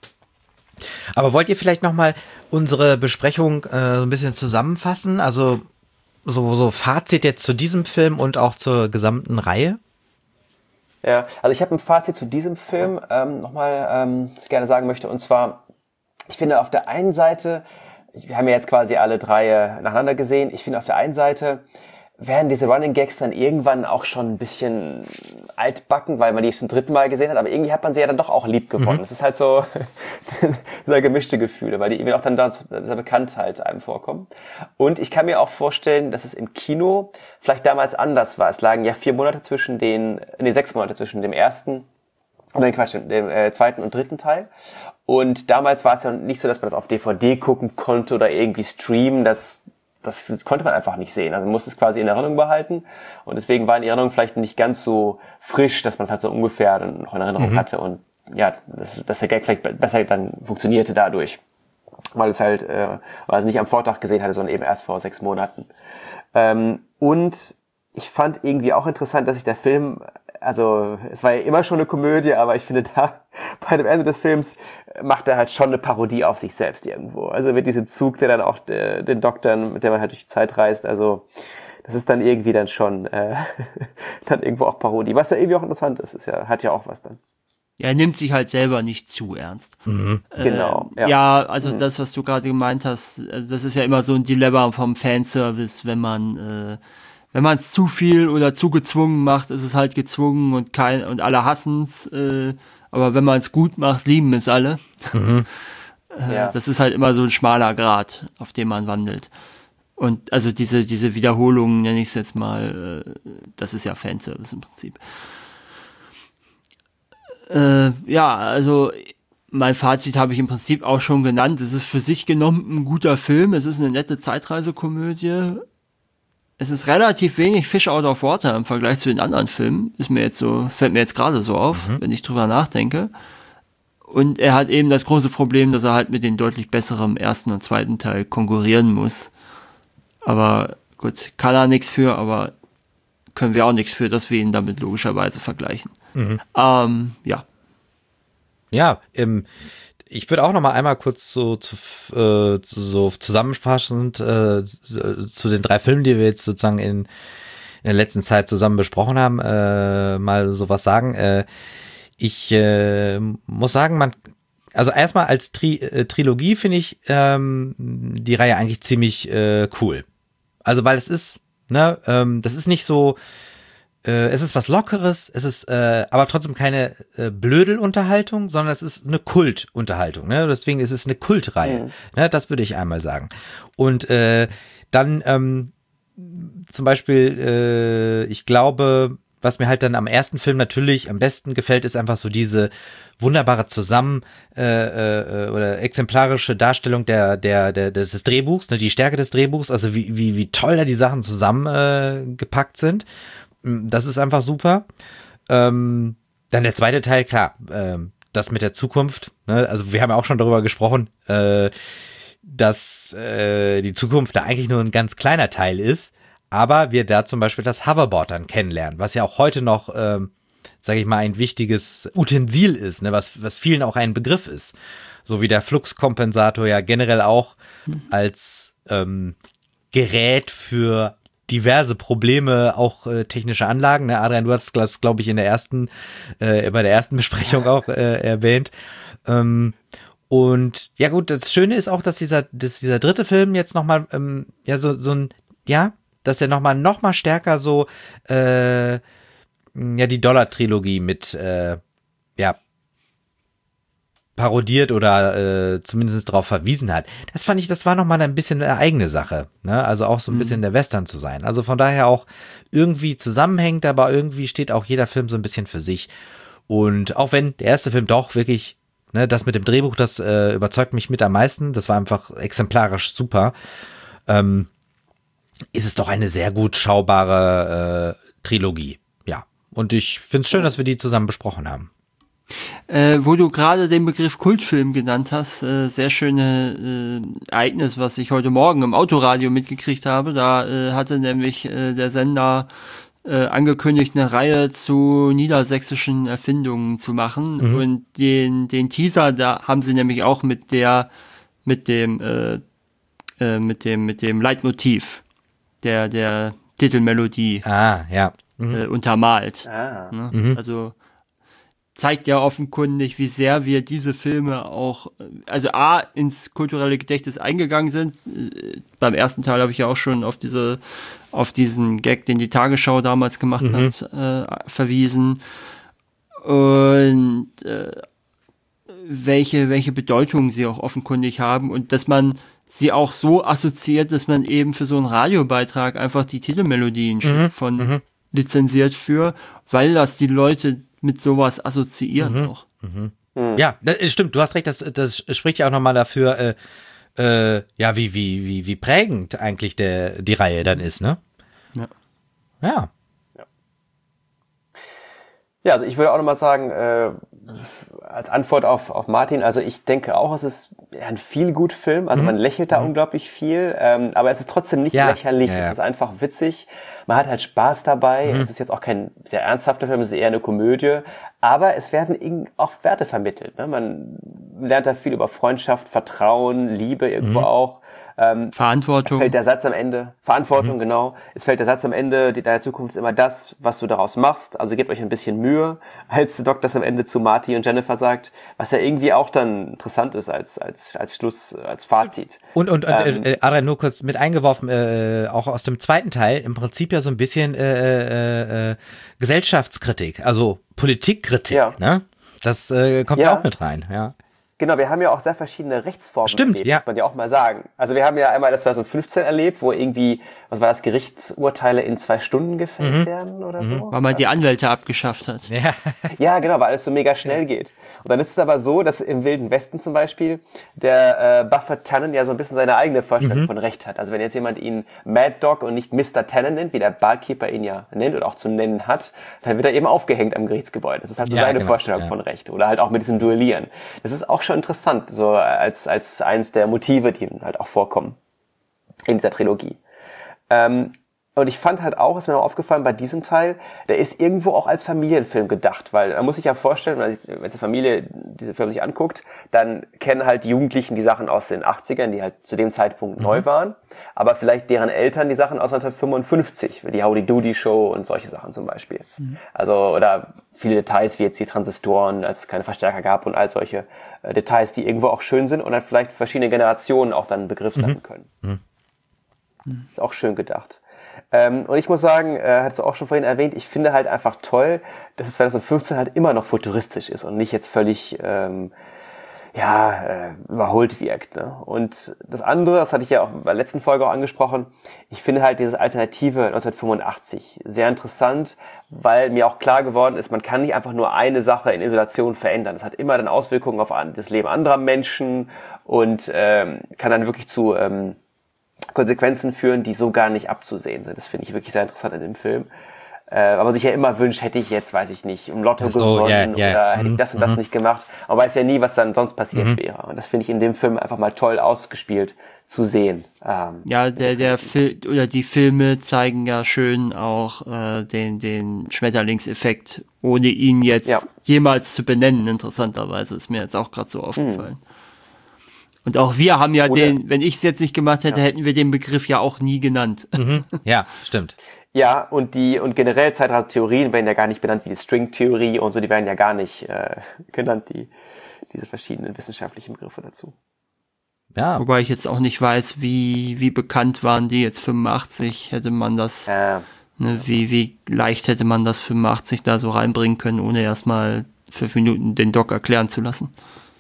Aber wollt ihr vielleicht nochmal unsere Besprechung so ein bisschen zusammenfassen? Also so Fazit jetzt zu diesem Film und auch zur gesamten Reihe?
Ja, also ich habe ein Fazit zu diesem Film nochmal, das ich gerne sagen möchte. Und zwar, ich finde auf der einen Seite, wir haben ja jetzt quasi alle drei nacheinander gesehen, ich finde auf der einen Seite werden diese Running Gags dann irgendwann auch schon ein bisschen altbacken, weil man die zum dritten Mal gesehen hat, aber irgendwie hat man sie ja dann doch auch lieb gewonnen. Das ist halt so sehr gemischte Gefühle, weil die irgendwie auch dann da sehr Bekanntheit einem vorkommen. Und ich kann mir auch vorstellen, dass es im Kino vielleicht damals anders war. Es lagen ja 6 Monate zwischen dem ersten und dem zweiten und dritten Teil. Und damals war es ja nicht so, dass man das auf DVD gucken konnte oder irgendwie streamen. Das konnte man einfach nicht sehen. Also man musste es quasi in Erinnerung behalten. Und deswegen war in Erinnerung vielleicht nicht ganz so frisch, dass man es halt so ungefähr dann noch in Erinnerung hatte. Und ja, dass der Gag vielleicht besser dann funktionierte dadurch. Weil es nicht am Vortag gesehen hatte, sondern eben erst vor 6 Monaten. Und ich fand irgendwie auch interessant, dass sich der Film, also es war ja immer schon eine Komödie, aber ich finde da bei dem Ende des Films macht er halt schon eine Parodie auf sich selbst irgendwo. Also mit diesem Zug, der dann auch den Doktor, mit dem man halt durch die Zeit reist, also das ist dann irgendwie dann schon dann irgendwo auch Parodie. Was ja irgendwie auch interessant ist, hat ja auch was dann.
Ja, er nimmt sich halt selber nicht zu ernst.
Genau.
Ja, also das, was du gerade gemeint hast, also das ist ja immer so ein Dilemma vom Fanservice, wenn man es zu viel oder zu gezwungen macht, ist es halt gezwungen und alle hassen es. Aber wenn man es gut macht, lieben es alle. Das ist halt immer so ein schmaler Grat, auf dem man wandelt. Und also diese Wiederholungen, nenne ich es jetzt mal, das ist ja Fanservice im Prinzip. Also mein Fazit habe ich im Prinzip auch schon genannt. Es ist für sich genommen ein guter Film. Es ist eine nette Zeitreisekomödie. Es ist relativ wenig Fish out of water im Vergleich zu den anderen Filmen. Fällt mir jetzt gerade so auf, wenn ich drüber nachdenke. Und er hat eben das große Problem, dass er halt mit den deutlich besseren ersten und zweiten Teil konkurrieren muss. Aber gut, kann er nichts für, aber können wir auch nichts für, dass wir ihn damit logischerweise vergleichen. Ja.
Ja, ich würde auch noch mal einmal kurz so zusammenfassend zu den 3 Filmen, die wir jetzt sozusagen in der letzten Zeit zusammen besprochen haben, mal sowas sagen. Ich muss sagen, also erstmal als Trilogie finde ich die Reihe eigentlich ziemlich cool. Also weil es ist, das ist nicht so, es ist was Lockeres, es ist aber trotzdem keine Blödelunterhaltung, sondern es ist eine Kultunterhaltung. Ne? Deswegen ist es eine Kultreihe. Ne? Das würde ich einmal sagen. Und dann zum Beispiel, ich glaube, was mir halt dann am ersten Film natürlich am besten gefällt, ist einfach so diese wunderbare oder exemplarische Darstellung des Drehbuchs, ne, die Stärke des Drehbuchs, also wie toll da die Sachen zusammengepackt sind. Das ist einfach super. Dann der zweite Teil, klar, das mit der Zukunft, ne, also wir haben ja auch schon darüber gesprochen, dass die Zukunft da eigentlich nur ein ganz kleiner Teil ist, aber wir da zum Beispiel das Hoverboard dann kennenlernen, was ja auch heute noch, sage ich mal, ein wichtiges Utensil ist, ne, was vielen auch ein Begriff ist. So wie der Fluxkompensator ja generell auch als Gerät für diverse Probleme, auch technische Anlagen. Ne? Adrian, du hast das, glaube ich, bei der ersten Besprechung auch erwähnt. Und ja gut, das Schöne ist auch, dass dieser dritte Film jetzt nochmal, dass er nochmal stärker so, die Dollar-Trilogie mit, parodiert oder zumindest darauf verwiesen hat. Das fand ich, das war nochmal ein bisschen eine eigene Sache. Ne? Also auch so ein bisschen der Western zu sein. Also von daher auch irgendwie zusammenhängt, aber irgendwie steht auch jeder Film so ein bisschen für sich. Und auch wenn der erste Film doch wirklich, ne, das mit dem Drehbuch, das überzeugt mich mit am meisten. Das war einfach exemplarisch super. Ist es doch eine sehr gut schaubare Trilogie. Ja. Und ich finde es schön, dass wir die zusammen besprochen haben.
Wo du gerade den Begriff Kultfilm genannt hast, sehr schöne Ereignis, was ich heute Morgen im Autoradio mitgekriegt habe. Da hatte nämlich der Sender angekündigt, eine Reihe zu niedersächsischen Erfindungen zu machen. Und den Teaser, da haben sie nämlich auch mit dem Leitmotiv der Titelmelodie untermalt. Ne? Also zeigt ja offenkundig, wie sehr wir diese Filme auch, also A, ins kulturelle Gedächtnis eingegangen sind. Beim ersten Teil habe ich ja auch schon auf diesen Gag, den die Tagesschau damals gemacht hat, verwiesen. Und welche Bedeutung sie auch offenkundig haben und dass man sie auch so assoziiert, dass man eben für so einen Radiobeitrag einfach die Titelmelodien von lizenziert für, weil das die Leute mit sowas assoziieren auch.
Ja, das stimmt, du hast recht, das spricht ja auch nochmal dafür, ja, wie prägend eigentlich die Reihe dann ist, ne? Ja.
Ja, also ich würde auch nochmal sagen, als Antwort auf Martin, also ich denke auch, es ist ein Feel-Good-Film, also man lächelt da unglaublich viel, aber es ist trotzdem nicht lächerlich, es ist einfach witzig, man hat halt Spaß dabei, es ist jetzt auch kein sehr ernsthafter Film, es ist eher eine Komödie, aber es werden auch Werte vermittelt, ne? Man lernt da viel über Freundschaft, Vertrauen, Liebe irgendwo auch.
Verantwortung.
Es fällt der Satz am Ende, Verantwortung, genau. Es fällt der Satz am Ende, deine Zukunft ist immer das, was du daraus machst. Also gebt euch ein bisschen Mühe, als Doc das am Ende zu Marty und Jennifer sagt, was ja irgendwie auch dann interessant ist als Schluss, als Fazit.
Und Adrian, nur kurz mit eingeworfen, auch aus dem zweiten Teil, im Prinzip ja so ein bisschen Gesellschaftskritik, also Politikkritik, ne? Das kommt ja auch mit rein, ja.
Genau, wir haben ja auch sehr verschiedene Rechtsformen erlebt,
ja.
muss man ja auch mal sagen. Also wir haben ja einmal das 2015 erlebt, wo irgendwie, was war das, Gerichtsurteile in 2 Stunden gefällt werden oder so.
Weil man die Anwälte abgeschafft hat.
Ja, genau, weil alles so mega schnell geht. Und dann ist es aber so, dass im Wilden Westen zum Beispiel der Buffer Tannen ja so ein bisschen seine eigene Vorstellung von Recht hat. Also wenn jetzt jemand ihn Mad Dog und nicht Mr. Tannen nennt, wie der Barkeeper ihn ja nennt oder auch zu nennen hat, dann wird er eben aufgehängt am Gerichtsgebäude. Das ist halt so seine Vorstellung von Recht. Oder halt auch mit diesem Duellieren. Das ist auch schon interessant, so als eins der Motive, die halt auch vorkommen in dieser Trilogie. Und ich fand halt auch, ist mir noch aufgefallen bei diesem Teil, der ist irgendwo auch als Familienfilm gedacht, weil man muss sich ja vorstellen, wenn die Familie diese Film sich anguckt, dann kennen halt die Jugendlichen die Sachen aus den 80ern, die halt zu dem Zeitpunkt neu waren, aber vielleicht deren Eltern die Sachen aus 1955, wie die Howdy Doody Show und solche Sachen zum Beispiel. Also, oder viele Details, wie jetzt die Transistoren, als es keine Verstärker gab und all solche Details, die irgendwo auch schön sind und dann vielleicht verschiedene Generationen auch dann begriffswerden können. Ist auch schön gedacht. Und ich muss sagen, hast du auch schon vorhin erwähnt, ich finde halt einfach toll, dass es 2015 halt immer noch futuristisch ist und nicht jetzt völlig überholt wirkt. Ne? Und das andere, das hatte ich ja auch bei der letzten Folge auch angesprochen, ich finde halt dieses Alternative 1985 sehr interessant, weil mir auch klar geworden ist, man kann nicht einfach nur eine Sache in Isolation verändern. Das hat immer dann Auswirkungen auf das Leben anderer Menschen und kann dann wirklich zu Konsequenzen führen, die so gar nicht abzusehen sind. Das finde ich wirklich sehr interessant in dem Film. Aber man sich ja immer wünscht, hätte ich jetzt, weiß ich nicht, im Lotto gewonnen oder hätte ich das und das nicht gemacht. Man weiß ja nie, was dann sonst passiert wäre. Und das finde ich in dem Film einfach mal toll ausgespielt zu sehen.
Die Filme zeigen ja schön auch den Schmetterlingseffekt, ohne ihn jetzt jemals zu benennen. Interessanterweise ist mir jetzt auch gerade so aufgefallen. Und auch wir haben ja wenn ich es jetzt nicht gemacht hätte, hätten wir den Begriff ja auch nie genannt.
Ja, stimmt.
Ja, und generell Zeitreisetheorien werden ja gar nicht benannt, wie die Stringtheorie und so, die werden ja gar nicht genannt, diese verschiedenen wissenschaftlichen Begriffe dazu.
Ja. Wobei ich jetzt auch nicht weiß, wie bekannt waren die jetzt 85, hätte man das, wie leicht hätte man das 85 da so reinbringen können, ohne erstmal 5 Minuten den Doc erklären zu lassen.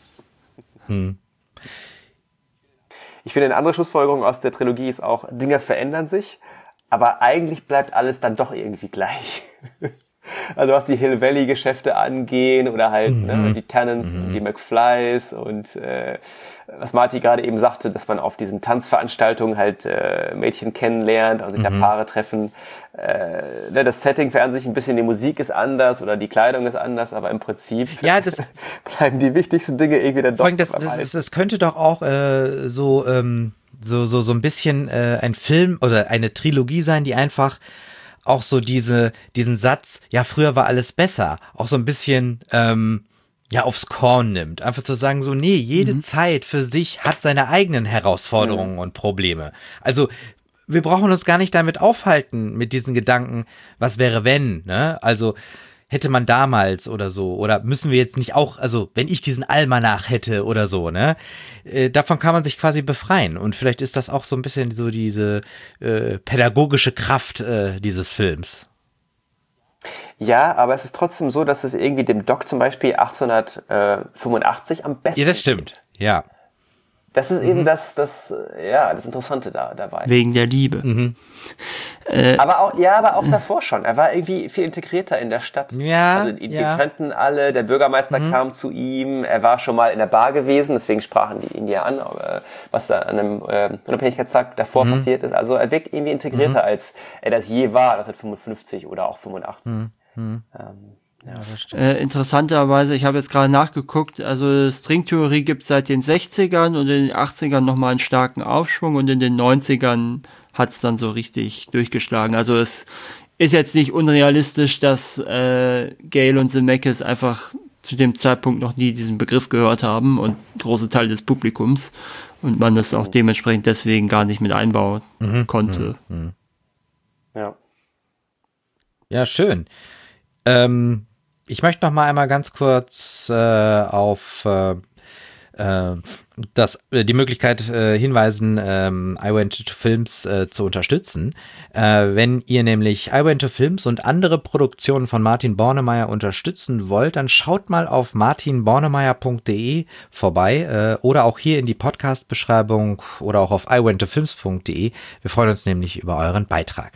Ich finde, eine andere Schlussfolgerung aus der Trilogie ist auch, Dinge verändern sich, aber eigentlich bleibt alles dann doch irgendwie gleich. Also was die Hill Valley Geschäfte angehen oder halt die Tannens, die McFlys und was Marty gerade eben sagte, dass man auf diesen Tanzveranstaltungen halt Mädchen kennenlernt, also sich da Paare treffen. Das Setting verändert sich ein bisschen, die Musik ist anders oder die Kleidung ist anders, aber im Prinzip bleiben die wichtigsten Dinge irgendwie dann doch.
Das könnte doch auch so ein bisschen ein Film oder eine Trilogie sein, die einfach auch so diesen Satz, ja, früher war alles besser, auch so ein bisschen aufs Korn nimmt. Einfach zu sagen, so, nee, jede Zeit für sich hat seine eigenen Herausforderungen und Probleme. Also wir brauchen uns gar nicht damit aufhalten, mit diesen Gedanken, was wäre wenn, ne? Also hätte man damals oder so, oder müssen wir jetzt nicht auch, also wenn ich diesen Almanach hätte oder so, ne, davon kann man sich quasi befreien und vielleicht ist das auch so ein bisschen so diese pädagogische Kraft dieses Films.
Ja, aber es ist trotzdem so, dass es irgendwie dem Doc zum Beispiel 1885 am besten
Ja, das stimmt,
geht.
ja.
Das ist eben das Interessante dabei.
Wegen der Liebe.
Mhm.
Aber auch davor schon. Er war irgendwie viel integrierter in der Stadt.
Ja,
also die kannten alle, der Bürgermeister kam zu ihm, er war schon mal in der Bar gewesen, deswegen sprachen die ihn ja an, was da an einem Unabhängigkeitstag davor passiert ist. Also er wirkt irgendwie integrierter, als er das je war, 1955 oder auch 85.
Ja, das stimmt.
Interessanterweise, ich habe jetzt gerade nachgeguckt, also Stringtheorie gibt es seit den 60ern und in den 80ern nochmal einen starken Aufschwung und in den 90ern hat es dann so richtig durchgeschlagen. Also es ist jetzt nicht unrealistisch, dass Gale und Zemeckis einfach zu dem Zeitpunkt noch nie diesen Begriff gehört haben und große Teile des Publikums und man das auch dementsprechend deswegen gar nicht mit einbauen konnte.
Ja, schön. Ich möchte noch mal einmal ganz kurz auf die Möglichkeit hinweisen, I Went to Films zu unterstützen. Wenn ihr nämlich I Went to Films und andere Produktionen von Martin Bornemeyer unterstützen wollt, dann schaut mal auf martinbornemeyer.de vorbei oder auch hier in die Podcast-Beschreibung oder auch auf iwenttofilms.de. Wir freuen uns nämlich über euren Beitrag.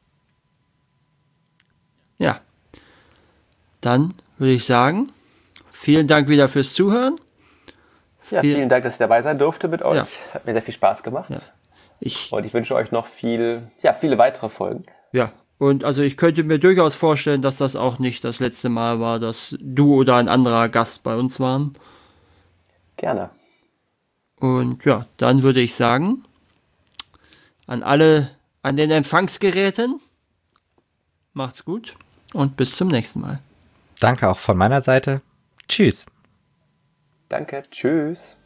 Ja. Dann würde ich sagen, vielen Dank wieder fürs Zuhören.
Ja, vielen Dank, dass ich dabei sein durfte mit euch.
Ja.
Hat mir sehr viel Spaß gemacht.
Ja.
Und ich wünsche euch noch viele weitere Folgen.
Ja, und also ich könnte mir durchaus vorstellen, dass das auch nicht das letzte Mal war, dass du oder ein anderer Gast bei uns waren.
Gerne.
Und ja, dann würde ich sagen, an alle an den Empfangsgeräten, macht's gut und bis zum nächsten Mal.
Danke auch von meiner Seite. Tschüss.
Danke, tschüss.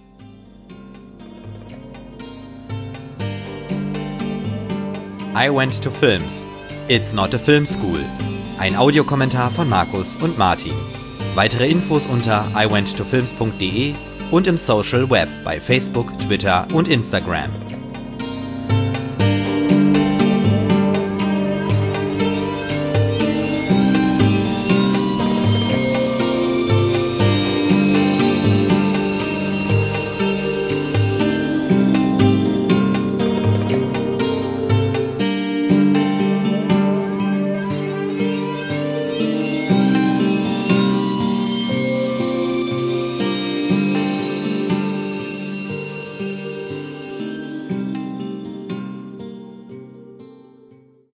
I Went to Films. It's not a film school. Ein Audiokommentar von Markus und Martin. Weitere Infos unter iwenttofilms.de und im Social Web bei Facebook, Twitter und Instagram.